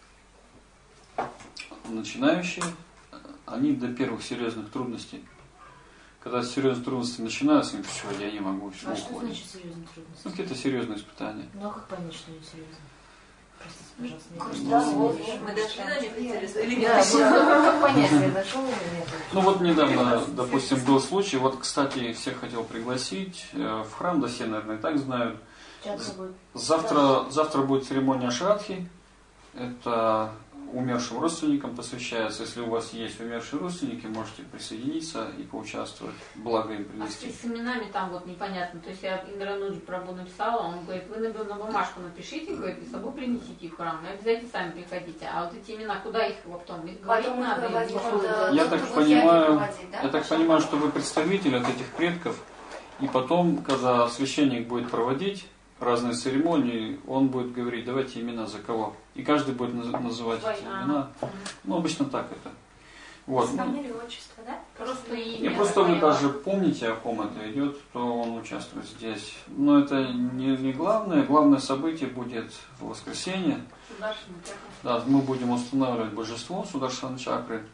Начинающие, они до первых серьезных трудностей. Когда серьезные трудности начинаются, им все, я не могу, все А уходит. что значит серьезные трудности? Ну, какие-то серьезные испытания. Ну, а как понять, что они серьезные? Простите, пожалуйста. Может, не да, понимаю. вот, Мы дошли до них, интересно, или Да, нет? вот как понять, я дошел или нет? Ну вот недавно, допустим, был случай, вот, кстати, всех хотел пригласить э, в храм, да все, наверное, и так знают. Чакра будет. Завтра, завтра будет церемония Шрадхи. Это умершим родственникам посвящается. Если у вас есть умершие родственники, можете присоединиться и поучаствовать, благо им А с принести. с именами там вот непонятно. То есть я Индрануджи Прабху написала, он говорит, вы на на бумажку напишите, говорит, и с собой принесите в храм. И обязательно сами приходите. А вот эти имена, куда их потом? Их говорить Потом их надо? проводить, или вот, что? э, Я тот, так кто будет яги понимаю, проводить, да? я так понимаю, что вы представитель от этих предков, и потом, когда священник будет проводить разные церемонии, он будет говорить, давайте имена за кого. И каждый будет наз- называть Свои, эти а. имена. Ну, обычно так это. Вот. Фамилия, отчество, да? Просто И имя. просто вы поняла. даже помните, о ком это идет, кто он участвует здесь. Но это не, не главное. Главное событие будет в воскресенье. Сударшина, как Да, мы будем устанавливать божество Сударшана чакры.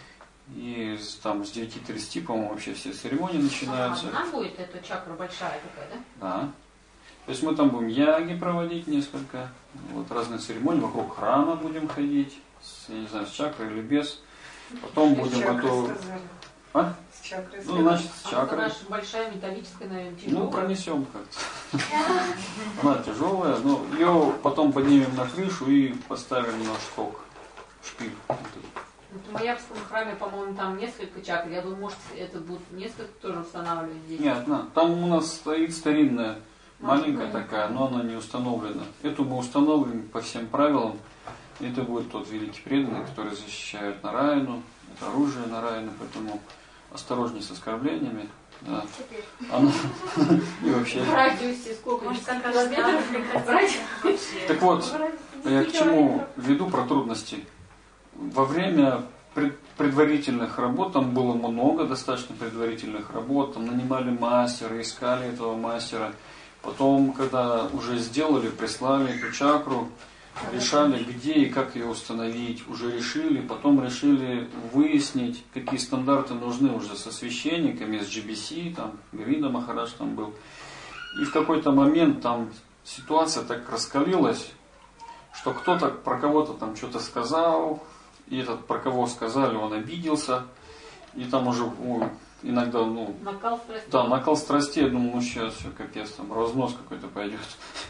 И с- там с девяти тридцати, по-моему, вообще все церемонии начинаются. Она будет, эта чакра большая такая, да? Да. То есть мы там будем яги проводить несколько, вот разные церемонии, вокруг храма будем ходить, с, я не знаю, с чакрой или без. Потом будем Чакры эту... сказали. А? С чакрой Ну, значит, с А чакрой. она же большая, металлическая, наверное, Ну, тяжелая. пронесем как-то. Она тяжелая, но ее потом поднимем на крышу и поставим на шток, шпиль. Вот в Маябском храме, по-моему, там несколько чакр. Я думаю, может, это будет несколько тоже устанавливать здесь. Нет, одна. Там у нас стоит старинная, маленькая такая, но она не установлена. Эту мы установим по всем правилам. Это будет тот великий преданный, который защищает Нараяну. Это оружие Нараяны, поэтому осторожней с оскорблениями. Да. Теперь. Она... И вообще. В радиусе сколько? Может, десять как километров? раз В радиусе. Так вот, я к чему веду про трудности. Во время пред- предварительных работ, там было много достаточно предварительных работ, там нанимали мастера, искали этого мастера. Потом, когда уже сделали, прислали эту чакру, решали, где и как ее установить, уже решили, потом решили выяснить, какие стандарты нужны уже со священниками, с джи би си, там, Гавинда Махарадж там был. И в какой-то момент там ситуация так раскалилась, что кто-то про кого-то там что-то сказал, и этот, про кого сказали, он обиделся, и там уже ой, иногда, ну, Накал страстей. да, накал страстей, я думал, ну сейчас все, капец, там разнос какой-то пойдет.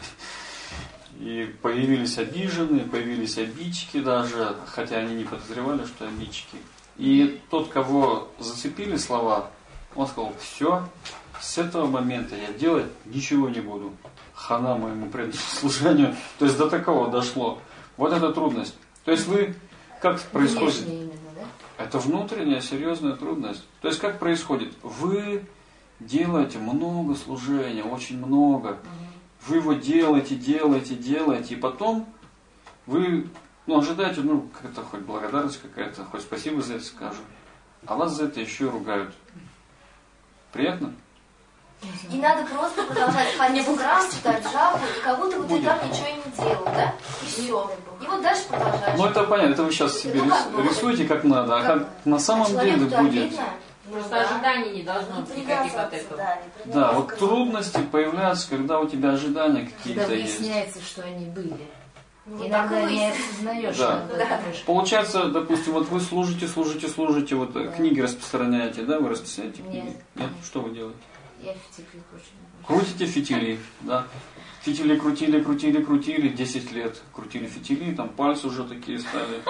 И появились обиженные, появились обидчики даже, хотя они не подозревали, что обидчики. И тот, кого зацепили слова, он сказал, все, с этого момента я делать ничего не буду. Хана моему преданному служению. То есть до такого дошло. Вот это трудность. То есть вы, как происходит? Внешне именно, да? Это внутренняя серьезная трудность. То есть как происходит? Вы делаете много служения, очень много. Вы его делаете, делаете, делаете, и потом вы ну, ожидаете, ну, какая-то хоть благодарность какая-то, хоть спасибо за это скажу. А вас за это еще и ругают. Приятно? И надо просто продолжать ходить в храм, читать джапу, и как будто бы ты Будет. там ничего и не делал, да? И все. И вот дальше продолжаешь. Ну это понятно, это вы сейчас себе Ну, как бы, рисуете как надо, а как на самом деле Человеку-то будет. обидно. Ну, Просто да. ожиданий не должно Не быть никаких от привязываться, этого. да, не Да, привязываться вот к трудности появляются, когда у тебя ожидания Когда какие-то есть. выясняется, что они были. Ну, так и Иногда не выяснилось. осознаешь, Да. когда думаешь, Получается, допустим, вот вы служите, служите, служите, вот э, книги распространяете, да, вы распространяете книги? Нет. Нет? Что вы делаете? я фитиль кручу. Крутите фитили, да. Фитили крутили, крутили, крутили, десять лет крутили фитили, там пальцы уже такие стали.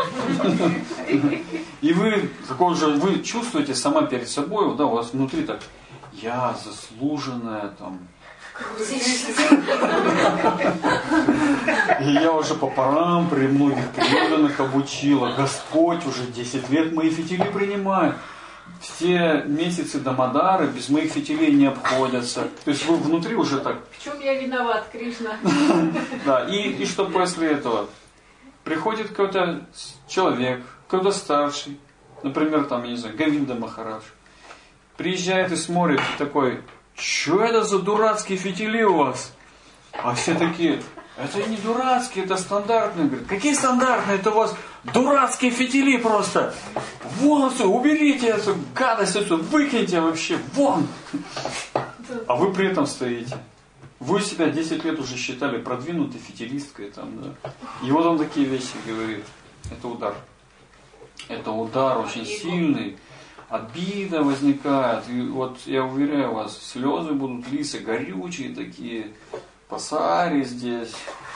И вы такой же, вы чувствуете сама перед собой, да, у вас внутри так, я заслуженная там. И я уже по парам при многих преданных обучила. Господь уже десять лет мои фитили принимает. все месяцы Дамодары без моих фитилей не обходятся. То есть вы внутри уже так... В чем я виноват, Кришна? Да, и, и что после этого? Приходит какой-то человек, какой-то старший, например, там, я не знаю, Говинда Махарадж, приезжает и смотрит, и такой, что это за дурацкие фитили у вас? А все такие, это не дурацкие, это стандартные. Говорят, какие стандартные? Это у вас дурацкие фитили просто. Вон все, уберите эту гадость, эту, выкиньте вообще, вон. А вы при этом стоите. Вы себя десять лет уже считали продвинутой фитилисткой. Там, да? И вот он такие вещи говорит. Это удар. Это удар очень сильный. Обида возникает. И вот я уверяю вас, слезы будут литься, горючие такие. Пасари здесь.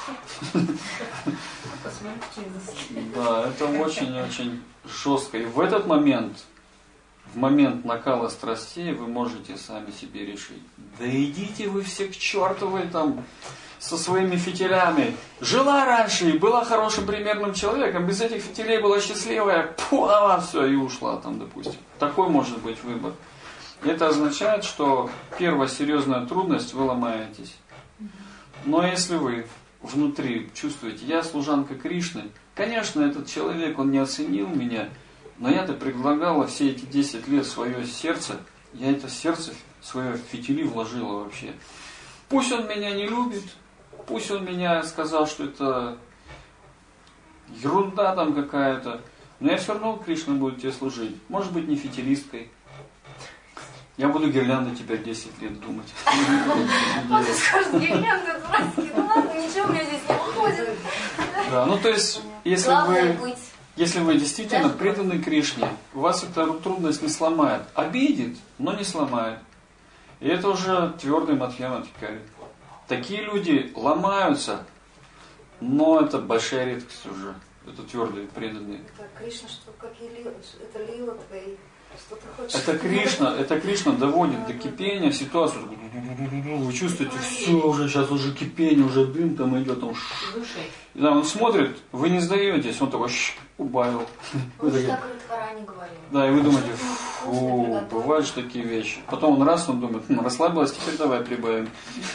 Да, это очень-очень жестко. И в этот момент, в момент накала страстей, вы можете сами себе решить. Да идите вы все к чертовой там со своими фитилями. Жила раньше и была хорошим примерным человеком, без этих фитилей была счастливая, пуала все и ушла там, допустим. Такой может быть выбор. Это означает, что первая серьезная трудность, вы ломаетесь. Но если вы внутри чувствуете, я служанка Кришны, конечно, этот человек, он не оценил меня, но я-то предлагала все эти десять лет свое сердце, я это сердце свое в фитили вложила вообще. Пусть он меня не любит, пусть он меня сказал, что это ерунда там какая-то, но я все равно, Кришна, буду тебе служить. Может быть, не фитилисткой. Я буду гирлянды тебя десять лет думать. Вот и скажут, гирлянды дурацкие, ну ладно, ничего у меня здесь не выходит. Да, ну то есть, если вы, если вы действительно преданы Кришне, вас эта трудность не сломает. Обидит, но не сломает. И это уже твердый Мадхьямадхикари. Такие люди ломаются, но это большая редкость уже. Это твердые, преданные. Так, Кришна, что какие лила, это лила твои. Что ты хочешь? Это Кришна, это Кришна доводит до кипения ситуацию. Вы чувствуете, все уже, сейчас уже кипение, уже дым там идет. Там, и да, он смотрит, вы не сдаетесь, он такой убавил. Он же так в Коране говорил. Да, и вы думаете, фу, бывают же такие вещи. Потом он раз, он думает, хм, расслабилась, теперь давай прибавим.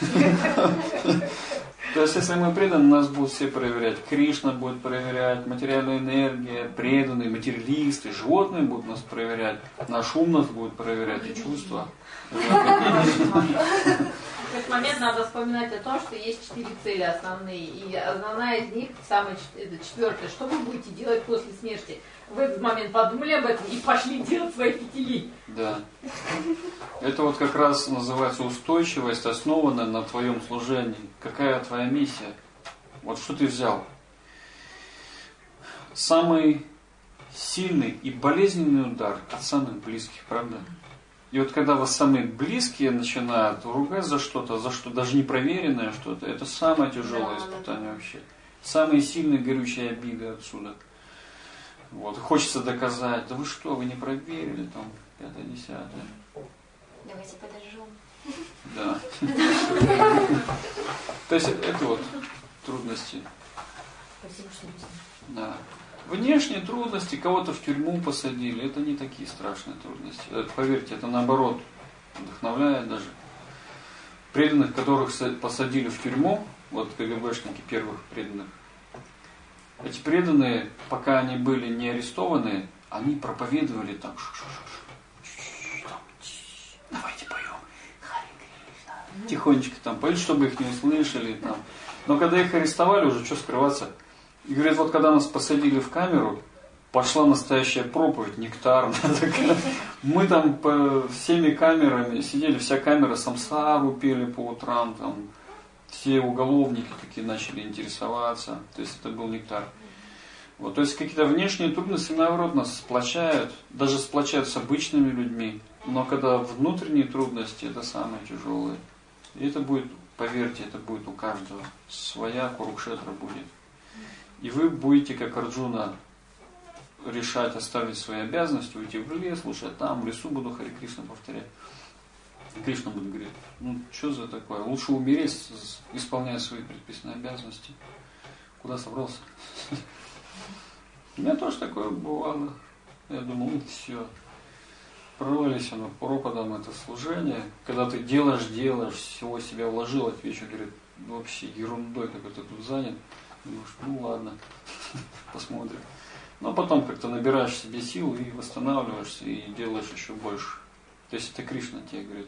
То есть, если мы преданы, нас будут все проверять. Кришна будет проверять, материальная энергия, преданные, материалисты, животные будут нас проверять. Наш ум нас будет проверять и чувства. В этот момент надо вспоминать о том, что есть четыре цели основные. И основная из них, самая четвертая, что вы будете делать после смерти. В этот момент подумали об этом и пошли делать свои фитили. Да. Это вот как раз называется устойчивость, основанная на твоем служении. Какая твоя миссия? Вот что ты взял? Самый сильный и болезненный удар от самых близких, правда? И вот когда вас самые близкие начинают ругать за что-то, за что даже непроверенное что-то, это самое тяжелое да, испытание да. вообще. Самые сильные горючие обиды отсюда. Вот. Хочется доказать, да вы что, вы не проверили, там, пятое, десятое. Давайте подожжем. Да. То есть это вот трудности. Спасибо, что объяснили. Да. Внешние трудности, кого-то в тюрьму посадили, это не такие страшные трудности. Это, поверьте, это наоборот вдохновляет даже. Преданных, которых посадили в тюрьму, вот КГБшники первых преданных, эти преданные, пока они были не арестованы, они проповедовали там, давайте поем, Хари Кришна, тихонечко там поют, чтобы их не услышали. Там. Но когда их арестовали, уже что скрываться. И говорят, вот когда нас посадили в камеру, пошла настоящая проповедь, нектарная такая. Мы там по всеми камерами сидели, вся камера самсару пели по утрам, там, все уголовники такие начали интересоваться. То есть это был нектар. Вот, то есть какие-то внешние трудности, наоборот, нас сплочают, даже сплочают с обычными людьми. Но когда внутренние трудности, это самое тяжелое. И это будет, поверьте, это будет у каждого. Своя Курукшетра будет. И вы будете, как Арджуна, решать оставить свои обязанности, уйти в лес, лучше я там, в лесу буду Хари Кришна повторять. И Кришна будет говорить, ну что за такое, лучше умереть, исполняя свои предписанные обязанности. Куда собрался? У меня тоже такое бывало. Я думал, ну все. прорвались оно пропадом, это служение. Когда ты делаешь, делаешь, всего себя вложил, а тебе еще говорят, вообще ерундой, как ты тут занят. Думаешь, ну ладно, посмотрим. Но потом как-то набираешь себе сил и восстанавливаешься, и делаешь еще больше. То есть это Кришна тебе говорит,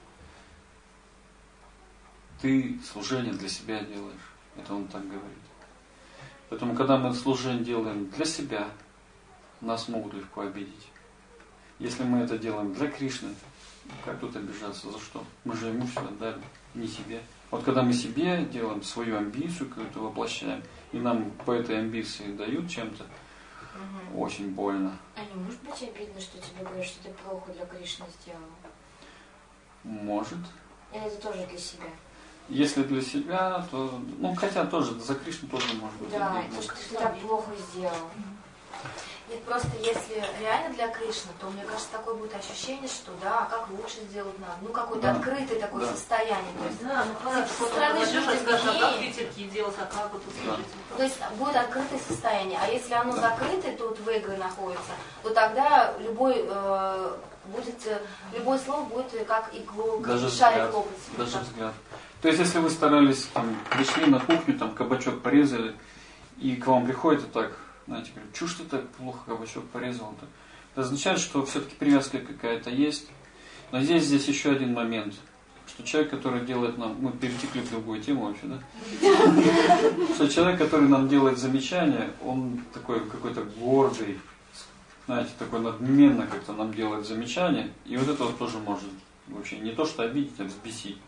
ты служение для себя делаешь. Это он так говорит. Поэтому, когда мы служение делаем для себя, нас могут легко обидеть. Если мы это делаем для Кришны, как тут обижаться? За что? Мы же ему все отдали, не себе. Вот когда мы себе делаем свою амбицию, какую-то воплощаем, и нам по этой амбиции дают чем-то, угу. Очень больно. А не может быть обидно, что тебе говорят, что ты плохо для Кришны сделал? Может. Или это тоже для себя? Если для себя, то... Ну, хотя тоже за Кришну тоже может быть. Да, обидно. то, что ты так плохо сделал. Нет, просто если реально для Кришны, то мне кажется, такое будет ощущение, что да, как лучше сделать надо. Ну, какое-то да. открытое такое да. состояние. То есть, да, ну хорошо, со стороны скажешь, скажешь, а как виднее. петельки делать, а как вот тут скажите? То есть будет открытое состояние. А если оно закрытое, тут в эго находится, то тогда любой э, будет, любое слово будет как иглу, как даже шарик взгляд, лопать. даже взгляд. То есть, если вы старались, там, пришли на кухню, там, кабачок порезали, и к вам приходит и так, знаете, говорят, чушь ты так плохо кабачок порезал-то. Это означает, что все-таки привязка какая-то есть. Но здесь, здесь еще один момент, что человек, который делает нам, мы перетекли в другую тему вообще, да? Что человек, который нам делает замечания, он такой какой-то гордый, знаете, такой надменно как-то нам делает замечания, и вот это вот тоже может вообще не то, что обидеть, а взбесить.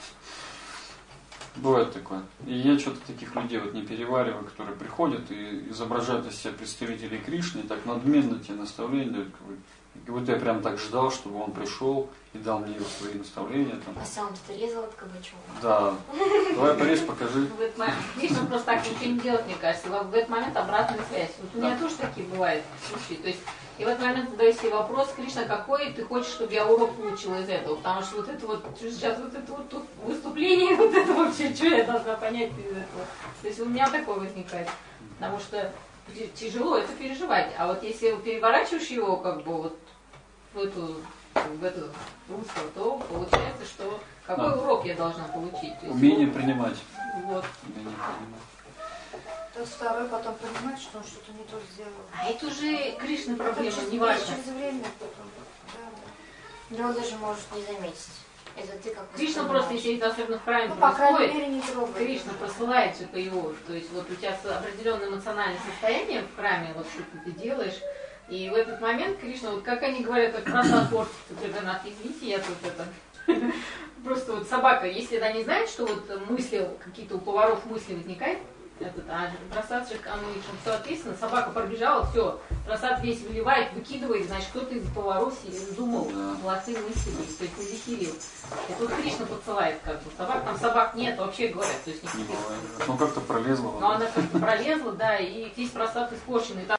Бывает такое. И я что-то таких людей вот не перевариваю, которые приходят и изображают из себя представителей Кришны, и так надменно тебе наставления дают. Как будто я прям так ждал, чтобы он пришел и дал мне его свои наставления. Там. А сам ты резал от кабачок? Да. Давай порежь, покажи. В этот момент, Кришна просто так ничего не делает, мне кажется. В этот момент обратная связь. Вот у меня да. тоже такие бывают случаи. То есть, и в этот момент задаю себе вопрос, Кришна, какой ты хочешь, чтобы я урок получила из этого? Потому что вот это вот, сейчас вот это вот тут выступление, вот это вообще, что я должна понять из этого? То есть у меня такое возникает. Потому что тяжело это переживать. А вот если переворачиваешь его как бы вот в эту, в эту русло, то получается, что какой а. урок я должна получить? То есть, умение ну, принимать. Вот. Умение принимать. То есть второй потом понимает, что он что-то не то сделал. А это уже Кришна проблема, Это не важно. через время потом. Да, да. Но он даже может не заметить. Это ты как Кришна просто, если это особенно в храме Ну, по крайней происходит, мере, не трогает. Кришна посылает что-то его. То есть вот у тебя определенное эмоциональное состояние в храме, вот что ты делаешь. И в этот момент Кришна, вот как они говорят, как просад портится, Джаганнат, извините, я тут это... Просто вот собака, если она не знает, что вот мысли, какие-то у поваров мысли возникают, этот, а просад же, оно все ответственно, собака пробежала, все, просад весь выливает, выкидывает, значит, кто-то из поваров думал, молодцы мысли, то есть не захилил. И тут Кришна подсылает как бы собак, там собак нет, вообще говорят, то есть никаких. Ну как-то пролезла. Но она как-то пролезла, да, и весь просад испорченный.